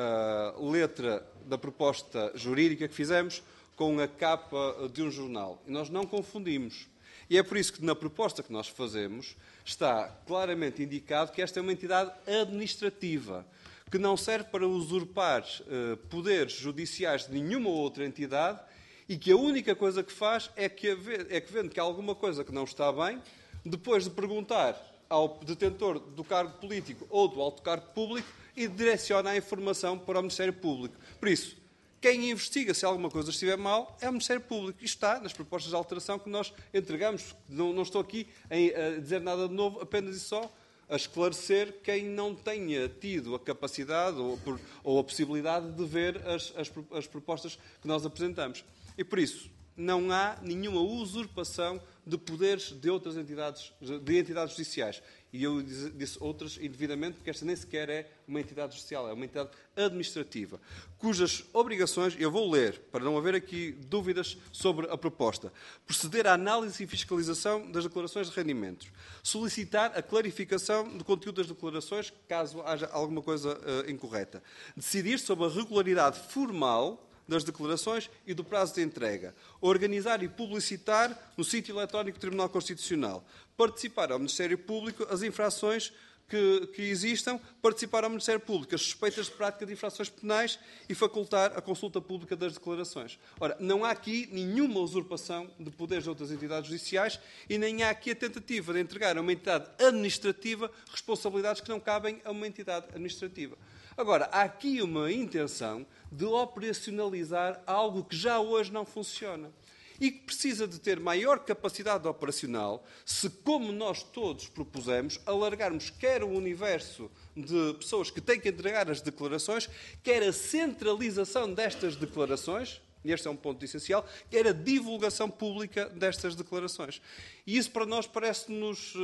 a letra da proposta jurídica que fizemos com a capa de um jornal. E nós não confundimos. E é por isso que na proposta que nós fazemos está claramente indicado que esta é uma entidade administrativa, que não serve para usurpar poderes judiciais de nenhuma outra entidade e que a única coisa que faz é que vendo que há alguma coisa que não está bem, depois de perguntar ao detentor do cargo político ou do alto cargo público e direciona a informação para o Ministério Público. Por isso, quem investiga se alguma coisa estiver mal é o Ministério Público. Isto está nas propostas de alteração que nós entregamos. Não estou aqui a dizer nada de novo, apenas e só a esclarecer quem não tenha tido a capacidade ou a possibilidade de ver as propostas que nós apresentamos. E por isso, não há nenhuma usurpação de poderes de outras entidades, de entidades judiciais. E eu disse outras indevidamente, porque esta nem sequer é uma entidade judicial, é uma entidade administrativa, cujas obrigações, eu vou ler, para não haver aqui dúvidas sobre a proposta, proceder à análise e fiscalização das declarações de rendimentos, solicitar a clarificação do conteúdo das declarações, caso haja alguma coisa incorreta, decidir sobre a regularidade formal das declarações e do prazo de entrega, organizar e publicitar no sítio eletrónico do Tribunal Constitucional, participar ao Ministério Público as infrações que existam, participar ao Ministério Público as suspeitas de prática de infrações penais e facultar a consulta pública das declarações. Ora, não há aqui nenhuma usurpação de poderes de outras entidades judiciais e nem há aqui a tentativa de entregar a uma entidade administrativa responsabilidades que não cabem a uma entidade administrativa. Agora, há aqui uma intenção de operacionalizar algo que já hoje não funciona e que precisa de ter maior capacidade operacional se, como nós todos propusemos, alargarmos quer o universo de pessoas que têm que entregar as declarações, quer a centralização destas declarações, e este é um ponto essencial, quer a divulgação pública destas declarações. E isso para nós parece-nos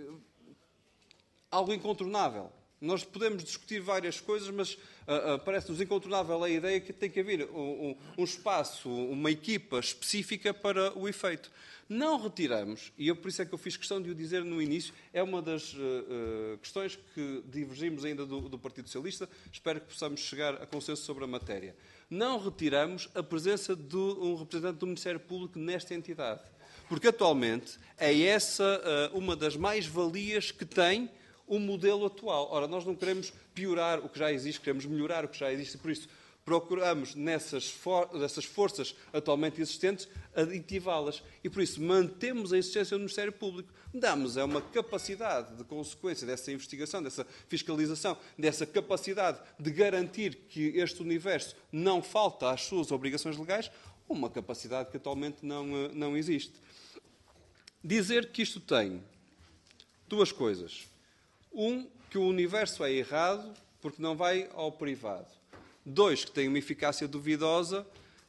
algo incontornável. Nós podemos discutir várias coisas, mas parece-nos incontornável a ideia que tem que haver um espaço, uma equipa específica para o efeito. Não retiramos, e por isso é que eu fiz questão de o dizer no início, é uma das questões que divergimos ainda do Partido Socialista, espero que possamos chegar a consenso sobre a matéria. Não retiramos a presença de um representante do Ministério Público nesta entidade, porque atualmente é essa uma das mais-valias que tem o modelo atual. Ora, nós não queremos piorar o que já existe, queremos melhorar o que já existe, por isso procuramos nessas forças atualmente existentes aditivá-las. E por isso mantemos a existência do Ministério Público. Damos uma capacidade de consequência dessa investigação, dessa fiscalização, dessa capacidade de garantir que este universo não falta às suas obrigações legais, uma capacidade que atualmente não existe. Dizer que isto tem duas coisas. Que o universo é errado porque não vai ao privado. 2, que tem uma eficácia duvidosa.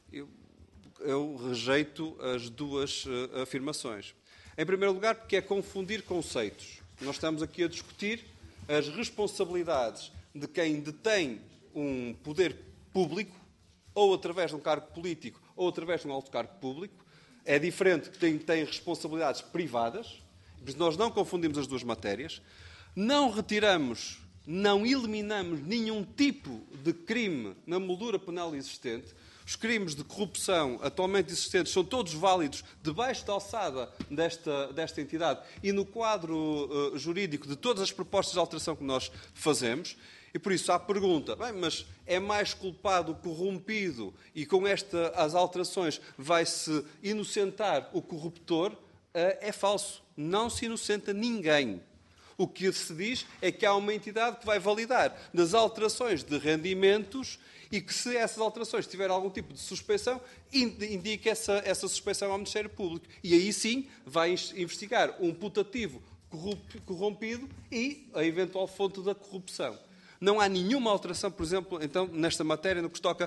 Eu rejeito as duas afirmações. Em primeiro lugar, porque é confundir conceitos. Nós estamos aqui a discutir as responsabilidades de quem detém um poder público, ou através de um cargo político, ou através de um alto cargo público. É diferente que tem responsabilidades privadas. Nós não confundimos as duas matérias. Não retiramos, não eliminamos nenhum tipo de crime na moldura penal existente. Os crimes de corrupção atualmente existentes são todos válidos debaixo da alçada desta entidade e no quadro jurídico de todas as propostas de alteração que nós fazemos. E por isso há a pergunta, bem, mas é mais culpado o corrompido e com as alterações vai-se inocentar o corruptor? É falso. Não se inocenta ninguém. O que se diz é que há uma entidade que vai validar das alterações de rendimentos e que, se essas alterações tiverem algum tipo de suspeição, indique essa suspeição ao Ministério Público. E aí sim vai investigar um putativo corrompido e a eventual fonte da corrupção. Não há nenhuma alteração, por exemplo, então, nesta matéria no que toca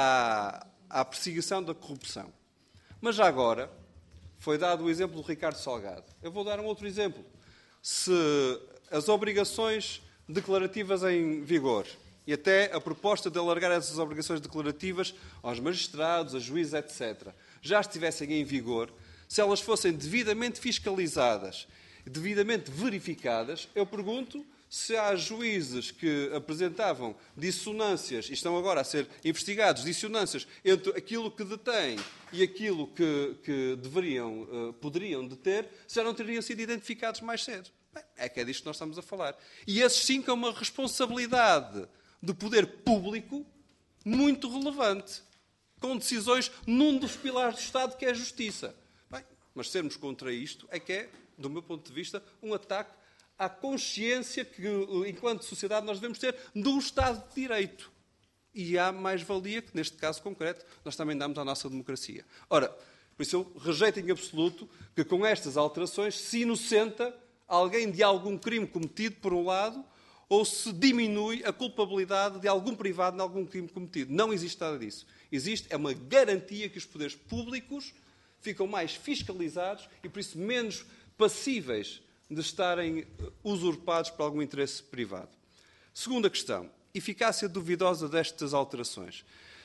à perseguição da corrupção. Mas já agora, foi dado o exemplo do Ricardo Salgado. Eu vou dar um outro exemplo. Se as obrigações declarativas em vigor e até a proposta de alargar essas obrigações declarativas aos magistrados, a juízes, etc., já estivessem em vigor, se elas fossem devidamente fiscalizadas, devidamente verificadas, eu pergunto se há juízes que apresentavam dissonâncias e estão agora a ser investigados, dissonâncias entre aquilo que detêm e aquilo que poderiam deter, se já não teriam sido identificados mais cedo. Bem, é que é disto que nós estamos a falar. E esses sim que é uma responsabilidade do poder público muito relevante, com decisões num dos pilares do Estado, que é a justiça. Bem, mas sermos contra isto é que é, do meu ponto de vista, um ataque à consciência que, enquanto sociedade, nós devemos ter do Estado de Direito. E há mais-valia que, neste caso concreto, nós também damos à nossa democracia. Ora, por isso eu rejeito em absoluto que com estas alterações se inocenta alguém de algum crime cometido, por um lado, ou se diminui a culpabilidade de algum privado de algum crime cometido. Não existe nada disso. É uma garantia que os poderes públicos ficam mais fiscalizados e, por isso, menos passíveis de estarem usurpados por algum interesse privado. Segunda questão. Eficácia duvidosa destas alterações.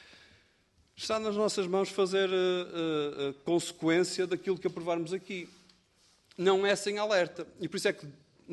Está nas nossas mãos fazer consequência daquilo que aprovarmos aqui. Não é sem alerta. E por isso é que,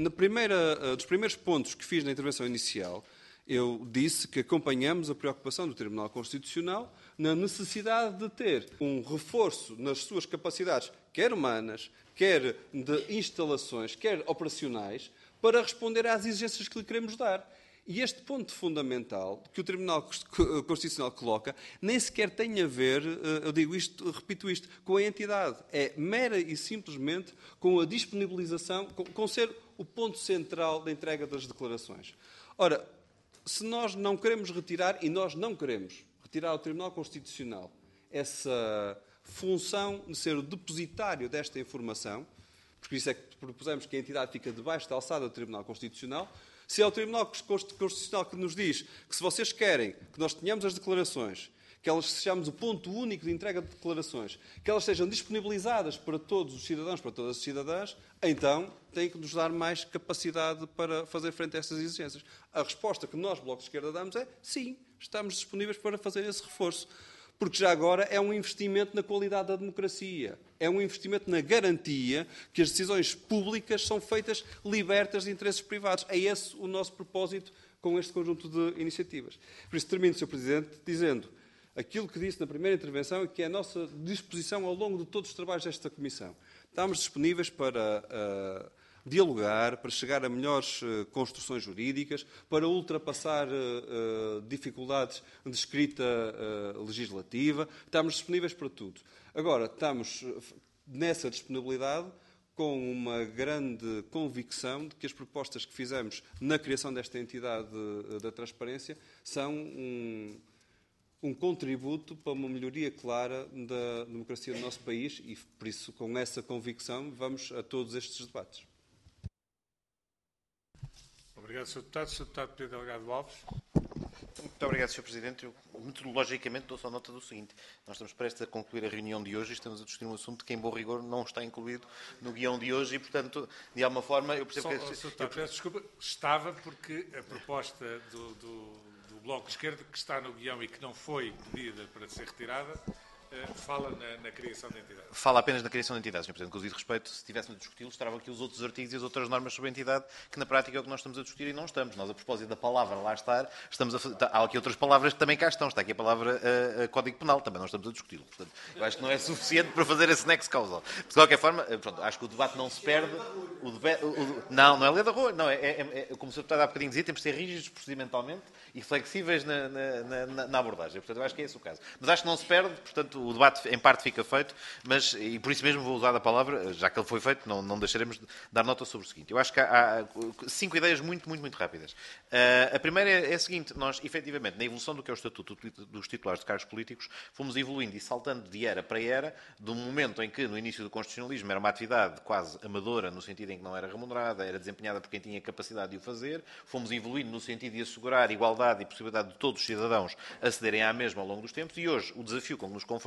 dos primeiros pontos que fiz na intervenção inicial, eu disse que acompanhamos a preocupação do Tribunal Constitucional na necessidade de ter um reforço nas suas capacidades, quer humanas, quer de instalações, quer operacionais, para responder às exigências que lhe queremos dar. E este ponto fundamental que o Tribunal Constitucional coloca nem sequer tem a ver, eu digo isto, repito isto, com a entidade. É mera e simplesmente com a disponibilização, com ser o ponto central da entrega das declarações. Ora, se nós não queremos retirar, e nós não queremos retirar ao Tribunal Constitucional essa função de ser o depositário desta informação, porque isso é que propusemos que a entidade fica debaixo da alçada do Tribunal Constitucional, se é o Tribunal Constitucional que nos diz que se vocês querem que nós tenhamos as declarações, que elas sejamos o ponto único de entrega de declarações, que elas sejam disponibilizadas para todos os cidadãos, para todas as cidadãs, então têm que nos dar mais capacidade para fazer frente a essas exigências. A resposta que nós, Bloco de Esquerda, damos é sim, estamos disponíveis para fazer esse reforço. Porque já agora é um investimento na qualidade da democracia. É um investimento na garantia que as decisões públicas são feitas libertas de interesses privados. É esse o nosso propósito com este conjunto de iniciativas. Por isso termino, Sr. Presidente, dizendo aquilo que disse na primeira intervenção e que é a nossa disposição ao longo de todos os trabalhos desta Comissão. Estamos disponíveis para dialogar, para chegar a melhores construções jurídicas, para ultrapassar dificuldades de escrita legislativa. Estamos disponíveis para tudo. Agora, estamos nessa disponibilidade com uma grande convicção de que as propostas que fizemos na criação desta entidade da transparência são um contributo para uma melhoria clara da democracia do nosso país e, por isso, com essa convicção, vamos a todos estes debates. Obrigado, Sr. Deputado. Sr. Deputado Pedro Delgado Alves. Muito obrigado, Sr. Presidente. Eu, metodologicamente, dou só nota do seguinte. Nós estamos prestes a concluir a reunião de hoje e estamos a discutir um assunto que, em bom rigor, não está incluído no guião de hoje e, portanto, de alguma forma, eu percebo que... Sr. Deputado, peço desculpa. Estava porque a proposta do Bloco de Esquerda, que está no guião e que não foi pedida para ser retirada, fala na criação da entidade. Fala apenas na criação da entidade, Sr. Presidente. Com o devido respeito, se estivéssemos a discuti-lo, estavam aqui os outros artigos e as outras normas sobre a entidade, que na prática é o que nós estamos a discutir e não estamos. Nós, a propósito da palavra lá estar, há aqui outras palavras que também cá estão. Está aqui a palavra Código Penal, também não estamos a discuti-lo. Portanto, eu acho que não é suficiente para fazer esse nexo causal. De qualquer forma, pronto, acho que o debate não se perde. Não é lei da rua. Não, como o Sr. Deputado há bocadinho dizia, temos de ser rígidos procedimentalmente e flexíveis na abordagem. Portanto, eu acho que é esse o caso. Mas acho que não se perde, portanto, o debate em parte fica feito, mas, e por isso mesmo vou usar a palavra, já que ele foi feito, não deixaremos de dar nota sobre o seguinte. Eu acho que há 5 ideias muito rápidas. A primeira é a seguinte: nós, efetivamente, na evolução do que é o Estatuto dos titulares de cargos políticos, fomos evoluindo e saltando de era para era, do momento em que, no início do constitucionalismo, era uma atividade quase amadora, no sentido em que não era remunerada, era desempenhada por quem tinha capacidade de o fazer, fomos evoluindo no sentido de assegurar igualdade e possibilidade de todos os cidadãos acederem à mesma ao longo dos tempos, e hoje o desafio com que nos confrontamos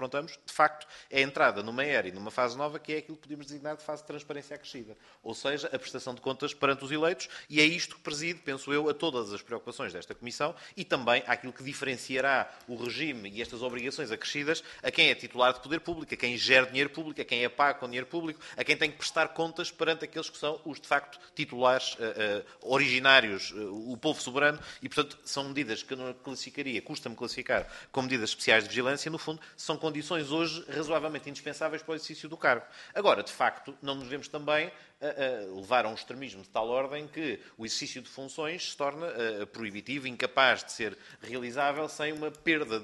confrontamos, de facto, é a entrada numa era e numa fase nova que é aquilo que podemos designar de fase de transparência acrescida. Ou seja, a prestação de contas perante os eleitos, e é isto que preside, penso eu, a todas as preocupações desta Comissão e também àquilo que diferenciará o regime e estas obrigações acrescidas a quem é titular de poder público, a quem gera dinheiro público, a quem é pago com dinheiro público, a quem tem que prestar contas perante aqueles que são os, de facto, titulares originários, o povo soberano, e, portanto, são medidas que eu não classificaria, custa-me classificar como medidas especiais de vigilância, no fundo, são condições hoje razoavelmente indispensáveis para o exercício do cargo. Agora, de facto, não nos devemos também levar a um extremismo de tal ordem que o exercício de funções se torna proibitivo, incapaz de ser realizável sem uma perda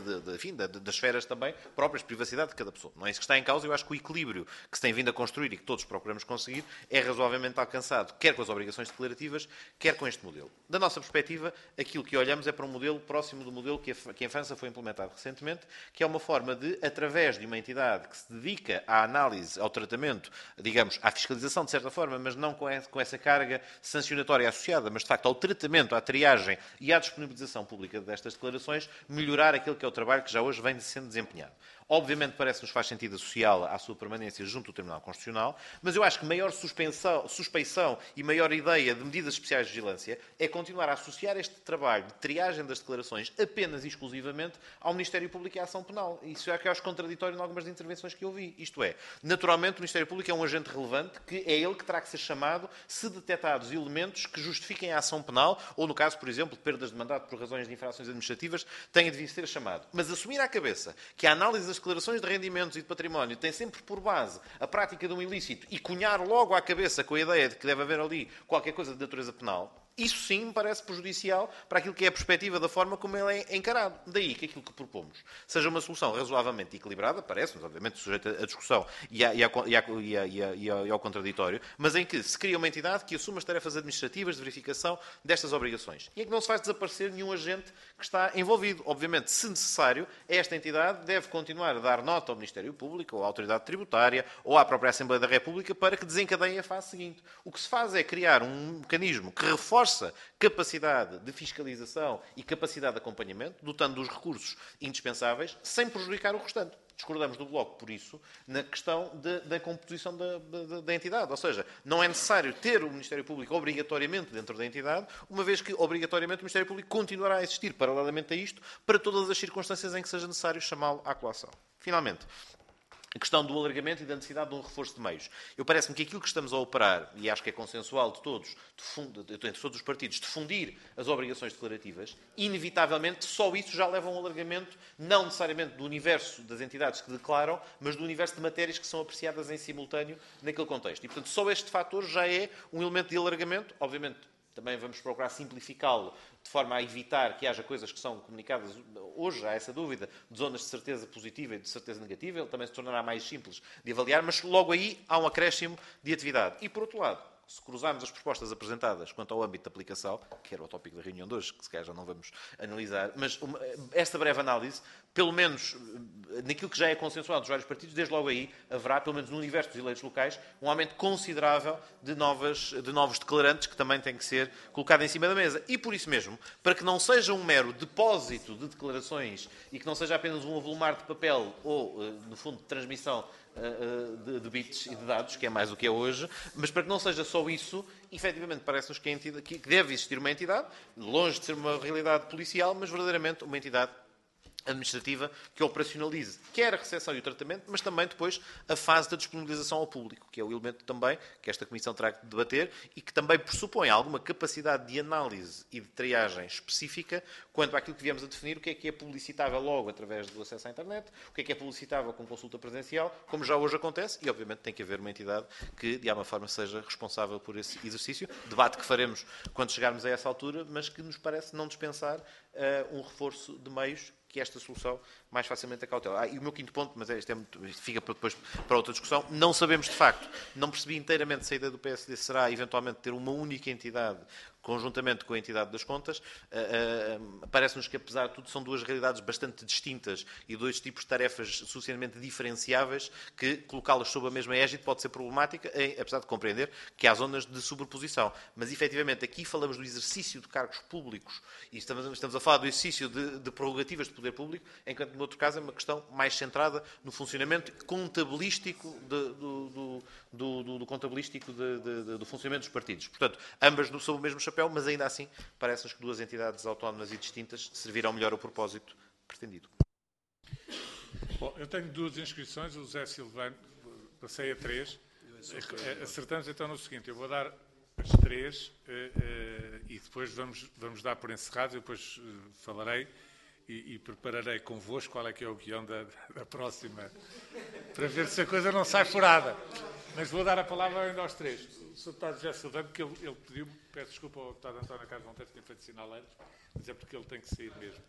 das esferas também próprias de privacidade de cada pessoa. Não é isso que está em causa. Eu acho que o equilíbrio que se tem vindo a construir e que todos procuramos conseguir é razoavelmente alcançado, quer com as obrigações declarativas, quer com este modelo. Da nossa perspectiva, aquilo que olhamos é para um modelo próximo do modelo que em França foi implementado recentemente, que é uma forma de, através de uma entidade que se dedica à análise, ao tratamento, digamos, à fiscalização, de certa forma, mas não com essa carga sancionatória associada, mas de facto ao tratamento, à triagem e à disponibilização pública destas declarações, melhorar aquilo que é o trabalho que já hoje vem sendo desempenhado. Obviamente parece-nos faz sentido associá-la à sua permanência junto ao Tribunal Constitucional, mas eu acho que maior suspeição e maior ideia de medidas especiais de vigilância é continuar a associar este trabalho de triagem das declarações apenas e exclusivamente ao Ministério Público e à ação penal. Isso é que eu acho contraditório em algumas intervenções que eu ouvi. Isto é, naturalmente o Ministério Público é um agente relevante que é ele que terá que ser chamado se detectados elementos que justifiquem a ação penal ou, no caso, por exemplo, de perdas de mandato por razões de infrações administrativas, tenha de ser chamado. Mas assumir à cabeça que a análise das declarações de rendimentos e de património tem sempre por base a prática de um ilícito e cunhar logo à cabeça com a ideia de que deve haver ali qualquer coisa de natureza penal, isso sim me parece prejudicial para aquilo que é a perspectiva da forma como ele é encarado. Daí que aquilo que propomos seja uma solução razoavelmente equilibrada, parece-nos, obviamente, sujeita à discussão e ao contraditório, mas em que se cria uma entidade que assume as tarefas administrativas de verificação destas obrigações. E em que não se faz desaparecer nenhum agente que está envolvido. Obviamente, se necessário, esta entidade deve continuar a dar nota ao Ministério Público, ou à Autoridade Tributária, ou à própria Assembleia da República, para que desencadeiem a fase seguinte. O que se faz é criar um mecanismo que reforce capacidade de fiscalização e capacidade de acompanhamento, dotando dos recursos indispensáveis, sem prejudicar o restante. Discordamos do Bloco, por isso, na questão da composição da entidade. Ou seja, não é necessário ter o Ministério Público obrigatoriamente dentro da entidade, uma vez que, obrigatoriamente, o Ministério Público continuará a existir, paralelamente a isto, para todas as circunstâncias em que seja necessário chamá-lo à colação. Finalmente, a questão do alargamento e da necessidade de um reforço de meios. Eu parece-me que aquilo que estamos a operar, e acho que é consensual de todos, entre todos os partidos, de fundir as obrigações declarativas, inevitavelmente só isso já leva a um alargamento, não necessariamente do universo das entidades que declaram, mas do universo de matérias que são apreciadas em simultâneo naquele contexto. E, portanto, só este fator já é um elemento de alargamento, obviamente. Também vamos procurar simplificá-lo de forma a evitar que haja coisas que são comunicadas hoje, há essa dúvida, de zonas de certeza positiva e de certeza negativa. Ele também se tornará mais simples de avaliar, mas logo aí há um acréscimo de atividade. E, por outro lado, se cruzarmos as propostas apresentadas quanto ao âmbito de aplicação, que era o tópico da reunião de hoje, que se calhar já não vamos analisar, mas esta breve análise, pelo menos naquilo que já é consensual dos vários partidos, desde logo aí haverá, pelo menos no universo dos eleitos locais, um aumento considerável de novos declarantes que também têm que ser colocados em cima da mesa. E por isso mesmo, para que não seja um mero depósito de declarações e que não seja apenas um avolumar de papel ou, no fundo, de transmissão de bits e de dados, que é mais o que é hoje, mas para que não seja só isso, efetivamente parece-nos que deve existir uma entidade, longe de ser uma realidade policial, mas verdadeiramente uma entidade administrativa que operacionalize quer a recepção e o tratamento, mas também depois a fase da disponibilização ao público, que é o elemento também que esta Comissão terá que debater e que também pressupõe alguma capacidade de análise e de triagem específica quanto àquilo que viemos a definir, o que é publicitável logo através do acesso à internet, o que é publicitável com consulta presencial, como já hoje acontece, e obviamente tem que haver uma entidade que de alguma forma seja responsável por esse exercício, debate que faremos quando chegarmos a essa altura, mas que nos parece não dispensar um reforço de meios que esta solução mais facilmente acautela. E o meu quinto ponto, mas isto fica depois para outra discussão, não sabemos de facto, não percebi inteiramente se a ideia do PSD será eventualmente ter uma única entidade conjuntamente com a entidade das contas. Parece-nos que, apesar de tudo, são duas realidades bastante distintas e dois tipos de tarefas suficientemente diferenciáveis que colocá-las sob a mesma égide pode ser problemática, apesar de compreender que há zonas de sobreposição. Mas, efetivamente, aqui falamos do exercício de cargos públicos e estamos a falar do exercício de prerrogativas de poder público, enquanto no outro caso é uma questão mais centrada no funcionamento contabilístico do funcionamento dos partidos. Portanto, ambas sob o mesmo chapéu, mas ainda assim parece-nos que duas entidades autónomas e distintas servirão melhor ao propósito pretendido. Bom, eu tenho 2 inscrições, o José Silvano, passei a 3. Acertamos então no seguinte, eu vou dar as 3 e depois vamos dar por encerrados, eu depois falarei e prepararei convosco qual é que é o guião da próxima, para ver se a coisa não sai furada. Mas vou dar a palavra ainda aos 3. O Sr. Deputado José Silvano, porque ele pediu-me, peço desculpa ao Deputado António Carlos Monteiro, tinha feito sinal antes, mas é porque ele tem que sair mesmo.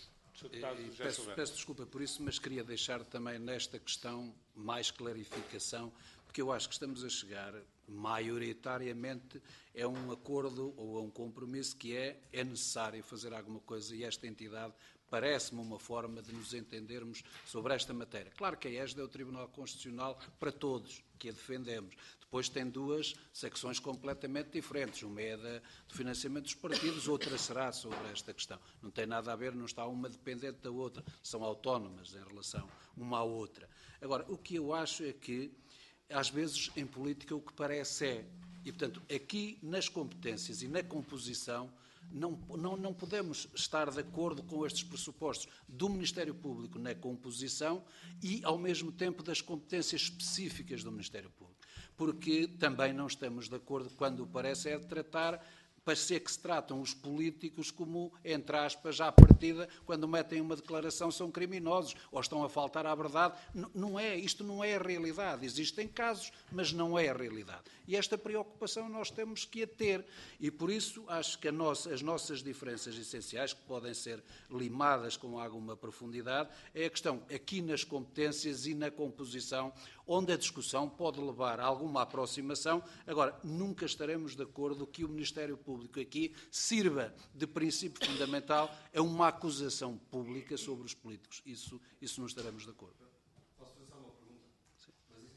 Peço desculpa por isso, mas queria deixar também nesta questão mais clarificação, porque eu acho que estamos a chegar, maioritariamente, a um acordo ou a um compromisso que é necessário fazer alguma coisa e esta entidade parece-me uma forma de nos entendermos sobre esta matéria. Claro que a ESD é o Tribunal Constitucional para todos, que a defendemos. Depois tem 2 secções completamente diferentes. Uma é do financiamento dos partidos, outra será sobre esta questão. Não tem nada a ver, não está uma dependente da outra. São autónomas em relação uma à outra. Agora, o que eu acho é que, às vezes, em política, o que parece é... E, portanto, aqui, nas competências e na composição, não podemos estar de acordo com estes pressupostos do Ministério Público na composição e, ao mesmo tempo, das competências específicas do Ministério Público. Porque também não estamos de acordo quando parece é de tratar, parecer que se tratam os políticos como, entre aspas, à partida, quando metem uma declaração, são criminosos ou estão a faltar à verdade. Não é, isto não é a realidade. Existem casos, mas não é a realidade. E esta preocupação nós temos que a ter. E por isso acho que as nossas diferenças essenciais, que podem ser limadas com alguma profundidade, é a questão aqui nas competências e na composição, onde a discussão pode levar a alguma aproximação. Agora, nunca estaremos de acordo que o Ministério Público aqui sirva de princípio fundamental a uma acusação pública sobre os políticos. Isso não estaremos de acordo. Posso fazer uma pergunta? Sim.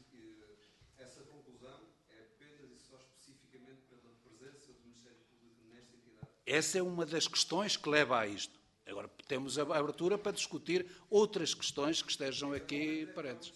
Mas essa conclusão é apenas e só especificamente pela presença do Ministério Público nesta entidade? Essa é uma das questões que leva a isto. Agora, temos a abertura para discutir outras questões que estejam aqui parentes.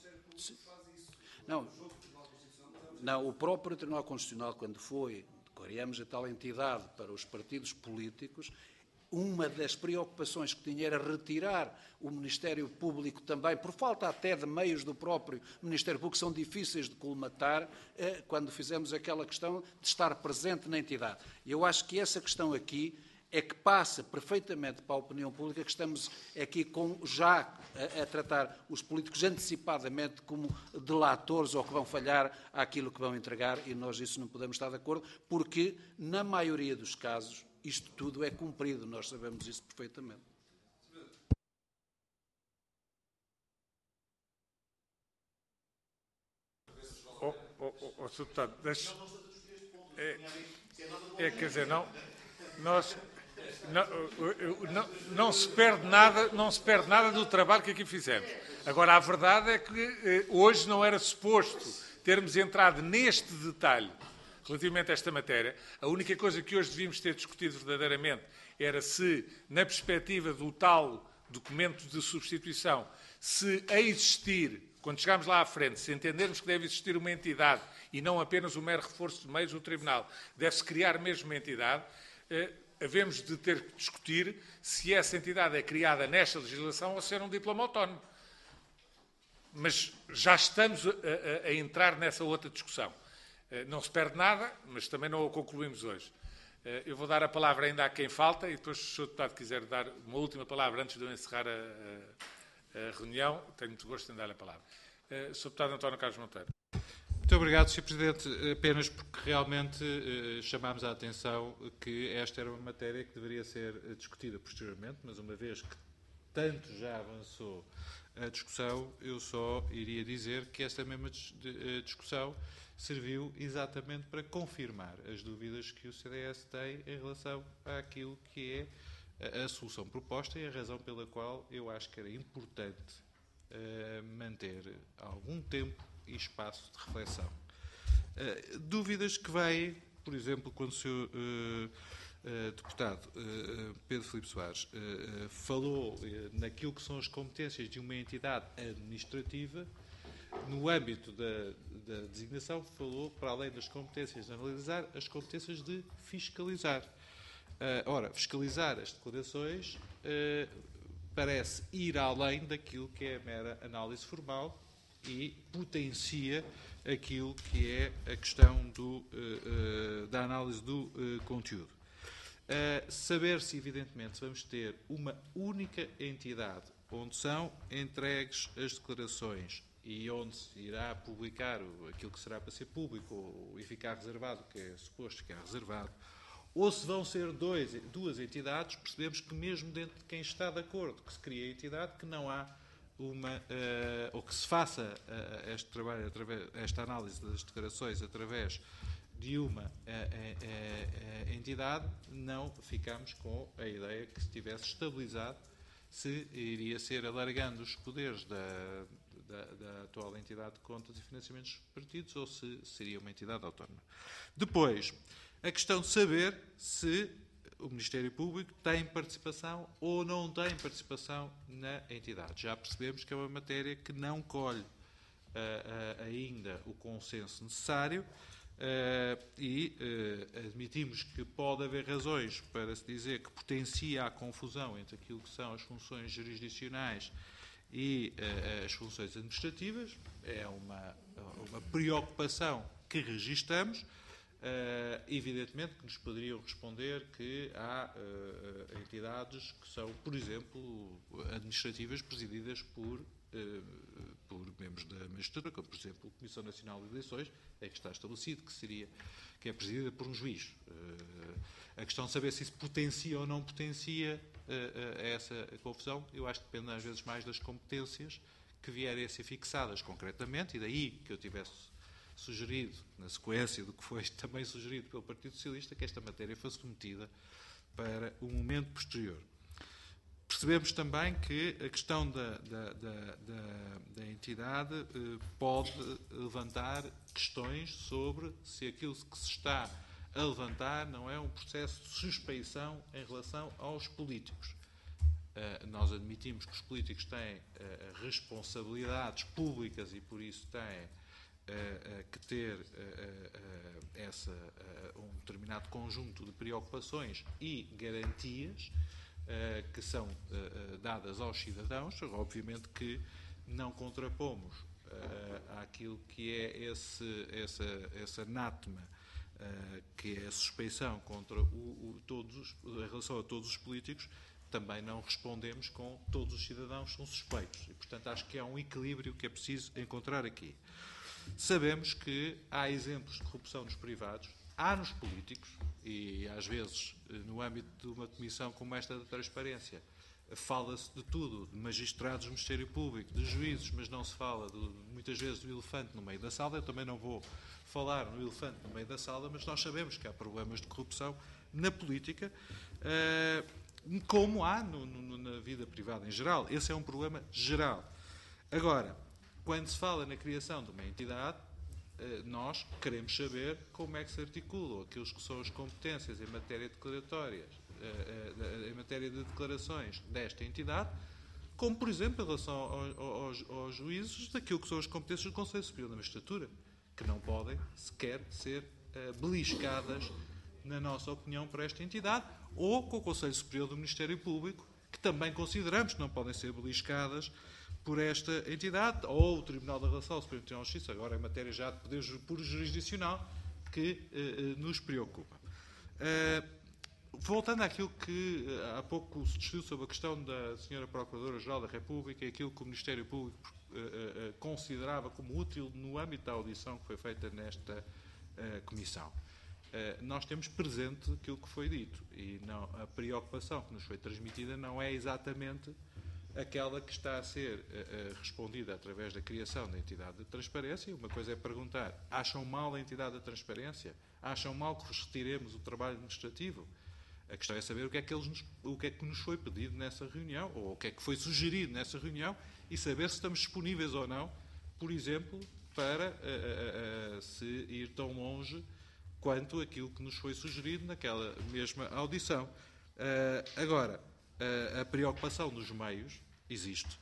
Não, o próprio Tribunal Constitucional, quando criamos a tal entidade para os partidos políticos, uma das preocupações que tinha era retirar o Ministério Público também, por falta até de meios do próprio Ministério Público, que são difíceis de colmatar, quando fizemos aquela questão de estar presente na entidade. E eu acho que essa questão aqui é que passa perfeitamente para a opinião pública, que estamos aqui já a tratar os políticos antecipadamente como delatores ou que vão falhar àquilo que vão entregar, e nós isso não podemos estar de acordo, porque na maioria dos casos isto tudo é cumprido, nós sabemos isso perfeitamente. Sr. Deputado, quer dizer, não se perde nada do trabalho que aqui fizemos. Agora, a verdade é que hoje não era suposto termos entrado neste detalhe relativamente a esta matéria. A única coisa que hoje devíamos ter discutido verdadeiramente era se, na perspectiva do tal documento de substituição, se a existir, quando chegarmos lá à frente, se entendermos que deve existir uma entidade e não apenas um mero reforço de meios do Tribunal, deve-se criar mesmo uma entidade, havemos de ter que discutir se essa entidade é criada nesta legislação ou se era um diploma autónomo. Mas já estamos a entrar nessa outra discussão. Não se perde nada, mas também não o concluímos hoje. Eu vou dar a palavra ainda a quem falta e depois, se o Sr. Deputado quiser dar uma última palavra antes de eu encerrar a reunião, tenho muito gosto em dar a palavra. Sr. Deputado António Carlos Monteiro. Muito obrigado, Sr. Presidente. Apenas porque realmente chamámos a atenção que esta era uma matéria que deveria ser discutida posteriormente, mas uma vez que tanto já avançou a discussão, eu só iria dizer que esta mesma discussão serviu exatamente para confirmar as dúvidas que o CDS tem em relação àquilo que é a solução proposta e a razão pela qual eu acho que era importante manter algum tempo e espaço de reflexão. Dúvidas que vêm, por exemplo, quando o Sr. deputado Pedro Filipe Soares falou naquilo que são as competências de uma entidade administrativa. No âmbito da designação, falou, para além das competências de analisar, as competências de fiscalizar. Ora, fiscalizar as declarações parece ir além daquilo que é a mera análise formal e potencia aquilo que é a questão da análise do conteúdo. Saber-se, evidentemente, se vamos ter uma única entidade onde são entregues as declarações e onde se irá publicar aquilo que será para ser público e ficar reservado, que é suposto ficar reservado, ou se vão ser duas entidades, percebemos que mesmo dentro de quem está de acordo que se crie a entidade, que não há ou que se faça este trabalho, esta análise das declarações através de uma entidade, não ficamos com a ideia que se tivesse estabilizado se iria ser alargando os poderes da atual entidade de contas e financiamentos dos partidos ou se seria uma entidade autónoma. Depois, a questão de saber se o Ministério Público tem participação ou não tem participação na entidade. Já percebemos que é uma matéria que não colhe ainda o consenso necessário e admitimos que pode haver razões para se dizer que potencia a confusão entre aquilo que são as funções jurisdicionais e as funções administrativas. É uma preocupação que registamos. Evidentemente que nos poderiam responder que há entidades que são, por exemplo, administrativas presididas por membros da magistratura, como, por exemplo, a Comissão Nacional de Eleições, é que está estabelecido que é presidida por um juiz. A questão de saber se isso potencia ou não potencia essa confusão, eu acho que depende às vezes mais das competências que vierem a ser fixadas concretamente, e daí que eu tivesse sugerido, na sequência do que foi também sugerido pelo Partido Socialista, que esta matéria fosse remetida para um momento posterior. Percebemos também que a questão da entidade pode levantar questões sobre se aquilo que se está a levantar não é um processo de suspeição em relação aos políticos. Nós admitimos que os políticos têm responsabilidades públicas e, por isso, têm que ter um determinado conjunto de preocupações e garantias que são dadas aos cidadãos. Obviamente que não contrapomos àquilo que é esse anátema, que é a suspeição contra em relação a todos os políticos. Também não respondemos com todos os cidadãos são suspeitos. E, portanto, acho que há um equilíbrio que é preciso encontrar aqui. Sabemos que há exemplos de corrupção nos privados, há nos políticos, e às vezes, no âmbito de uma comissão como esta da transparência, fala-se de tudo, de magistrados do Ministério Público, de juízes, mas não se fala, muitas vezes, do elefante no meio da sala. Eu também não vou falar no elefante no meio da sala, mas nós sabemos que há problemas de corrupção na política, como há na vida privada em geral. Esse é um problema geral. Agora, quando se fala na criação de uma entidade, nós queremos saber como é que se articulam aqueles que são as competências em matéria declaratórias, em matéria de declarações desta entidade, como, por exemplo, em relação aos juízes, daquilo que são as competências do Conselho Superior da Magistratura, que não podem sequer ser beliscadas, na nossa opinião, por esta entidade, ou com o Conselho Superior do Ministério Público, que também consideramos que não podem ser beliscadas por esta entidade, ou o Tribunal da Relação ao Superior Tribunal de Justiça, agora em matéria já de poder puro jurisdicional, que nos preocupa. Voltando àquilo que há pouco se discutiu sobre a questão da Sra. Procuradora-Geral da República e aquilo que o Ministério Público considerava como útil no âmbito da audição que foi feita nesta comissão. Nós temos presente aquilo que foi dito e a preocupação que nos foi transmitida não é exatamente aquela que está a ser respondida através da criação da entidade de transparência. Uma coisa é perguntar, acham mal a entidade de transparência? Acham mal que retiremos o trabalho administrativo? A questão é saber o que é que nos foi pedido nessa reunião, ou o que é que foi sugerido nessa reunião, e saber se estamos disponíveis ou não, por exemplo, para se ir tão longe quanto aquilo que nos foi sugerido naquela mesma audição. Agora, a preocupação dos meios existe.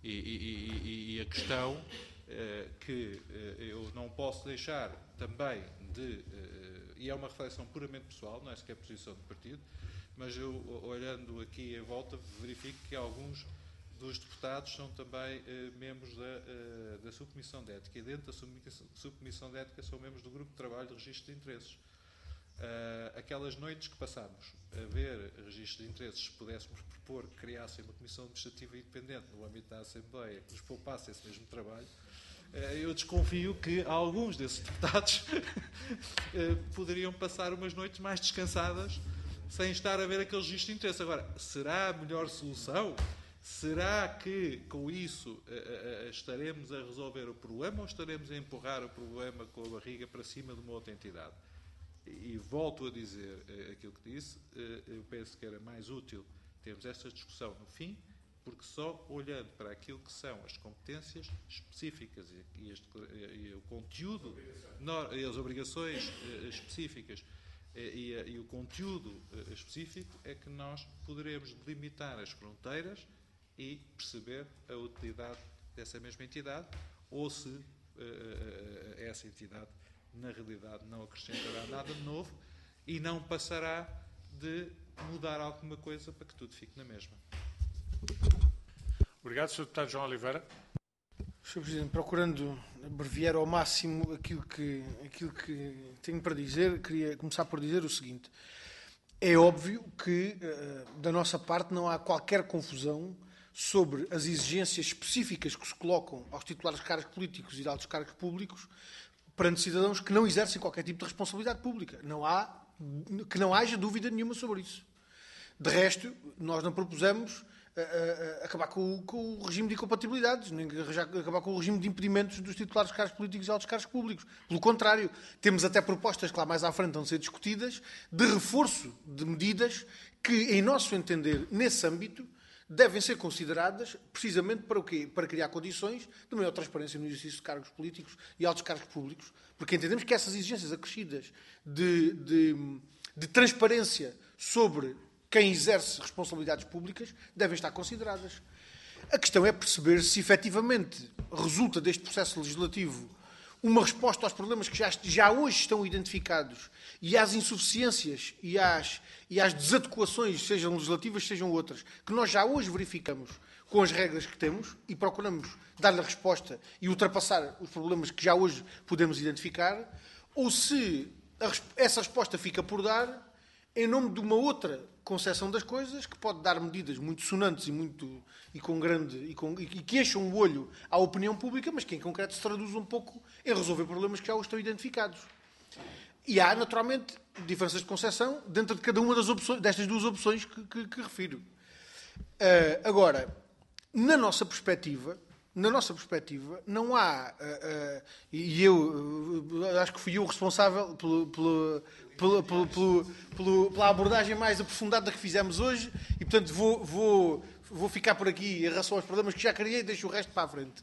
E a questão que eu não posso deixar também e é uma reflexão puramente pessoal, não é sequer posição do partido, mas eu, olhando aqui em volta, verifico que alguns dos deputados são também membros da Subcomissão de Ética, e dentro da Subcomissão de Ética são membros do Grupo de Trabalho de Registro de Interesses. Aquelas noites que passámos a ver registros de interesses, se pudéssemos propor que criassem uma comissão administrativa independente no âmbito da Assembleia, que nos poupasse esse mesmo trabalho, eu desconfio que alguns desses deputados poderiam passar umas noites mais descansadas sem estar a ver aquele registro de interesse. Agora, será a melhor solução? Será que com isso estaremos a resolver o problema ou estaremos a empurrar o problema com a barriga para cima de uma outra entidade? E volto a dizer aquilo que disse, eu penso que era mais útil termos esta discussão no fim, porque só olhando para aquilo que são as competências específicas e o conteúdo, e as obrigações específicas e o conteúdo específico é que nós poderemos delimitar as fronteiras e perceber a utilidade dessa mesma entidade, ou se essa entidade na realidade não acrescentará nada de novo e não passará de mudar alguma coisa para que tudo fique na mesma. Obrigado, Sr. Deputado João Oliveira. Sr. Presidente, procurando abreviar ao máximo aquilo que tenho para dizer, queria começar por dizer o seguinte. É óbvio que, da nossa parte, não há qualquer confusão sobre as exigências específicas que se colocam aos titulares de cargos políticos e de altos cargos públicos perante cidadãos que não exercem qualquer tipo de responsabilidade pública. Que não haja dúvida nenhuma sobre isso. De resto, nós não propusemos acabar com o regime de incompatibilidades, nem acabar com o regime de impedimentos dos titulares de cargos políticos e altos cargos públicos. Pelo contrário, temos até propostas que lá mais à frente vão ser discutidas de reforço de medidas que, em nosso entender, nesse âmbito, devem ser consideradas precisamente para o quê? Para criar condições de maior transparência no exercício de cargos políticos e altos cargos públicos, porque entendemos que essas exigências acrescidas de transparência sobre quem exerce responsabilidades públicas devem estar consideradas. A questão é perceber se efetivamente resulta deste processo legislativo uma resposta aos problemas que já hoje estão identificados e às insuficiências e às desadequações, sejam legislativas, sejam outras, que nós já hoje verificamos com as regras que temos e procuramos dar-lhe a resposta e ultrapassar os problemas que já hoje podemos identificar, ou se essa resposta fica por dar em nome de uma outra concepção das coisas que pode dar medidas muito sonantes e que enchem o olho à opinião pública, mas que em concreto se traduz um pouco em resolver problemas que já hoje estão identificados. E há, naturalmente, diferenças de concepção dentro de cada uma destas duas opções que refiro. Agora, na nossa perspectiva, não há, e eu acho que fui eu responsável pela abordagem mais aprofundada que fizemos hoje e, portanto, vou ficar por aqui em relação aos problemas que já criei e deixo o resto para a frente.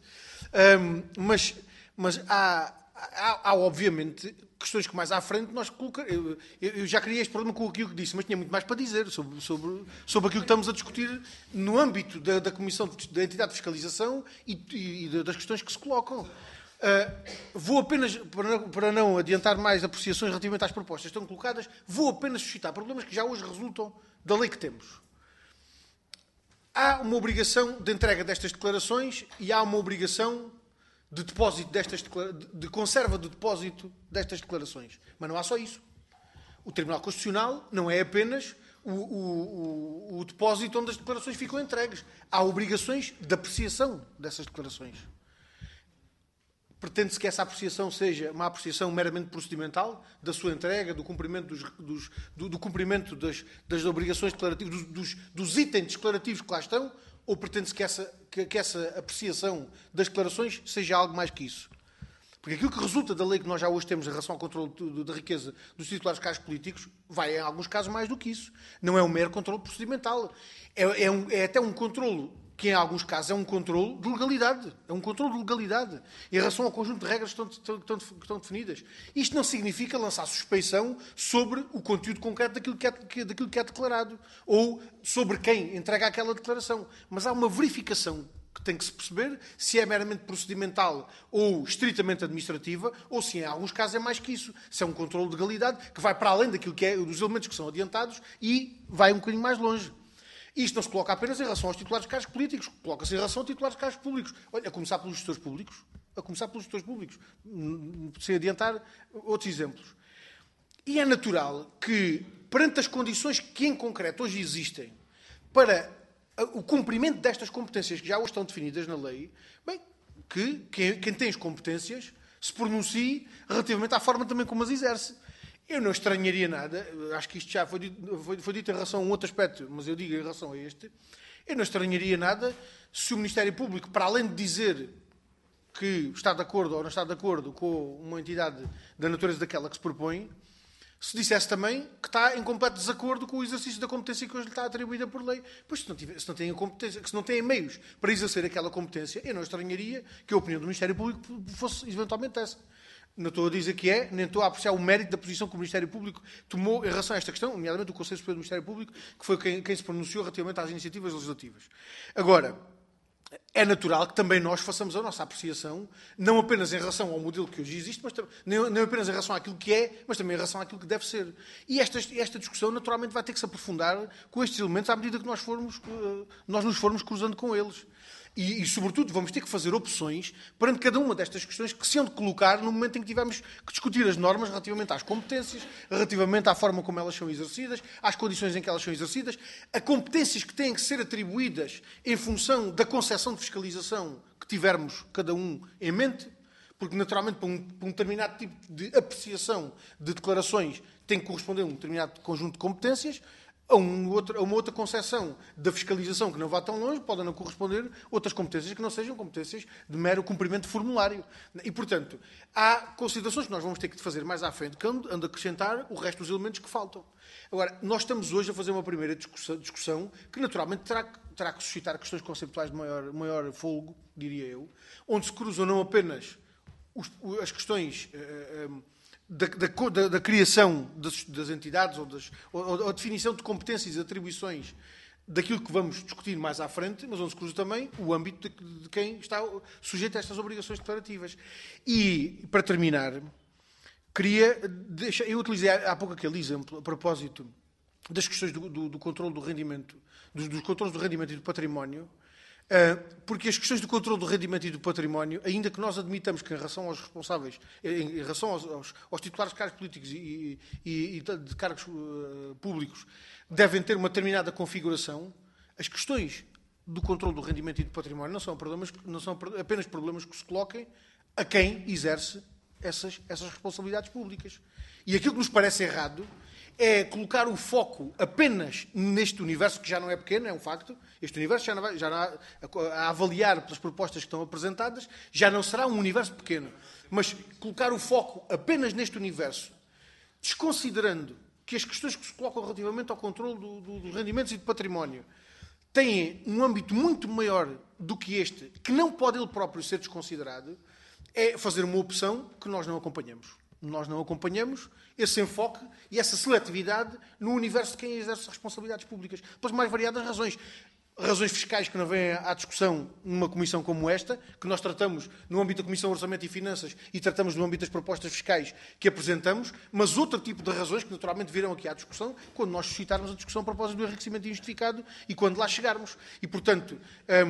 Mas há, obviamente, questões que mais à frente nós colocamos. Eu já criei este problema com aquilo que disse, mas tinha muito mais para dizer sobre aquilo que estamos a discutir no âmbito da Comissão da Entidade de Fiscalização e das questões que se colocam. Vou apenas, para não adiantar mais apreciações relativamente às propostas que estão colocadas, vou apenas suscitar problemas que já hoje resultam da lei que temos. Há uma obrigação de entrega destas declarações e há uma obrigação de depósito de conserva de depósito destas declarações. Mas não há só isso. O Tribunal Constitucional não é apenas o depósito onde as declarações ficam entregues. Há obrigações de apreciação dessas declarações. Pretende-se que essa apreciação seja uma apreciação meramente procedimental da sua entrega, do cumprimento do cumprimento das obrigações declarativas, dos itens declarativos que lá estão, ou pretende-se que essa apreciação das declarações seja algo mais que isso? Porque aquilo que resulta da lei que nós já hoje temos em relação ao controle da riqueza dos titulares de cargos políticos vai, em alguns casos, mais do que isso. Não é um mero controle procedimental. É até um controle que em alguns casos é um controle de legalidade. É um controle de legalidade em relação ao conjunto de regras que estão definidas. Isto não significa lançar suspeição sobre o conteúdo concreto daquilo que é declarado ou sobre quem entrega aquela declaração. Mas há uma verificação que tem que se perceber se é meramente procedimental ou estritamente administrativa, ou se em alguns casos é mais que isso. Se é um controle de legalidade que vai para além daquilo que é dos elementos que são adiantados e vai um bocadinho mais longe. Isto não se coloca apenas em relação aos titulares de cargos políticos, coloca-se em relação a titulares de cargos públicos. Olha, a começar pelos gestores públicos. Sem adiantar outros exemplos. E é natural que, perante as condições que em concreto hoje existem para o cumprimento destas competências que já hoje estão definidas na lei, bem, que quem tem as competências se pronuncie relativamente à forma também como as exerce. Eu não estranharia nada, acho que isto já foi dito em relação a um outro aspecto, mas eu digo em relação a este, eu não estranharia nada se o Ministério Público, para além de dizer que está de acordo ou não está de acordo com uma entidade da natureza daquela que se propõe, se dissesse também que está em completo desacordo com o exercício da competência que hoje lhe está atribuída por lei. Pois se não têm competência, se não têm meios para exercer aquela competência, eu não estranharia que a opinião do Ministério Público fosse eventualmente essa. Não estou a dizer que é, nem estou a apreciar o mérito da posição que o Ministério Público tomou em relação a esta questão, nomeadamente o Conselho Superior do Ministério Público, que foi quem se pronunciou relativamente às iniciativas legislativas. Agora, é natural que também nós façamos a nossa apreciação, não apenas em relação ao modelo que hoje existe, mas não apenas em relação àquilo que é, mas também em relação àquilo que deve ser. E esta discussão, naturalmente, vai ter que se aprofundar com estes elementos à medida que nós nos formos cruzando com eles. E, sobretudo, vamos ter que fazer opções perante cada uma destas questões que se hão de colocar no momento em que tivermos que discutir as normas relativamente às competências, relativamente à forma como elas são exercidas, às condições em que elas são exercidas, a competências que têm que ser atribuídas em função da concepção de fiscalização que tivermos cada um em mente, porque, naturalmente, para um determinado tipo de apreciação de declarações tem que corresponder a um determinado conjunto de competências. A uma outra concepção da fiscalização que não vá tão longe, podem não corresponder outras competências que não sejam competências de mero cumprimento de formulário. E, portanto, há considerações que nós vamos ter que fazer mais à frente, que ando a acrescentar o resto dos elementos que faltam. Agora, nós estamos hoje a fazer uma primeira discussão que, naturalmente, terá que suscitar questões conceptuais de maior folgo, diria eu, onde se cruzam não apenas as questões da criação das entidades ou a definição de competências e atribuições daquilo que vamos discutir mais à frente, mas onde se cruza também o âmbito de quem está sujeito a estas obrigações declarativas. E, para terminar, eu utilizei há pouco aquele exemplo a propósito das questões do controle do rendimento, dos controles do rendimento e do património, porque as questões do controle do rendimento e do património, ainda que nós admitamos que em relação aos responsáveis, em relação aos titulares de cargos políticos e de cargos públicos, devem ter uma determinada configuração, as questões do controle do rendimento e do património não são apenas problemas que se coloquem a quem exerce essas responsabilidades públicas. E aquilo que nos parece errado é colocar o foco apenas neste universo, que já não é pequeno, é um facto. Este universo, a avaliar pelas propostas que estão apresentadas, já não será um universo pequeno. Mas colocar o foco apenas neste universo, desconsiderando que as questões que se colocam relativamente ao controle dos rendimentos e do património têm um âmbito muito maior do que este, que não pode ele próprio ser desconsiderado, é fazer uma opção que nós não acompanhamos. Nós não acompanhamos esse enfoque e essa seletividade no universo de quem exerce responsabilidades públicas, pelas mais variadas razões. Razões fiscais que não vêm à discussão numa comissão como esta, que nós tratamos no âmbito da Comissão de Orçamento e Finanças e tratamos no âmbito das propostas fiscais que apresentamos, mas outro tipo de razões que naturalmente virão aqui à discussão quando nós suscitarmos a discussão a propósito do enriquecimento injustificado e quando lá chegarmos. E, portanto,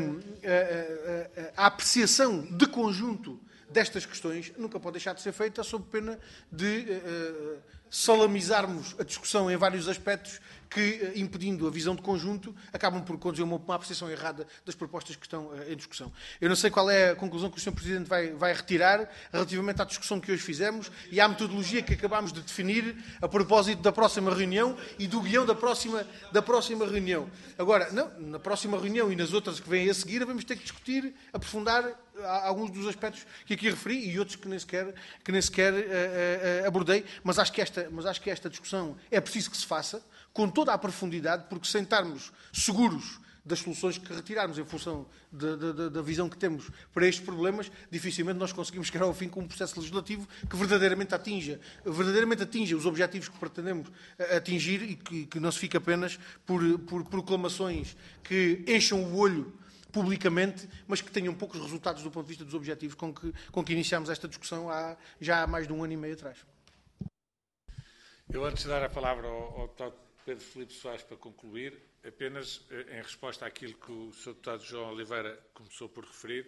a apreciação de conjunto destas questões nunca pode deixar de ser feita sob pena de salamizarmos a discussão em vários aspectos que, impedindo a visão de conjunto, acabam por conduzir a uma apreciação errada das propostas que estão em discussão. Eu não sei qual é a conclusão que o Sr. Presidente vai retirar relativamente à discussão que hoje fizemos e à metodologia que acabámos de definir a propósito da próxima reunião e do guião da próxima reunião. Agora, na próxima reunião e nas outras que vêm a seguir, vamos ter que discutir, aprofundar alguns dos aspectos que aqui referi e outros que nem sequer abordei, mas acho que esta discussão é preciso que se faça com toda a profundidade, porque sem estarmos seguros das soluções que retirarmos em função da visão que temos para estes problemas, dificilmente nós conseguimos chegar ao fim com um processo legislativo que verdadeiramente atinja os objetivos que pretendemos atingir e que não se fique apenas por proclamações que encham o olho publicamente, mas que tenham poucos resultados do ponto de vista dos objetivos com que iniciámos esta discussão já há mais de 1 ano e meio atrás. Eu, antes de dar a palavra ao deputado Pedro Filipe Soares para concluir, apenas em resposta àquilo que o Sr. Deputado João Oliveira começou por referir,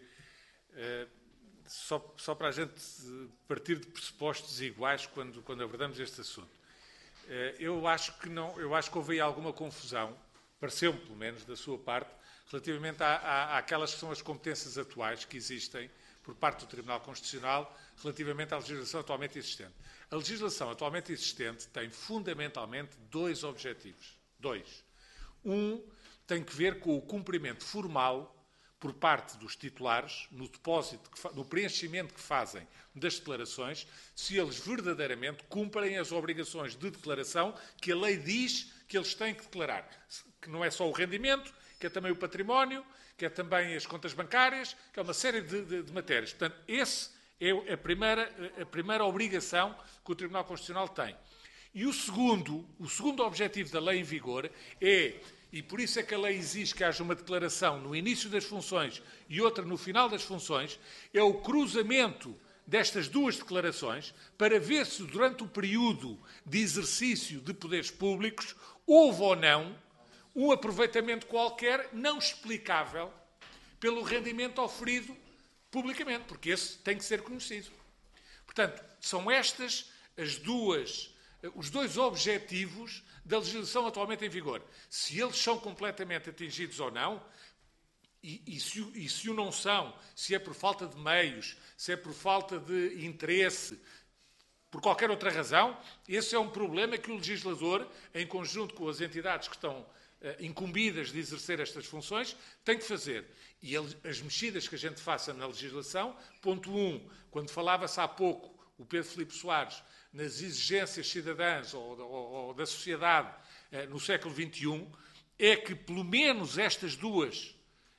só para a gente partir de pressupostos iguais quando abordamos este assunto. Eu acho que houve aí alguma confusão, pareceu-me pelo menos da sua parte, relativamente àquelas que são as competências atuais que existem por parte do Tribunal Constitucional relativamente à legislação atualmente existente. A legislação atualmente existente tem fundamentalmente 2 objetivos. 2. Um tem que ver com o cumprimento formal por parte dos titulares, no preenchimento que fazem das declarações, se eles verdadeiramente cumprem as obrigações de declaração que a lei diz que eles têm que declarar. Que não é só o rendimento, que é também o património, que é também as contas bancárias, que é uma série de matérias. Portanto, esse é a primeira obrigação que o Tribunal Constitucional tem. E o segundo objetivo da lei em vigor é, e por isso é que a lei exige que haja uma declaração no início das funções e outra no final das funções, é o cruzamento destas 2 declarações para ver se durante o período de exercício de poderes públicos houve ou não um aproveitamento qualquer não explicável pelo rendimento oferido publicamente, porque esse tem que ser conhecido. Portanto, são estas os 2 objetivos da legislação atualmente em vigor. Se eles são completamente atingidos ou não, e se o não são, se é por falta de meios, se é por falta de interesse, por qualquer outra razão, esse é um problema que o legislador, em conjunto com as entidades que estão incumbidas de exercer estas funções, tem que fazer. E as mexidas que a gente faça na legislação, ponto 1, quando falava-se há pouco, o Pedro Filipe Soares, nas exigências cidadãs ou da sociedade no século XXI, é que pelo menos estes 2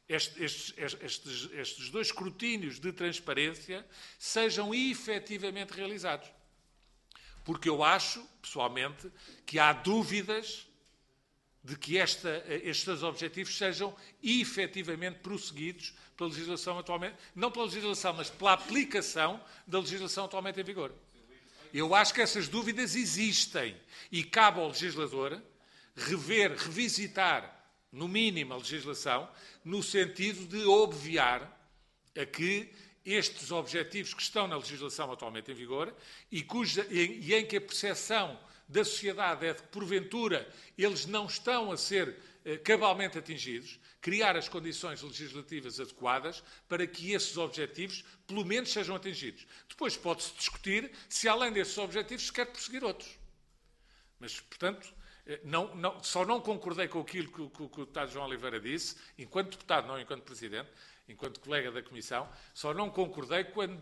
escrutínios de transparência sejam efetivamente realizados. Porque eu acho, pessoalmente, que há dúvidas de que estes 2 objetivos sejam efetivamente prosseguidos pela legislação atualmente, não pela legislação, mas pela aplicação da legislação atualmente em vigor. Eu acho que essas dúvidas existem e cabe ao legislador revisitar, no mínimo, a legislação, no sentido de obviar a que estes objetivos que estão na legislação atualmente em vigor e em que a percepção da sociedade é de que, porventura, eles não estão a ser cabalmente atingidos, criar as condições legislativas adequadas para que esses objetivos, pelo menos, sejam atingidos. Depois pode-se discutir se, além desses objetivos, se quer perseguir outros. Mas, portanto, só não concordei com aquilo que o deputado João Oliveira disse, enquanto deputado, não enquanto presidente, enquanto colega da Comissão, só não concordei quando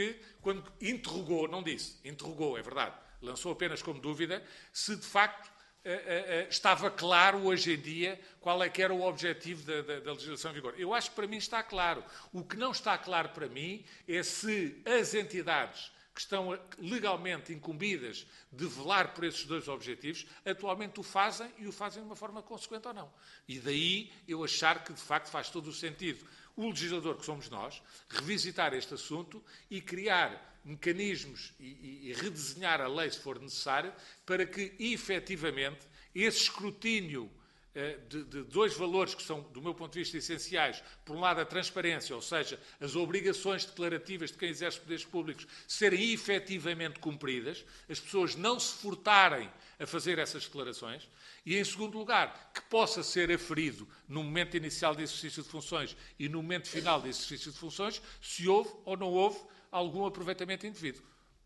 interrogou, não disse, interrogou, é verdade, lançou apenas como dúvida, se de facto estava claro hoje em dia qual é que era o objetivo da legislação em vigor. Eu acho que para mim está claro. O que não está claro para mim é se as entidades que estão legalmente incumbidas de velar por esses 2 objetivos, atualmente o fazem e o fazem de uma forma consequente ou não. E daí eu achar que, de facto, faz todo o sentido o legislador, que somos nós, revisitar este assunto e criar mecanismos e redesenhar a lei, se for necessário, para que, efetivamente, esse escrutínio de 2 valores que são, do meu ponto de vista, essenciais. Por um lado, a transparência, ou seja, as obrigações declarativas de quem exerce poderes públicos serem efetivamente cumpridas, as pessoas não se furtarem a fazer essas declarações. E, em segundo lugar, que possa ser aferido no momento inicial de exercício de funções e no momento final de exercício de funções se houve ou não houve algum aproveitamento indevido.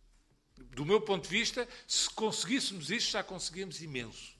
Do meu ponto de vista, se conseguíssemos isto, já conseguíamos imenso.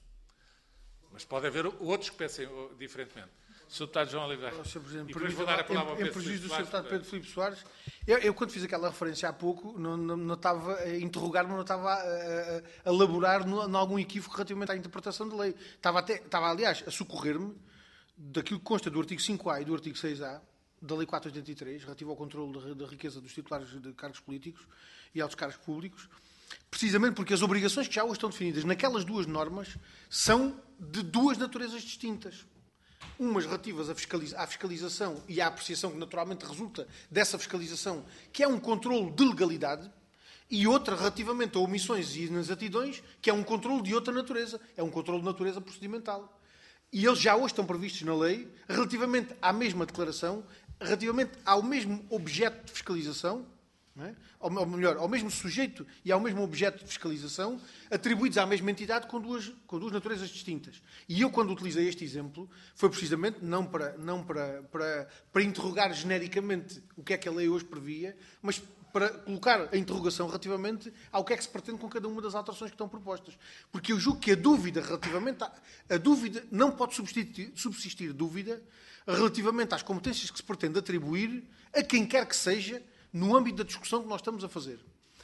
Mas pode haver outros que pensem diferentemente. Sr. Deputado João Oliveira. E depois vou dar a palavra ao Pedro Filipe Soares. Sr. Deputado Pedro Filipe Soares, eu quando fiz aquela referência há pouco, não estava a interrogar-me, não estava a elaborar em algum equívoco relativamente à interpretação da lei. Estava, aliás, a socorrer-me daquilo que consta do artigo 5A e do artigo 6A da Lei 483, relativo ao controle da riqueza dos titulares de cargos políticos e altos cargos públicos, precisamente porque as obrigações que já hoje estão definidas naquelas duas normas são de duas naturezas distintas. Umas relativas à fiscalização e à apreciação que naturalmente resulta dessa fiscalização, que é um controle de legalidade, e outra relativamente a omissões e inexatidões, que é um controle de outra natureza, é um controle de natureza procedimental. E eles já hoje estão previstos na lei, relativamente à mesma declaração, relativamente ao mesmo objeto de fiscalização, não é? Ou melhor, ao mesmo sujeito e ao mesmo objeto de fiscalização, atribuídos à mesma entidade com duas naturezas distintas. E eu, quando utilizei este exemplo, foi precisamente não para interrogar genericamente o que é que a lei hoje previa, mas para colocar a interrogação relativamente ao que é que se pretende com cada uma das alterações que estão propostas. Porque eu julgo que a dúvida relativamente a dúvida não pode subsistir dúvida relativamente às competências que se pretende atribuir a quem quer que seja no âmbito da discussão que nós estamos a fazer.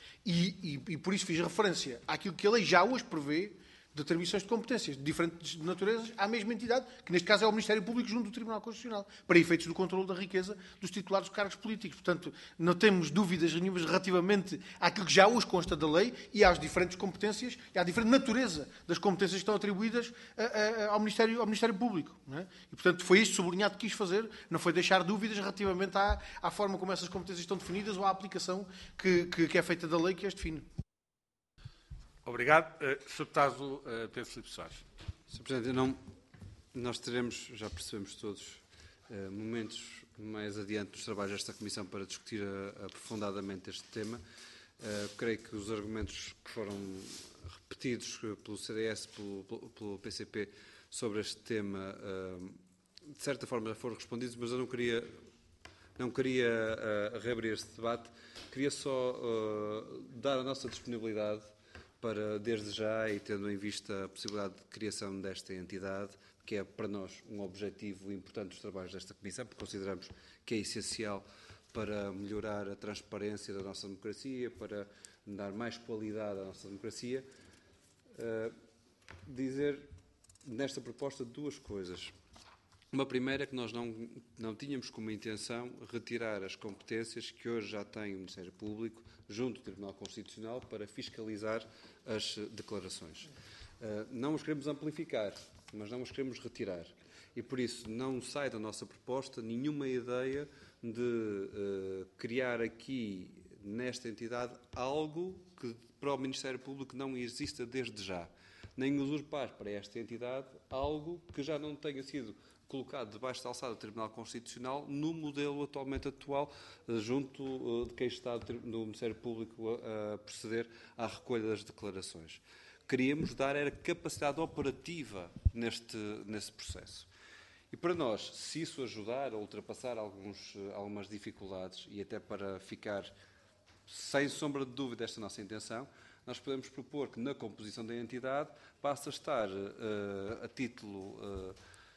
E por isso fiz referência àquilo que a lei já hoje prevê de atribuições de competências de diferentes naturezas à mesma entidade, que neste caso é o Ministério Público junto do Tribunal Constitucional, para efeitos do controle da riqueza dos titulares dos cargos políticos. Portanto, não temos dúvidas nenhumas relativamente àquilo que já hoje consta da lei e às diferentes competências e à diferente natureza das competências que estão atribuídas ao Ministério Público. Não é? E, portanto, foi este sublinhado que quis fazer, não foi deixar dúvidas relativamente à forma como essas competências estão definidas ou à aplicação que é feita da lei que as define. Obrigado. Sr. Deputado Pedro Filipe Soares. Sr. Presidente, nós teremos, já percebemos todos, momentos mais adiante dos trabalhos desta Comissão para discutir aprofundadamente este tema. Creio que os argumentos que foram repetidos pelo CDS, pelo PCP, sobre este tema, de certa forma já foram respondidos, mas eu não queria reabrir este debate. Queria só dar a nossa disponibilidade para, desde já, e tendo em vista a possibilidade de criação desta entidade, que é para nós um objetivo importante dos trabalhos desta Comissão, porque consideramos que é essencial para melhorar a transparência da nossa democracia, para dar mais qualidade à nossa democracia, dizer nesta proposta duas coisas. Uma primeira é que nós não tínhamos como intenção retirar as competências que hoje já tem o Ministério Público junto do Tribunal Constitucional para fiscalizar as declarações. Não os queremos amplificar, mas não os queremos retirar. E por isso não sai da nossa proposta nenhuma ideia de criar aqui, nesta entidade, algo que para o Ministério Público não exista desde já. Nem usurpar para esta entidade algo que já não tenha sido colocado debaixo da alçada do Tribunal Constitucional no modelo atual, junto de quem está no Ministério Público a proceder à recolha das declarações. Queríamos dar era capacidade operativa nesse processo. E para nós, se isso ajudar a ultrapassar algumas dificuldades e até para ficar sem sombra de dúvida esta nossa intenção, nós podemos propor que na composição da entidade passe a estar a título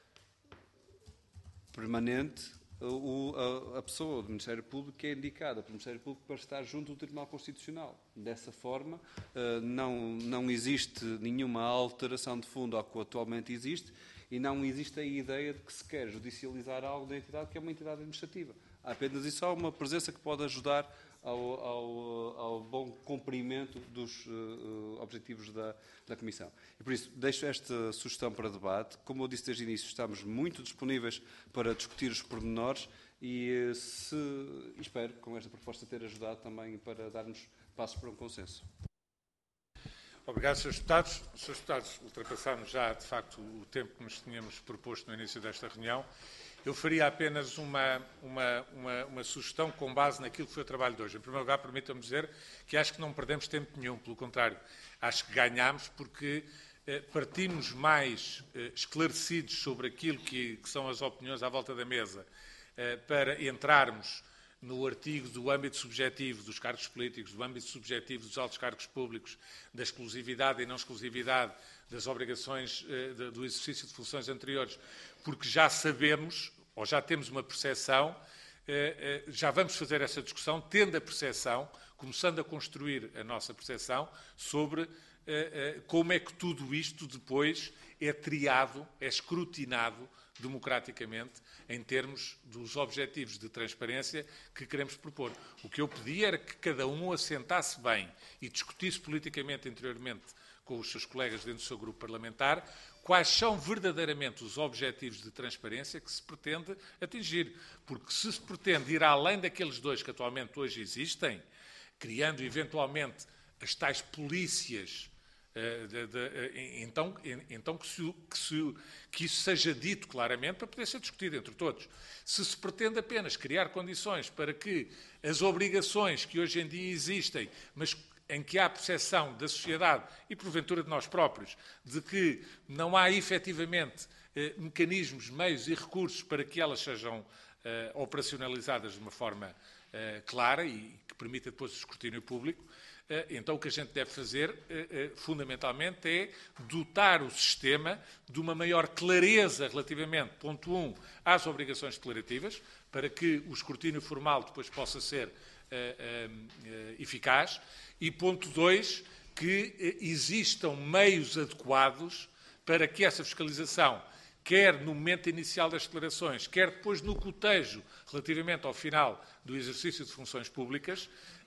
permanente a pessoa do Ministério Público que é indicada pelo Ministério Público para estar junto do Tribunal Constitucional. Dessa forma, não existe nenhuma alteração de fundo ao que atualmente existe e não existe a ideia de que se quer judicializar algo da entidade que é uma entidade administrativa. Há apenas e só uma presença que pode ajudar ao bom cumprimento dos objetivos da Comissão. E por isso, deixo esta sugestão para debate. Como eu disse desde o início, estamos muito disponíveis para discutir os pormenores e espero, com esta proposta, ter ajudado também para darmos passos para um consenso. Obrigado, Srs. Deputados. Srs. Deputados, ultrapassámos já, de facto, o tempo que nos tínhamos proposto no início desta reunião. Eu faria apenas uma sugestão com base naquilo que foi o trabalho de hoje. Em primeiro lugar, permitam-me dizer que acho que não perdemos tempo nenhum, pelo contrário, acho que ganhámos porque partimos mais esclarecidos sobre aquilo que são as opiniões à volta da mesa para entrarmos no artigo do âmbito subjetivo dos cargos políticos, do âmbito subjetivo dos altos cargos públicos, da exclusividade e não exclusividade das obrigações do exercício de funções anteriores, porque já sabemos, ou já temos uma percepção, já vamos fazer essa discussão, tendo a percepção, começando a construir a nossa percepção sobre como é que tudo isto depois é triado, é escrutinado democraticamente em termos dos objetivos de transparência que queremos propor. O que eu pedi era que cada um assentasse bem e discutisse politicamente interiormente com os seus colegas dentro do seu grupo parlamentar quais são verdadeiramente os objetivos de transparência que se pretende atingir. Porque se se pretende ir além daqueles dois que atualmente hoje existem, criando eventualmente as tais polícias, então que isso seja dito claramente para poder ser discutido entre todos. Se se pretende apenas criar condições para que as obrigações que hoje em dia existem, mas em que há a percepção da sociedade e, porventura, de nós próprios, de que não há efetivamente mecanismos, meios e recursos para que elas sejam operacionalizadas de uma forma clara e que permita depois o escrutínio público, então o que a gente deve fazer, fundamentalmente, é dotar o sistema de uma maior clareza relativamente, ponto 1, às obrigações declarativas, para que o escrutínio formal depois possa ser eficaz, e ponto 2, que existam meios adequados para que essa fiscalização, quer no momento inicial das declarações, quer depois no cotejo relativamente ao final do exercício de funções públicas,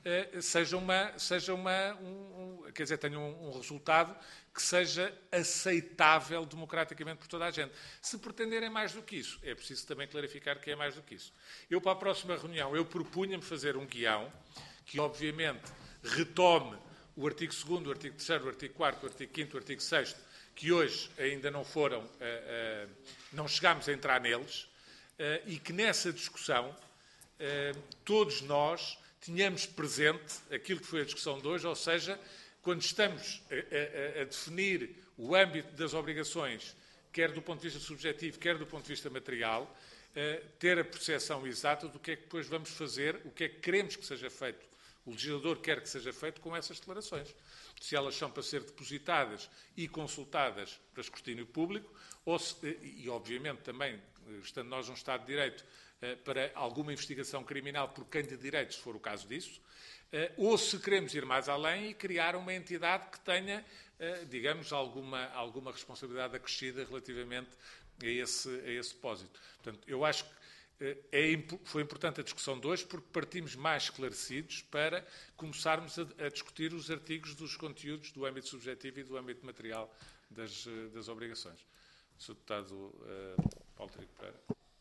tenha um resultado que seja aceitável democraticamente por toda a gente. Se pretenderem mais do que isso, é preciso também clarificar que é mais do que isso. Eu, para a próxima reunião, eu propunha-me fazer um guião que, obviamente, retome o artigo 2º, o artigo 3º, o artigo 4º, o artigo 5º, o artigo 6º, que hoje ainda não foram, não chegámos a entrar neles, e que nessa discussão todos nós tínhamos presente aquilo que foi a discussão de hoje, ou seja, quando estamos a definir o âmbito das obrigações, quer do ponto de vista subjetivo, quer do ponto de vista material, ter a percepção exata do que é que depois vamos fazer, o que é que queremos que seja feito, o legislador quer que seja feito com essas declarações. Se elas são para ser depositadas e consultadas para escrutínio público, e obviamente também, estando nós num Estado de Direito, para alguma investigação criminal por quem de direito, se for o caso disso, ou se queremos ir mais além e criar uma entidade que tenha, digamos, alguma responsabilidade acrescida relativamente a esse depósito. Portanto, eu acho que foi importante a discussão de hoje porque partimos mais esclarecidos para começarmos a discutir os artigos dos conteúdos do âmbito subjetivo e do âmbito material das obrigações. Sr. Deputado Paulo Trigo Pereira.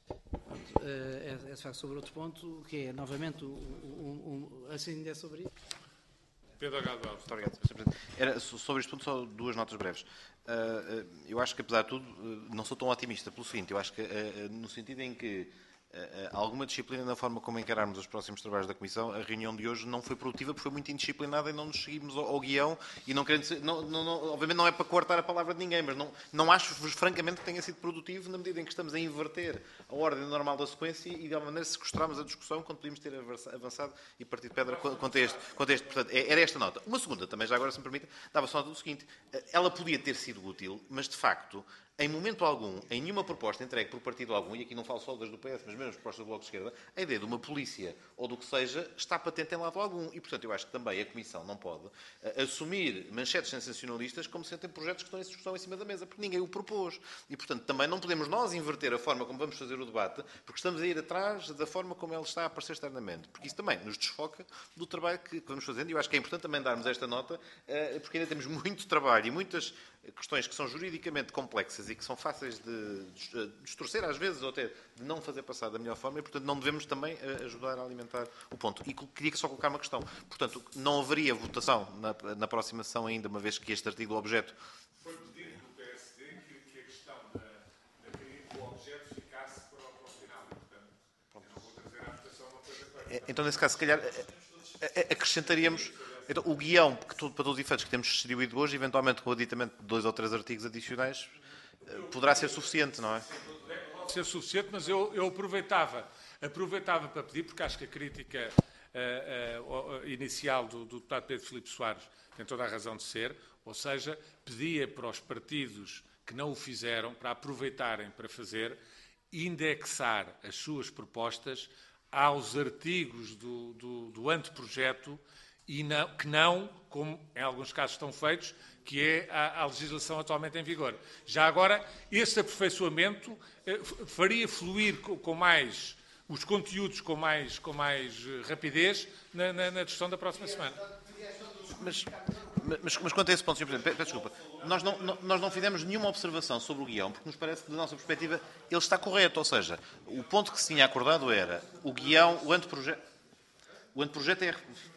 É de facto sobre outro ponto, que é novamente assim é sobre isso. Pedro Agado Alves. Muito obrigado, Sr. Presidente. Era sobre este ponto só duas notas breves. Eu acho que, apesar de tudo, não sou tão otimista pelo seguinte. Eu acho que, no sentido em que alguma disciplina na forma como encararmos os próximos trabalhos da Comissão, a reunião de hoje não foi produtiva porque foi muito indisciplinada e não nos seguimos ao guião e não querendo obviamente não é para cortar a palavra de ninguém, mas não acho francamente que tenha sido produtivo na medida em que estamos a inverter a ordem normal da sequência e de alguma maneira sequestramos a discussão quando podíamos ter avançado e partido de pedra quanto a este. Portanto, era esta nota. Uma segunda também, já agora se me permite, dava só nota do seguinte, ela podia ter sido útil, mas de facto, em momento algum, em nenhuma proposta entregue por partido algum, e aqui não falo só das do PS, mas mesmo as propostas do Bloco de Esquerda, a ideia de uma polícia ou do que seja está patente em lado algum. E, portanto, eu acho que também a Comissão não pode assumir manchetes sensacionalistas como sendo projetos que estão em discussão em cima da mesa, porque ninguém o propôs. E, portanto, também não podemos nós inverter a forma como vamos fazer o debate, porque estamos a ir atrás da forma como ele está a aparecer externamente. Porque isso também nos desfoca do trabalho que vamos fazendo. E eu acho que é importante também darmos esta nota, porque ainda temos muito trabalho e muitas questões que são juridicamente complexas e que são fáceis de distorcer às vezes ou até de não fazer passar da melhor forma e, portanto, não devemos também ajudar a alimentar o ponto. E queria só colocar uma questão. Portanto, não haveria votação na próxima sessão ainda, uma vez que este artigo do objeto... Foi pedido do PSD que a questão do objeto ficasse para o final. Portanto, eu não vou trazer à votação uma coisa para... Então, nesse caso, se calhar, acrescentaríamos... Então, o guião, para todos os efeitos que temos distribuído hoje, eventualmente com o aditamento de 2 ou 3 artigos adicionais, poderá ser suficiente, não é? Pode ser suficiente, mas eu aproveitava para pedir, porque acho que a crítica inicial do deputado Pedro Filipe Soares tem toda a razão de ser, ou seja, pedia para os partidos que não o fizeram, para aproveitarem para fazer, indexar as suas propostas aos artigos do anteprojeto e que não, como em alguns casos estão feitos, que é a legislação atualmente em vigor. Já agora, esse aperfeiçoamento faria fluir com mais os conteúdos com mais rapidez na discussão da próxima semana. Mas quanto a esse ponto, Sr. Presidente, peço desculpa, nós não fizemos nenhuma observação sobre o guião, porque nos parece que, da nossa perspectiva, ele está correto. Ou seja, o ponto que se tinha acordado era o guião, o anteprojeto é...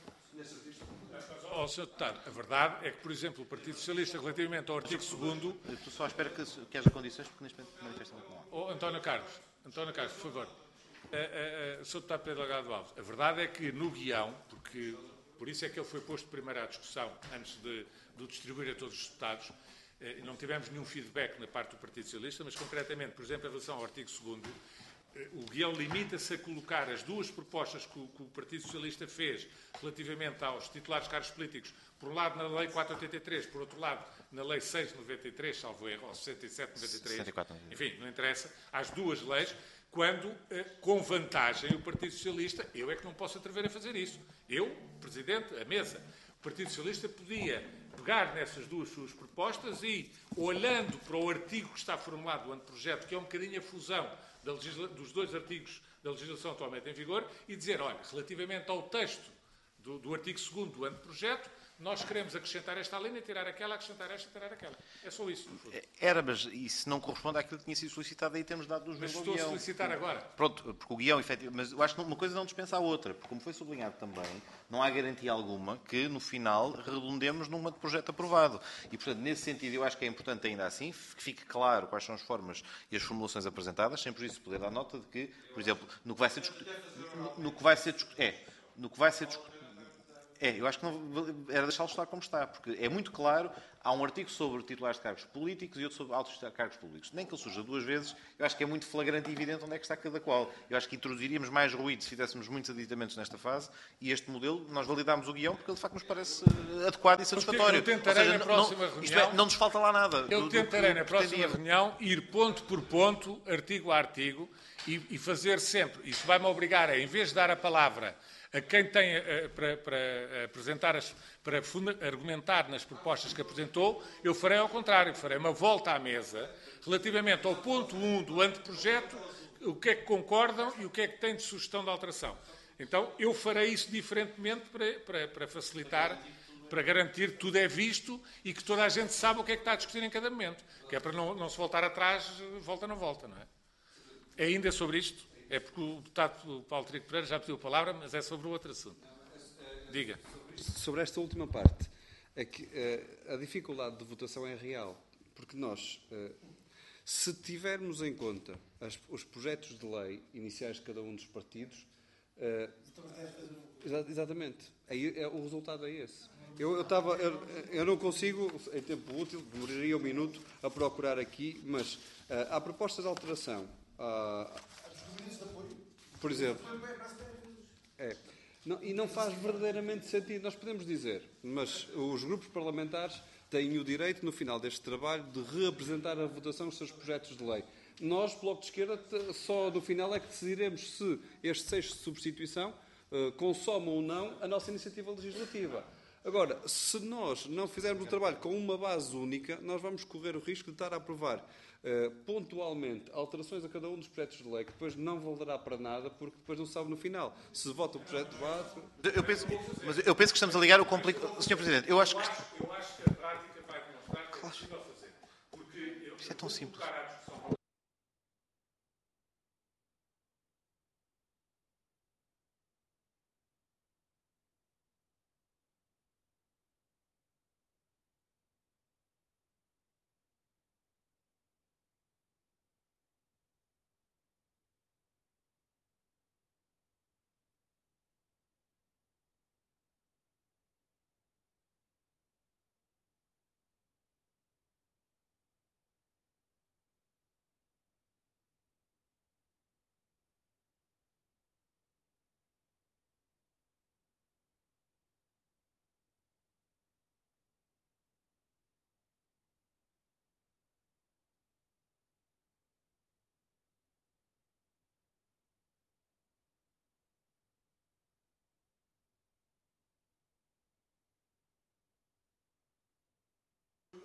Sr. Deputado, a verdade é que, por exemplo, o Partido Socialista, relativamente ao artigo 2º... Estou só à espera que haja condições, porque neste momento manifestam muito mal. António Carlos, por favor. Sr. Deputado Pedro Delgado Alves, a verdade é que no guião, por isso é que ele foi posto primeiro à discussão, antes de o distribuir a todos os deputados, não tivemos nenhum feedback na parte do Partido Socialista, mas concretamente, por exemplo, em relação ao artigo 2º, o guião limita-se a colocar as duas propostas que o Partido Socialista fez relativamente aos titulares de cargos políticos, por um lado na Lei 483, por outro lado na Lei 693, salvo erro, ou 6793, 64. Enfim, não interessa, às duas leis, quando, com vantagem, o Partido Socialista, eu é que não posso atrever a fazer isso. Eu, Presidente, a mesa, o Partido Socialista podia pegar nessas duas suas propostas e, olhando para o artigo que está formulado do anteprojeto, que é um bocadinho a fusão dos dois artigos da legislação atualmente em vigor, e dizer, olha, relativamente ao texto do artigo 2º do anteprojeto, nós queremos acrescentar esta linha, tirar aquela, acrescentar esta, tirar aquela. É só isso, no fundo. Era, mas isso não corresponde àquilo que tinha sido solicitado, aí temos dado dos Mas meus estou a solicitar agora. Pronto, porque o guião, efetivamente, mas eu acho que uma coisa não dispensa a outra, porque como foi sublinhado também, não há garantia alguma que, no final, redundemos num projeto aprovado. E, portanto, nesse sentido, eu acho que é importante ainda assim que fique claro quais são as formas e as formulações apresentadas, sem por isso poder dar nota de que, por exemplo, no que vai ser discutido... eu acho que não, era deixá-lo estar como está, porque é muito claro, há um artigo sobre titulares de cargos políticos e outro sobre altos cargos públicos. Nem que ele surja duas vezes, eu acho que é muito flagrante e evidente onde é que está cada qual. Eu acho que introduziríamos mais ruído se fizéssemos muitos aditamentos nesta fase, e este modelo, nós validámos o guião porque ele de facto nos parece adequado e satisfatório. Eu tentarei na próxima reunião... não nos falta lá nada. Eu tentarei na próxima reunião ir ponto por ponto, artigo a artigo, e fazer sempre... Isso vai-me obrigar a, em vez de dar a palavra a quem tem para apresentar, para argumentar nas propostas que apresentou, eu farei ao contrário, farei uma volta à mesa relativamente ao ponto 1 do anteprojeto, o que é que concordam e o que é que têm de sugestão de alteração. Então, eu farei isso diferentemente para facilitar, para garantir que tudo é visto e que toda a gente sabe o que é que está a discutir em cada momento, que é para não se voltar atrás, volta não volta, não é? Ainda sobre isto? É porque o deputado Paulo Trigo Pereira já pediu a palavra, mas é sobre o outro assunto. Diga. Sobre esta última parte, é que a dificuldade de votação é real, porque nós, se tivermos em conta os projetos de lei iniciais de cada um dos partidos, exatamente, o resultado é esse. Eu não consigo, em tempo útil, demoraria um minuto a procurar aqui, mas há propostas de alteração. Por exemplo, e não faz verdadeiramente sentido. Nós podemos dizer, mas os grupos parlamentares têm o direito, no final deste trabalho, de reapresentar a votação os seus projetos de lei. Nós, Bloco de Esquerda, só no final é que decidiremos se estes eixos de substituição consomam ou não a nossa iniciativa legislativa. Agora, se nós não fizermos o trabalho com uma base única, nós vamos correr o risco de estar a aprovar pontualmente alterações a cada um dos projetos de lei, que depois não valerá para nada, porque depois não se sabe no final se vota o projeto de base... Eu penso que estamos a ligar o complicado... Sr. Presidente, eu acho que a prática vai demonstrar que é possível fazer. Porque isto é tão simples.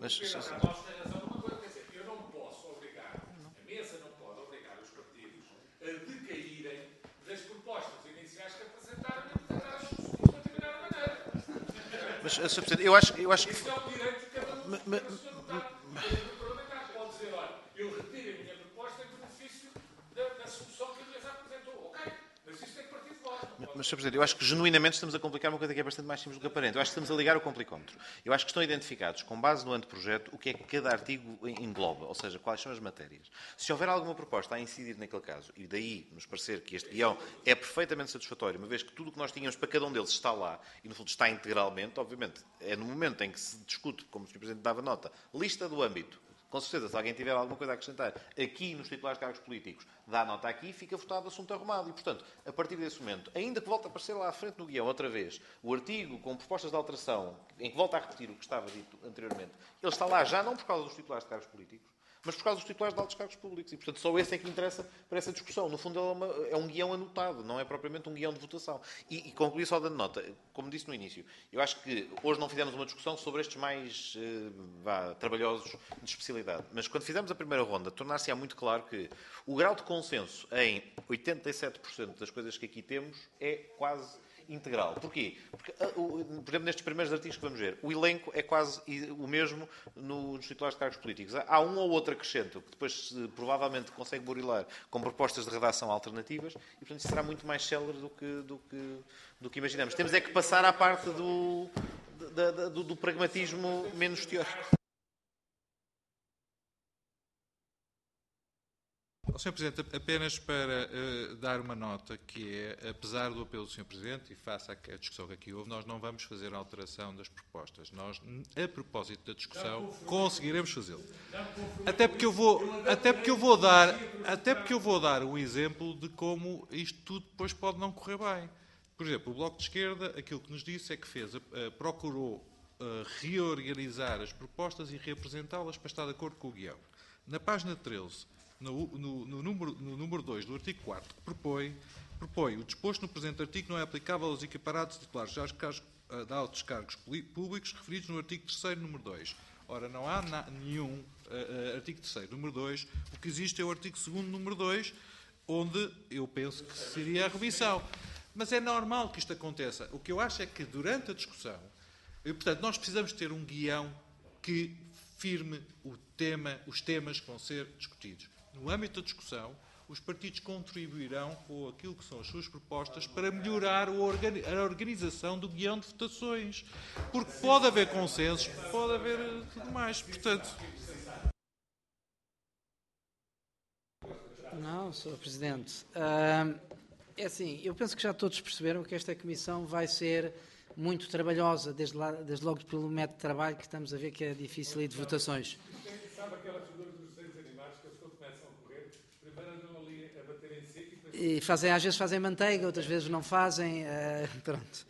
Mas, Nós temos razão numa coisa, quer dizer, eu não posso obrigar, a mesa não pode obrigar os partidos a decaírem das propostas iniciais que apresentaram e apresentar as soluções de uma determinada maneira. mas Sr. Presidente, eu acho que... Isso é o direito de cada um do Sr. Deputado. O parlamentar pode dizer, olha, eu retiro a minha proposta em benefício da solução que a mesa apresentou. Ok, mas isto tem que partir de vós. Mas, Sr. Presidente, eu acho que genuinamente estamos a complicar uma coisa que é bastante mais simples do que aparente. Eu acho que estamos a ligar o complicómetro. Eu acho que estão identificados, com base no anteprojeto, o que é que cada artigo engloba, ou seja, quais são as matérias. Se houver alguma proposta a incidir naquele caso, e daí nos parecer que este guião é perfeitamente satisfatório, uma vez que tudo o que nós tínhamos para cada um deles está lá, e no fundo está integralmente, obviamente, é no momento em que se discute, como o Sr. Presidente dava nota, lista do âmbito. Com certeza, se alguém tiver alguma coisa a acrescentar aqui nos titulares de cargos políticos, dá nota aqui, fica votado, assunto arrumado. E, portanto, a partir desse momento, ainda que volte a aparecer lá à frente no guião outra vez, o artigo com propostas de alteração, em que volta a repetir o que estava dito anteriormente, ele está lá já não por causa dos titulares de cargos políticos, mas por causa dos titulares de altos cargos públicos. E, portanto, só esse é que interessa para essa discussão. No fundo, é um guião anotado, não é propriamente um guião de votação. E concluí só dando nota. Como disse no início, eu acho que hoje não fizemos uma discussão sobre estes mais trabalhosos de especialidade. Mas quando fizemos a primeira ronda, tornar-se-á muito claro que o grau de consenso em 87% das coisas que aqui temos é quase integral. Porquê? Porque, por exemplo, nestes primeiros artigos que vamos ver, o elenco é quase o mesmo nos titulares de cargos políticos. Há um ou outro acrescento que depois provavelmente consegue burilar com propostas de redação alternativas e, portanto, isso será muito mais célere do que imaginamos. Temos é que passar à parte do pragmatismo menos teórico. Sr. Presidente, apenas para dar uma nota, que é, apesar do apelo do Sr. Presidente, e face à discussão que aqui houve, nós não vamos fazer alteração das propostas. Nós, a propósito da discussão, conseguiremos fazê-lo. Até porque eu vou dar um exemplo de como isto tudo depois pode não correr bem. Por exemplo, o Bloco de Esquerda, aquilo que nos disse é que procurou reorganizar as propostas e reapresentá-las para estar de acordo com o guião. Na página 13, no número 2 do artigo 4, que propõe o disposto no presente artigo não é aplicável aos equiparados titulares de altos cargos públicos referidos no artigo 3º, número 2. Ora, não há nenhum artigo 3º, número 2. O que existe é o artigo 2º, número 2, onde eu penso que seria a remissão. Mas é normal que isto aconteça. O que eu acho é que, durante a discussão, portanto, nós precisamos ter um guião que firme os temas que vão ser discutidos. No âmbito da discussão, os partidos contribuirão com aquilo que são as suas propostas para melhorar a organização do guião de votações. Porque pode haver consensos, pode haver tudo mais. Portanto... Não, Sr. Presidente. É assim, eu penso que já todos perceberam que esta comissão vai ser muito trabalhosa, desde logo pelo método de trabalho que estamos a ver que é difícil e de votações. Sabe aquelas figuras dos desenhos animados que quando começam a correr, primeiro andam ali a bater em seco e depois... Às vezes fazem manteiga, outras vezes não fazem. Pronto.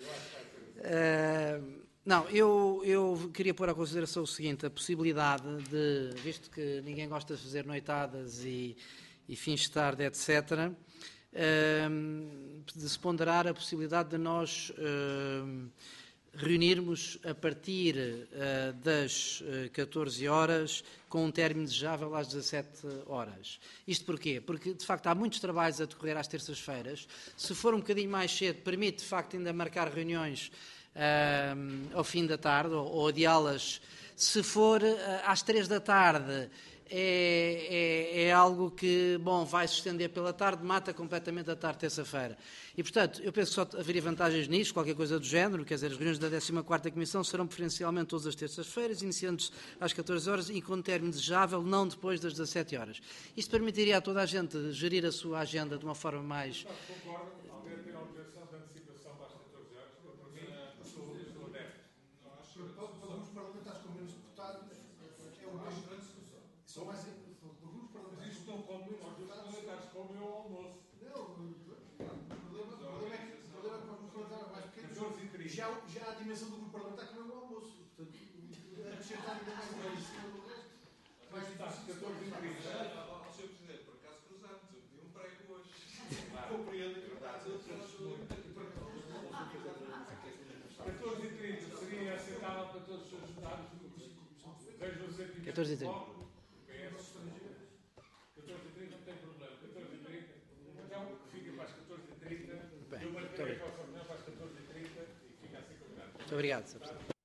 Não, eu queria pôr à consideração o seguinte, a possibilidade de, visto que ninguém gosta de fazer noitadas e fins de tarde, etc., de se ponderar a possibilidade de nós reunirmos a partir das 14 horas com um término desejável às 17 horas. Isto porquê? Porque, de facto, há muitos trabalhos a decorrer às terças-feiras. Se for um bocadinho mais cedo, permite, de facto, ainda marcar reuniões ao fim da tarde ou adiá-las. Se for às 3 da tarde... É algo que, bom, vai se estender pela tarde, mata completamente a tarde terça-feira. E, portanto, eu penso que só haveria vantagens nisso, qualquer coisa do género, quer dizer, as reuniões da 14ª Comissão serão preferencialmente todas as terças-feiras, iniciando-se às 14 horas e com término desejável, não depois das 17 horas. Isto permitiria a toda a gente gerir a sua agenda de uma forma mais... Concordo, alguém ter a autorização de antecipação para as 14 horas, porque para mim, sou adepto. Para alguns parlamentares com menos deputados, é uma grande discussão. São mais grupos parlamentares. Isto não come os parlamentares, come o almoço. Não, o problema é que para os grupos parlamentares mais pequenos já há a dimensão do grupo parlamentar que não é o almoço. Portanto, acrescentar ainda mais uma em cima do resto. Mas está, 14 e 30. Sr. Presidente, por acaso cruzamos, eu pedi um prego hoje. Compreendo a verdade. 14 e 30 seria aceitável para todos os seus deputados? Vejo 14h30. 14h30 não tem problema. 14h30. Então, fica para as 14h30. Bem, Eu muito marcarei obrigado. a vossa reunião para as 14h30 e fica assim combinado. Muito obrigado, Sr. Presidente.